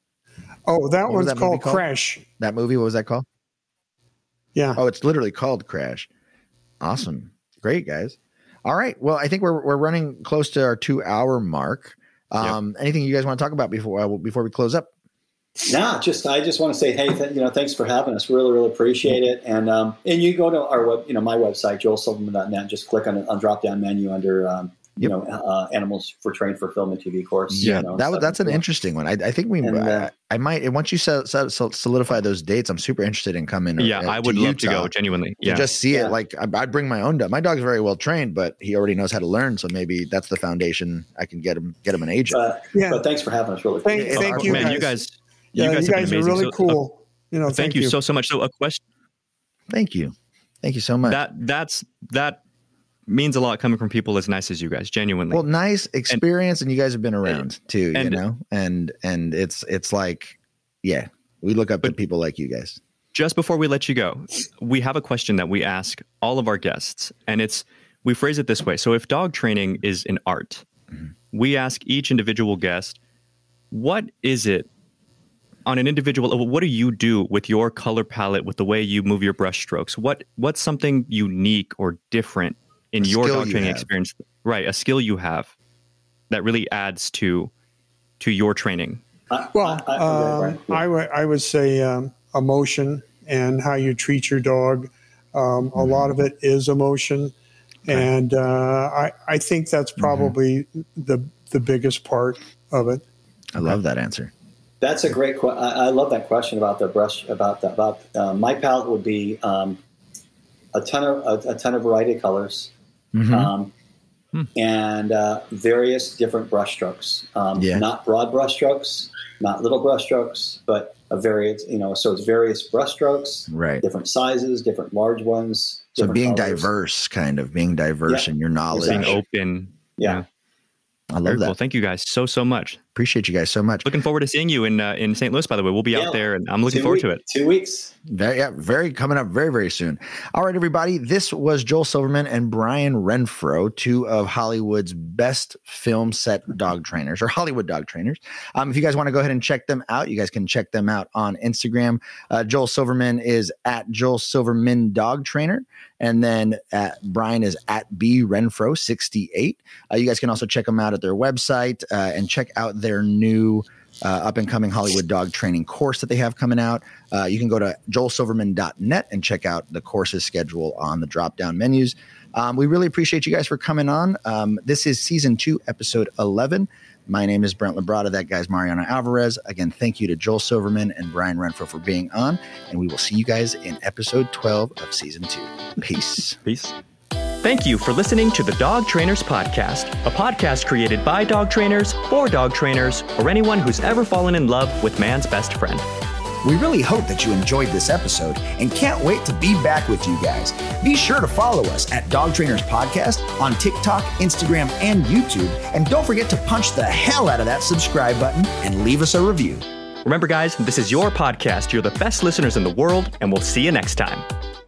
Oh, that What was one's that movie called called? Crash. That movie, what was that called? Yeah. Oh, it's literally called Crash. Awesome. Great, guys. All right. Well, I think we're we're running close to our two hour mark. Um, Anything you guys want to talk about before uh, before we close up? No, just I just want to say, hey, th- you know, thanks for having us. Really, really appreciate it. And um, and you go to our web, you know, my website, joel silverman dot net. Just click on a on drop down menu under um, you Yep. know, uh, animals for trained for film and T V course. Yeah, you know, that was stuff. that's an interesting one. I, I think we And, uh, I, I might and once you set, set, solidify those dates, I'm super interested in coming. Yeah, uh, I would love to Utah go. Genuinely. to Yeah. just see Yeah. it. Like I, I'd bring my own dog. My dog's very well trained, but he already knows how to learn. So maybe that's the foundation. I can get him get him an agent. But, Yeah. but thanks for having us. Really, Thank- appreciate it. thank Oh, you, Man, guys. you guys, Yeah, you guys, have been are amazing. really So, uh, cool. you know, thank, you so so much. So a question Thank you, thank you so much. that that's that means a lot coming from people as nice as you guys. Genuinely. Well, nice experience, and, you guys have been around too, and- you know, and and it's it's like, yeah, we look up to people like you guys. Just before we let you go, we have a question that we ask all of our guests, and it's we phrase it this way. So if dog training is an art, Mm-hmm. we ask each individual guest, what is it on an individual level? What do you do with your color palette, with the way you move your brush strokes? What what's something unique or different in A your skill dog you training have. experience? Right, a skill you have that really adds to to your training. I- Well, I, I, um, right, right. I would I would say um, emotion and how you treat your dog. Um, A lot of it is emotion, and uh, I I think that's probably the the biggest part of it. I love that answer. That's a great question. I, I love that question about the brush. About the, about uh, my palette would be um, a ton of a, a ton of variety of colors, Mhm. um, and uh, various different brush strokes. Um, Yeah. Not broad brush strokes, not little brush strokes, but a various. You know, so it's various brush strokes, Right. different sizes, different large ones. So different being colors. diverse, kind of being diverse Yeah, in your knowledge. Being exactly. open. Yeah. I love Very that. cool. Thank you guys so so much. Appreciate you guys so much. Looking forward to seeing you in uh, in Saint Louis. By the way, we'll be Yeah. out there, and I'm looking Two forward to week- it. Two weeks. Very, yeah, very coming up very, very soon. All right, everybody. This was Joel Silverman and Brian Renfro, two of Hollywood's best film set dog trainers or Hollywood dog trainers. Um, if you guys want to go ahead and check them out, you guys can check them out on Instagram. Uh, Joel Silverman is at Joel Silverman Dog Trainer. And then at, Brian is at B Renfro sixty-eight. Uh, you guys can also check them out at their website uh, and check out their new uh, up and coming Hollywood dog training course that they have coming out. Uh, you can go to joel silverman dot net and check out the courses schedule on the drop down menus. Um, we really appreciate you guys for coming on. Um, this is season two, episode eleven. My name is Brent Labrada. That guy's Mariano Alvarez. Again, thank you to Joel Silverman and Brian Renfro for being on. And we will see you guys in episode twelve of season two. Peace. Peace. Thank you for listening to the Dog Trainers Podcast, a podcast created by dog trainers, for dog trainers, or anyone who's ever fallen in love with man's best friend. We really hope that you enjoyed this episode and can't wait to be back with you guys. Be sure to follow us at Dog Trainers Podcast on TikTok, Instagram, and YouTube. And don't forget to punch the hell out of that subscribe button and leave us a review. Remember, guys, this is your podcast. You're the best listeners in the world, and we'll see you next time.